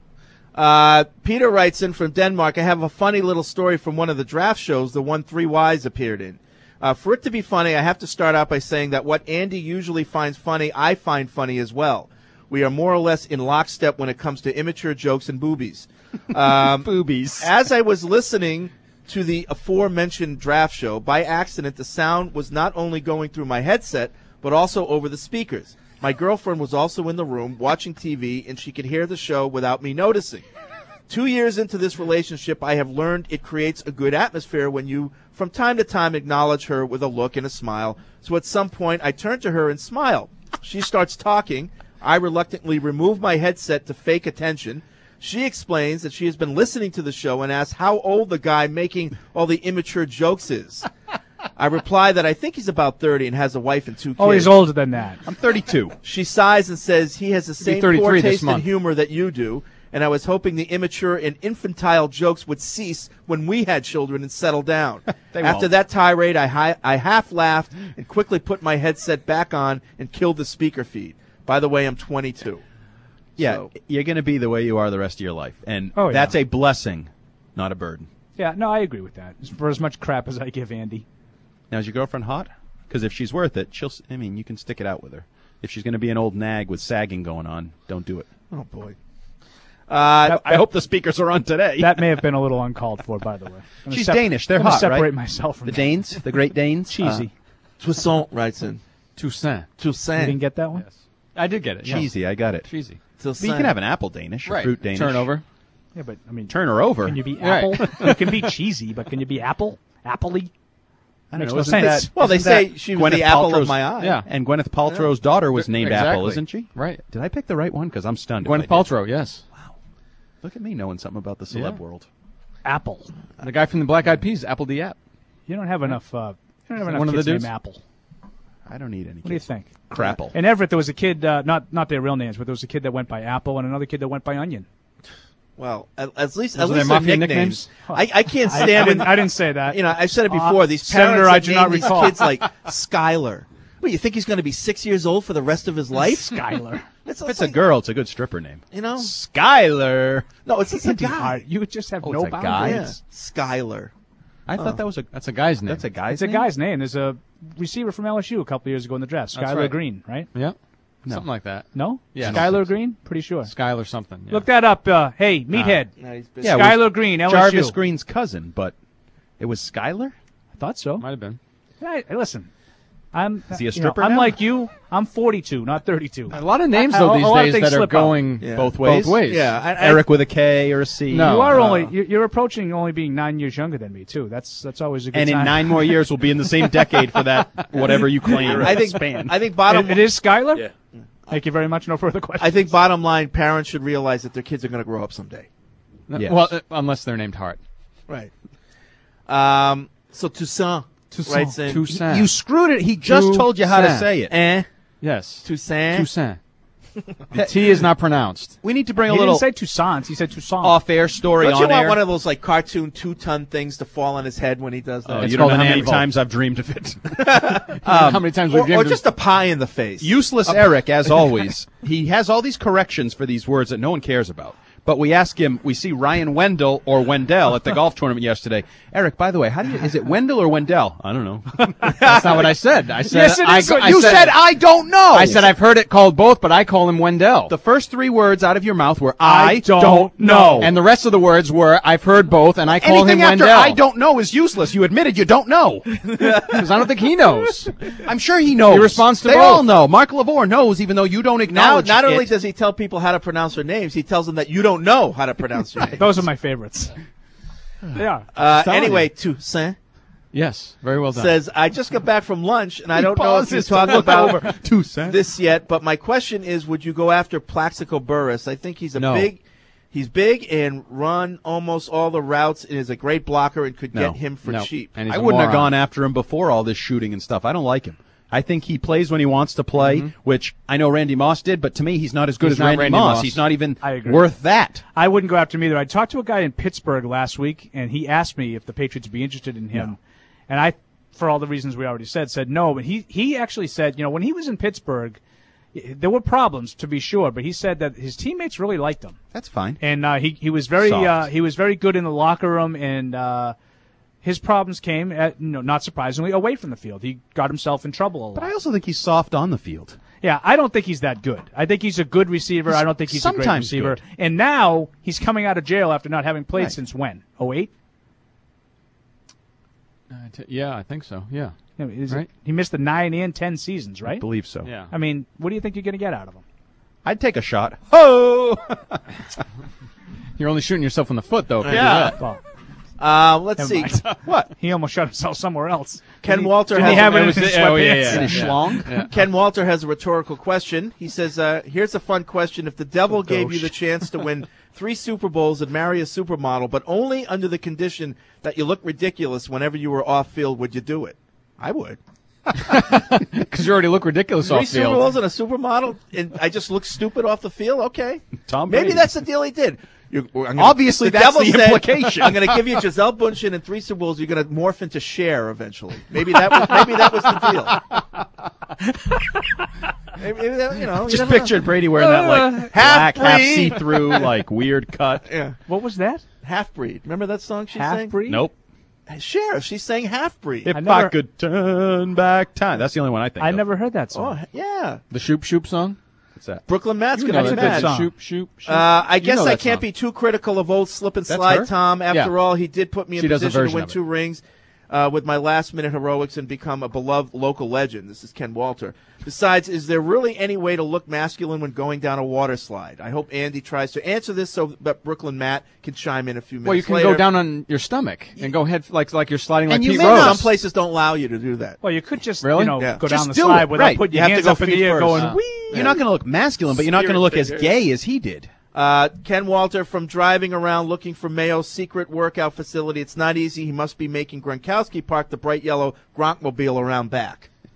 Uh, Peter writes in from Denmark, I have a funny little story from one of the draft shows, the one Three Wise appeared in. Uh, for it to be funny, I have to start out by saying that what Andy usually finds funny, I find funny as well. We are more or less in lockstep when it comes to immature jokes and boobies. Um, Boobies. As I was listening to the aforementioned draft show, by accident, the sound was not only going through my headset, but also over the speakers. My girlfriend was also in the room watching T V, and she could hear the show without me noticing. Two years into this relationship, I have learned it creates a good atmosphere when you, from time to time, acknowledge her with a look and a smile. So at some point, I turn to her and smile. She starts talking. I reluctantly remove my headset to fake attention. She explains that she has been listening to the show and asks how old the guy making all the immature jokes is. I reply that I think he's about thirty and has a wife and two kids. Oh, he's older than that. I'm thirty-two. She sighs and says he has the be same thirty-three poor this taste in month. humor that you do, and I was hoping the immature and infantile jokes would cease when we had children and settle down. They After won't. that tirade, I, hi- I half laughed and quickly put my headset back on and killed the speaker feed. By the way, I'm twenty-two. Yeah, So- you're going to be the way you are the rest of your life. And Oh, yeah. that's a blessing, not a burden. Yeah, no, I agree with that. For as much crap as I give Andy. Now, is your girlfriend hot? Because if she's worth it, she'll. s- I mean, you can stick it out with her. If she's going to be an old nag with sagging going on, don't do it. Oh, boy. Uh, That- I hope the speakers are on today. That may have been a little uncalled for, by the way. I'm gonna She's sep- Danish. They're I'm gonna hot, separate right? myself from The that. Danes, the Great Danes. Cheesy. Toussaint writes in. Toussaint. You Toussaint. didn't get that one? I did get it. yes. Cheesy, I got it. Cheesy. But you can have an apple Danish, or Right. fruit Danish. Turnover. Yeah, but I mean, Turn her over. can you be Right. apple? You can be cheesy, but can you be apple? Appley? I don't Makes know, no isn't sense. that- Well, they isn't say that she was the apple of my eye. Yeah. And Gwyneth Paltrow's daughter was named Exactly. Apple, isn't she? Right. Did I pick the right one? Because I'm stunned. if Gwyneth I did. Paltrow, yes. Look at me knowing something about the celeb Yeah. world. Apple. The guy from the Black Eyed Peas, Apple D. App. You don't have enough. Uh, you don't have Is that enough one of the kids named dudes? Apple. I don't need any. What do you think? Crapple. In Everett, there was a kid, uh, not not their real names, but there was a kid that went by Apple and another kid that went by Onion. Well, at, at least Those at are least their their mafia nicknames. nicknames? I, I can't I- stand I when didn't- I didn't say that. You know, I've said it Uh, before. These Senator, parents I that do name not these recall. kids like Skylar. What, you think he's going to be six years old for the rest of his life? Skylar. It's, If it's a girl, it's a good stripper name. You know, Skylar. No, it's just a It'd be guy. hard. You would just have Oh, no it's a guy? boundaries. Yeah. Skylar. I Oh. thought that was a. That's a guy's name. That's a guy's It's a name? guy's name. There's a receiver from L S U a couple years ago in the draft, That's Skylar right. Green, right? Yep. No. Something like that. No? Yeah. Skylar Green? Pretty sure. Skylar something. Yeah. Look that up. Uh, hey, Meathead. No, he's Yeah, it was Skylar Green, L S U. Jarvis Green's cousin, but it was Skylar? I thought so. Might have been. Hey, listen. I'm, Is he a you know, stripper I'm now? like you. I'm forty-two, not thirty-two. A lot of names I- though a- these a lot of days things that are slip out. going Yeah. Both ways? both ways. Yeah, I, I, Eric with a K or a C. No. You are Uh, only you're, you're approaching only being nine years younger than me too. That's that's always a good And in time. nine more years, we'll be in the same decade for that, whatever you claim. I think. span. I think bottom. It- it is Skylar. Yeah. Thank you very much. No further questions. I think bottom line, parents should realize that their kids are going to grow up someday. Yes. Well, uh, unless they're named Hart. Right. Um. So Toussaint. Toussaint. Writes in, Toussaint. You screwed it. He just told you how to Toussaint. say it. Eh. Yes. Toussaint. Toussaint. The T is not pronounced. We need to bring he a little didn't say Toussaint. He said Toussaint. off-air story Don't you on want air. one of those like cartoon two-ton things to fall on his head when he does that? Oh, It's you don't know called how an many anvil. times I've dreamed of it. How many times we've or, or dreamed of- just a pie in the face. Useless Eric, as always. He has all these corrections for these words that no one cares about. But we ask him, we see Ryan Wendell or Wendell at the golf tournament yesterday. Eric, by the way, how do you, is it Wendell or Wendell? I don't know. That's not what I said. I said Yes, it I, is. go- I You said, "I don't know." I said I've heard it called both, but I call him Wendell. The first three words out of your mouth were, I I, don't don't, know. know. And the rest of the words were I've heard both, and I call Anything him after Wendell. I don't know is useless. You admitted you don't know. because I don't think he knows. I'm sure he knows. He responds to they both. all know. Mark LaVore knows, even though you don't now, acknowledge not only it. does he tell people how to pronounce their names, he tells them that you don't know how to pronounce your name. Those are my favorites. Yeah. Uh, telling anyway, you. Toussaint Yes, very well done. says, I just got back from lunch, and I He don't know if you pauses to talked look about over. Toussaint. this yet, but my question is, would you go after Plaxico Burress? I think he's a No. big, he's big and run almost all the routes and is a great blocker and could No. get him for No. cheap. And he's I a wouldn't have moron. gone after him before all this shooting and stuff. I don't like him. I think he plays when he wants to play, Mm-hmm. which I know Randy Moss did, but to me, he's not as good He's as not Randy, Randy Moss. Moss. He's not even I agree. worth that. I wouldn't go after him either. I talked to a guy in Pittsburgh last week, and he asked me if the Patriots would be interested in him. No. And I, for all the reasons we already said, said no. But he, he actually said, you know, when he was in Pittsburgh, i- there were problems, to be sure, but he said that his teammates really liked him. That's fine. And uh, he, he was very Soft. uh, he was very good in the locker room, and uh, his problems came, at, you know, not surprisingly, away from the field. He got himself in trouble a lot. But I also think he's soft on the field. Yeah, I don't think he's that good. I think he's a good receiver. He's I don't think he's a great sometimes receiver. good. And now he's coming out of jail after not having played Right. since when? oh eight? Uh, t- yeah, I think so. Yeah. You know, is it- Right. he missed the nine and ten seasons, I right? believe so. Yeah. I mean, what do you think you're going to get out of him? I'd take a shot. Oh! You're only shooting yourself in the foot, though. If you do Yeah. that. Well, Uh, let's never see. mind. What? He almost shot himself somewhere else. Ken Didn't he- Walter didn't has he have a- it in was his it- oh, yeah, sweatpants? yeah, In his yeah. schlong? Yeah. Ken Walter has a rhetorical question. He says, uh, here's a fun question. If the devil gave you the chance to win three Super Bowls and marry a supermodel, but only under the condition that you look ridiculous whenever you were off field, would you do it? I would. Because you already look ridiculous Three off Super field. Bowls and a supermodel, and I just look stupid off the field? Okay. Tom Maybe Brady. that's the deal he did. You're, I'm gonna, Obviously, that's devil the said, implication. I'm going to give you Giselle Bundchen and three Super Bowls. You're going to morph into Cher eventually. Maybe that was maybe that was the deal. maybe, maybe that, you know, you Just never know. pictured Brady wearing that like Half black, half breed. see-through, like weird cut. Yeah. What was that? Half breed. Remember that song she Half sang? breed? Nope. Cher. She sang half breed. If I I, never- could turn back time. That's the only one I think I of. never heard that Oh song. yeah. The Shoop Shoop song? What's that? Brooklyn Matt's You going know to that be That's a good mad. song. Shoop Shoop Shoop. Uh, I You guess know I that can't song. be too critical of old slip and That's slide, her? Tom. After Yeah. all, he did put me in She does a position to version win of it. two rings uh, with my last minute heroics and become a beloved local legend. This is Ken Walter. Besides, is there really any way to look masculine when going down a water slide? I hope Andy tries to answer this so that Brooklyn Matt can chime in a few minutes Well, you can later. go down on your stomach and go head like like you're sliding like and you Pete may Rose. Some places don't allow you to do that. Well, you could just, Really? you know, Yeah. go Just down the do slide it, without right. putting You your have to hands go up in the feet air first. going, Uh, whee! You're not going to look masculine, but you're not going to look as gay as he did. Uh, Ken Walter from driving around looking for Mayo's secret workout facility. It's not easy. He must be making Gronkowski park the bright yellow Gronkmobile around back.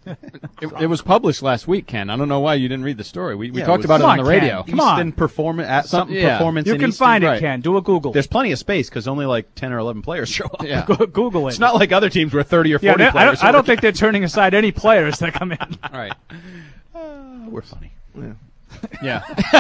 It, it was published last week, Ken. I don't know why you didn't read the story. We, we Yeah, talked it about was- it on the Come on, radio. Ken. Come on. Easton performance at Some- something yeah. performance. You in can Easton, find it, right. Ken. Do a Google. There's plenty of space because only like ten or eleven players show up. Yeah. Go- Google it. It's not like other teams where thirty or Yeah, forty they- I players. don't, I don't think they're turning aside any players that come in. All right. we're funny. Yeah.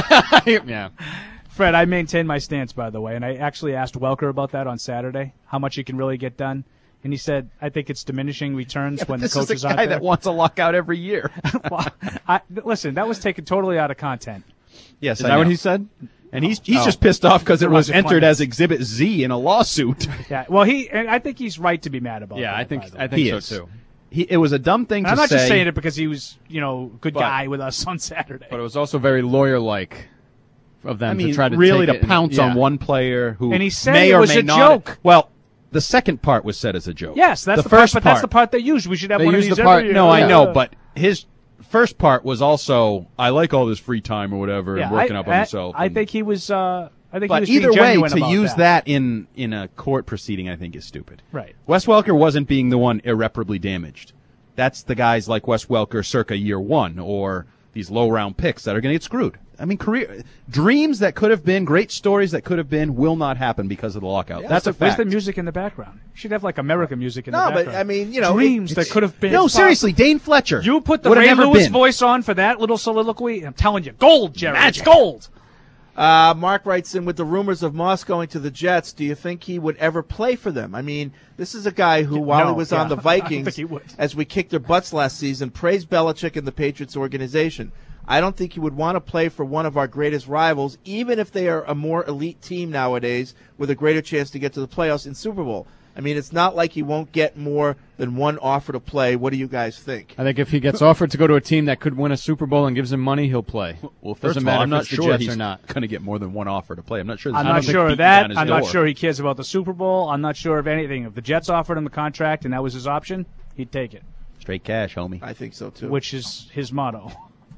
yeah. Fred, I maintain my stance, by the way, and I actually asked Welker about that on Saturday, how much he can really get done. And he said, I think it's diminishing returns Yeah, when the this coaches is a aren't guy there. that wants a lockout every year. well, I, listen, that was taken totally out of content. Yes, Is I that know. what he said? And he's he's Oh. just pissed off because it was Roger entered Clemens. as Exhibit Z in a lawsuit. Yeah, well, he, and I think he's right to be mad about Yeah, that. I think by the way. I think He so is. too. He, it was a dumb thing And to I'm not say. just saying it because he was, you know, a good But- guy with us on Saturday. But it was also very lawyer-like of them I mean, to try to really take to it pounce and, on yeah. one player who And he said may it or was may a not. joke. Well, the second part was said as a joke. Yes, that's the, the first part, but that's the part they used. We should have They one of used these the part- every No, year. I know, Yeah. but his first part was also, I like all this free time or whatever, Yeah, and working I, up on I, myself. I and- think he was. Uh, I think he But was either being way, genuine to about use that. that in in a court proceeding, I think is stupid. Right. Wes Welker wasn't being the one irreparably damaged. That's the guys like Wes Welker circa year one or these low round picks that are going to get screwed. I mean, career dreams that could have been, great stories that could have been, will not happen because of the lockout. Yeah, That's a where's fact. the music in the background? You should have like American music in No, the but, background. I mean, you know, dreams it- that could have been. No, seriously, Dane Fletcher. You put the Would have Ray never Lewis been. voice on for that little soliloquy. I'm telling you, gold, Jerry. Magic. It's gold. Uh, Mark writes in, with the rumors of Moss going to the Jets, do you think he would ever play for them? I mean, this is a guy who, while No, he was yeah. on the I don't think Vikings, he would. as we kicked their butts last season, praised Belichick and the Patriots organization. I don't think he would want to play for one of our greatest rivals, even if they are a more elite team nowadays with a greater chance to get to the playoffs in Super Bowl. I mean, it's not like he won't get more than one offer to play. What do you guys think? I think if he gets offered to go to a team that could win a Super Bowl and gives him money, he'll play. Well, first Doesn't of all, matter I'm if not it's the sure Jets he's or not. going to get more than one offer to play. I'm not sure. I'm I don't not think sure of beating that. down his I'm not door. sure he cares about the Super Bowl. I'm not sure of anything. If the Jets offered him a contract and that was his option, he'd take it, Straight cash, homie. I think so, too. which is his motto,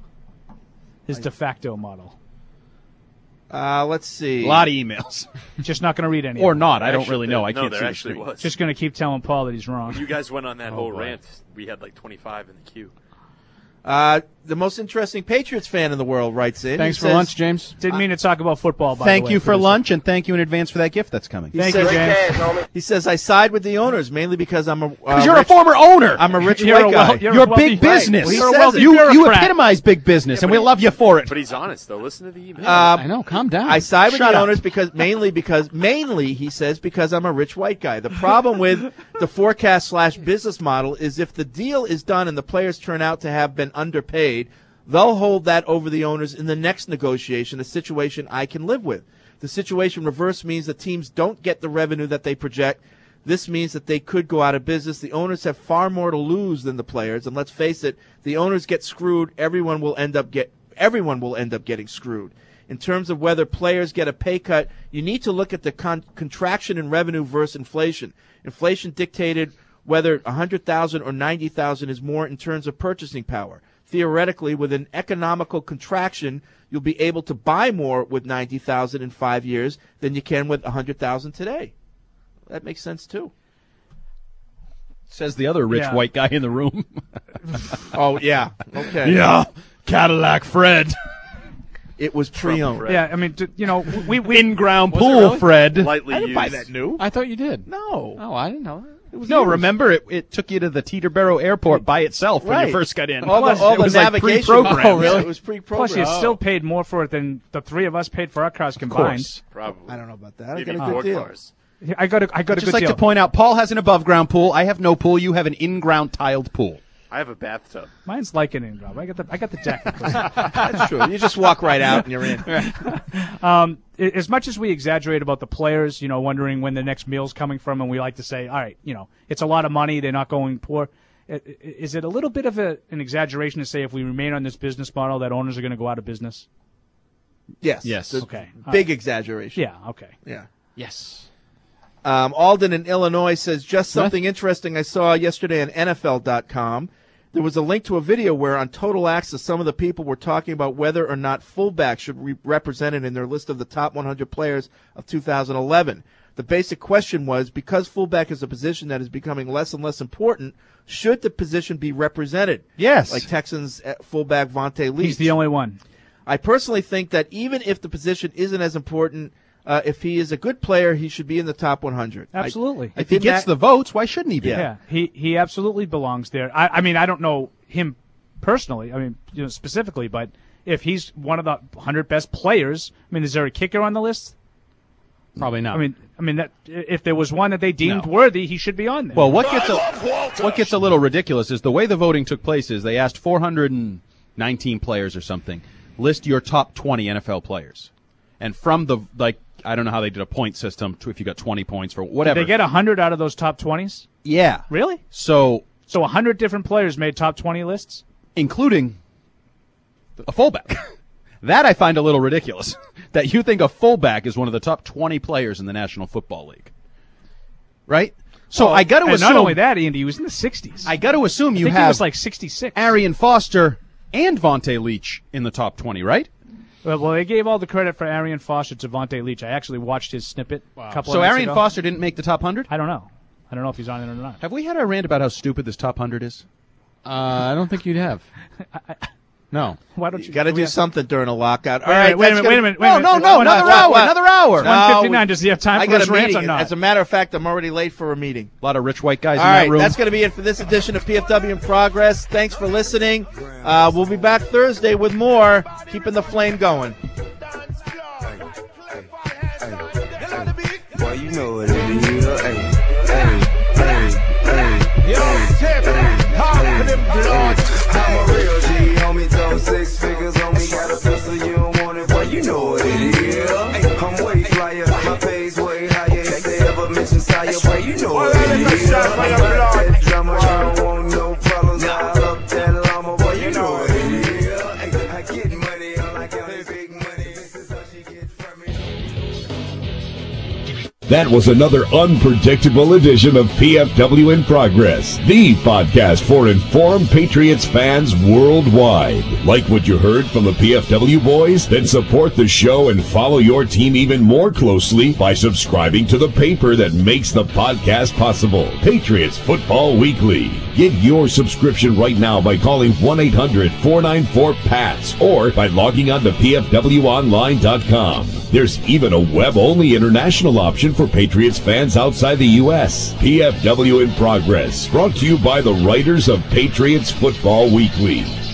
his de facto motto. Uh, let's see. A lot of emails. Just not going to read any. Or of them. not. I don't Actually, really know. I no, can't there see the actually screen. was. Just going to keep telling Paul that he's wrong. You guys went on that Oh, whole boy. rant. We had like twenty-five in the queue. Uh, the most interesting Patriots fan in the world writes in. Thanks He for says- lunch, James. Didn't mean to talk about football. By Thank the way, you for this. lunch, and thank you in advance for that gift that's coming. He Thank says, you, James. He says, I side with the owners, mainly because I'm a. Because Uh, you're rich- a former owner. I'm a rich You're a white well- guy. you're You're, a wealthy- big business. Well, he You're a says wealthy it. you you bureaucrat. epitomize big business, Yeah, and but we he- love you for it. But he's honest though. Listen to the email. Uh, I know. Calm down. I side with Shut the up. owners because mainly because mainly he says because I'm a rich white guy. The problem with the forecast slash business model is if the deal is done and the players turn out to have been underpaid, they'll hold that over the owners in the next negotiation, a situation I can live with. The situation reverse means that teams don't get the revenue that they project. This means that they could go out of business. The owners have far more to lose than the players, and let's face it, the owners get screwed, everyone will end up get everyone will end up getting screwed. In terms of whether players get a pay cut, you need to look at the con- contraction in revenue versus inflation. Inflation dictated whether one hundred thousand or ninety thousand is more in terms of purchasing power. Theoretically, with an economical contraction, you'll be able to buy more with ninety thousand in five years than you can with one hundred thousand today. That makes sense too. Says the other rich Yeah. white guy in the room. Oh yeah, okay. Yeah, Cadillac Fred. It was pre-owned. Fred. Yeah, I mean, d- you know, we we In-ground Was it pool, really? Fred. Lightly I didn't used. buy that new. I thought you did. No. Oh, I didn't know that. It was No, used. remember it, it took you to the Teterboro Airport by itself when Right. you first got in. All the, Plus, all it the was like navigation. pre-programmed. Oh, really? It was pre-programmed. plus you still paid more for it than the three of us paid for our cars Of combined. course. Probably. I don't know about that. I Maybe got a four good deal. cars. I got a I got I'd a just good like deal. to point out, Paul has an above-ground pool. I have no pool. You have an in-ground tiled pool. I have a bathtub. Mine's like an in-ground. I got the I got the deck. That's true. You just walk right out and you're in. Um, a- as much as we exaggerate about the players, you know, wondering when the next meal's coming from, and we like to say, all right, you know, it's a lot of money, they're not going poor. I- I- Is it a little bit of a, an exaggeration to say if we remain on this business model that owners are going to go out of business? Yes. Yes. The Okay. All Big right. exaggeration. Yeah. Okay. Yeah. Yes. Um, Alden in Illinois says, just something interesting I saw yesterday on N F L dot com. There was a link to a video where on Total Access some of the people were talking about whether or not fullbacks should be represented in their list of the top one hundred players of two thousand eleven. The basic question was, because fullback is a position that is becoming less and less important, should the position be represented? Yes. Like Texans fullback Vontae Leach. He's the only one. I personally think that even if the position isn't as important, uh, if he is a good player, he should be in the top one hundred. Absolutely. I, I if he gets that, the votes, why shouldn't he be? Yeah, yeah. he he absolutely belongs there. I, I mean, I don't know him personally. I mean, you know, specifically, but if he's one of the one hundred best players, I mean, is there a kicker on the list? Probably not. I mean, I mean that if there was one that they deemed No. worthy, he should be on there. Well, what gets a what gets a little ridiculous is the way the voting took place is they asked four hundred nineteen players or something, list your top twenty N F L players. And from the, like, I don't know how they did a point system to if you got twenty points for whatever. Did they get one hundred out of those top twenties? Yeah. Really? So So one hundred different players made top twenty lists? Including a fullback. That I find a little ridiculous. That you think a fullback is one of the top twenty players in the National Football League. Right? So Oh, I got to and assume. not only that, Andy, he was in the sixties. I got to assume I you think he have was like sixty-six. Arian Foster and Vontae Leach in the top twenty, right? Well, well, they gave all the credit for Arian Foster to Vontae Leach. I actually watched his snippet a couple So of nights Arian ago. Foster didn't make the top one hundred? I don't know. I don't know if he's on it or not. Have we had our rant about how stupid this top one hundred is? Uh, I don't think you'd have. No. Why don't you? got to we do have- something during a lockout. All Wait a right, minute, wait a that's minute, wait a gonna- minute, wait a No, minute. no, no, What- another what- hour, what- another hour. It's one fifty-nine. Does he have time I for got his a rants meeting. or not? As a matter of fact, I'm already late for a meeting. A lot of rich white guys All in right, that room. that's going to be it for this edition of P F W in Progress. Thanks for listening. Uh, we'll be back Thursday with more, keeping the flame going. Boy, you know what it is. Hey, hey, hey, hey. Yo, Tip, hop in them bloods. I'm a real G, homie, throw six figures on me. Got a pistol, you don't want it. Boy, you know what it is. I'm way flyer, my pay's way higher. If they ever mention Sire, boy, you know what it is. That drummer, you don't want no problems. I love that llama, boy, you know what it is. I get money, I like having big money. This is how she get from me. That was another unpredictable edition of P F W in Progress, the podcast for informed Patriots fans worldwide. Like what you heard from the P F W boys? Then support the show and follow your team even more closely by subscribing to the paper that makes the podcast possible, Patriots Football Weekly. Get your subscription right now by calling one eight hundred four nine four P A T S or by logging on to P F W online dot com. There's even a web-only international option for Patriots fans outside the U S. P F W in Progress, brought to you by the writers of Patriots Football Weekly.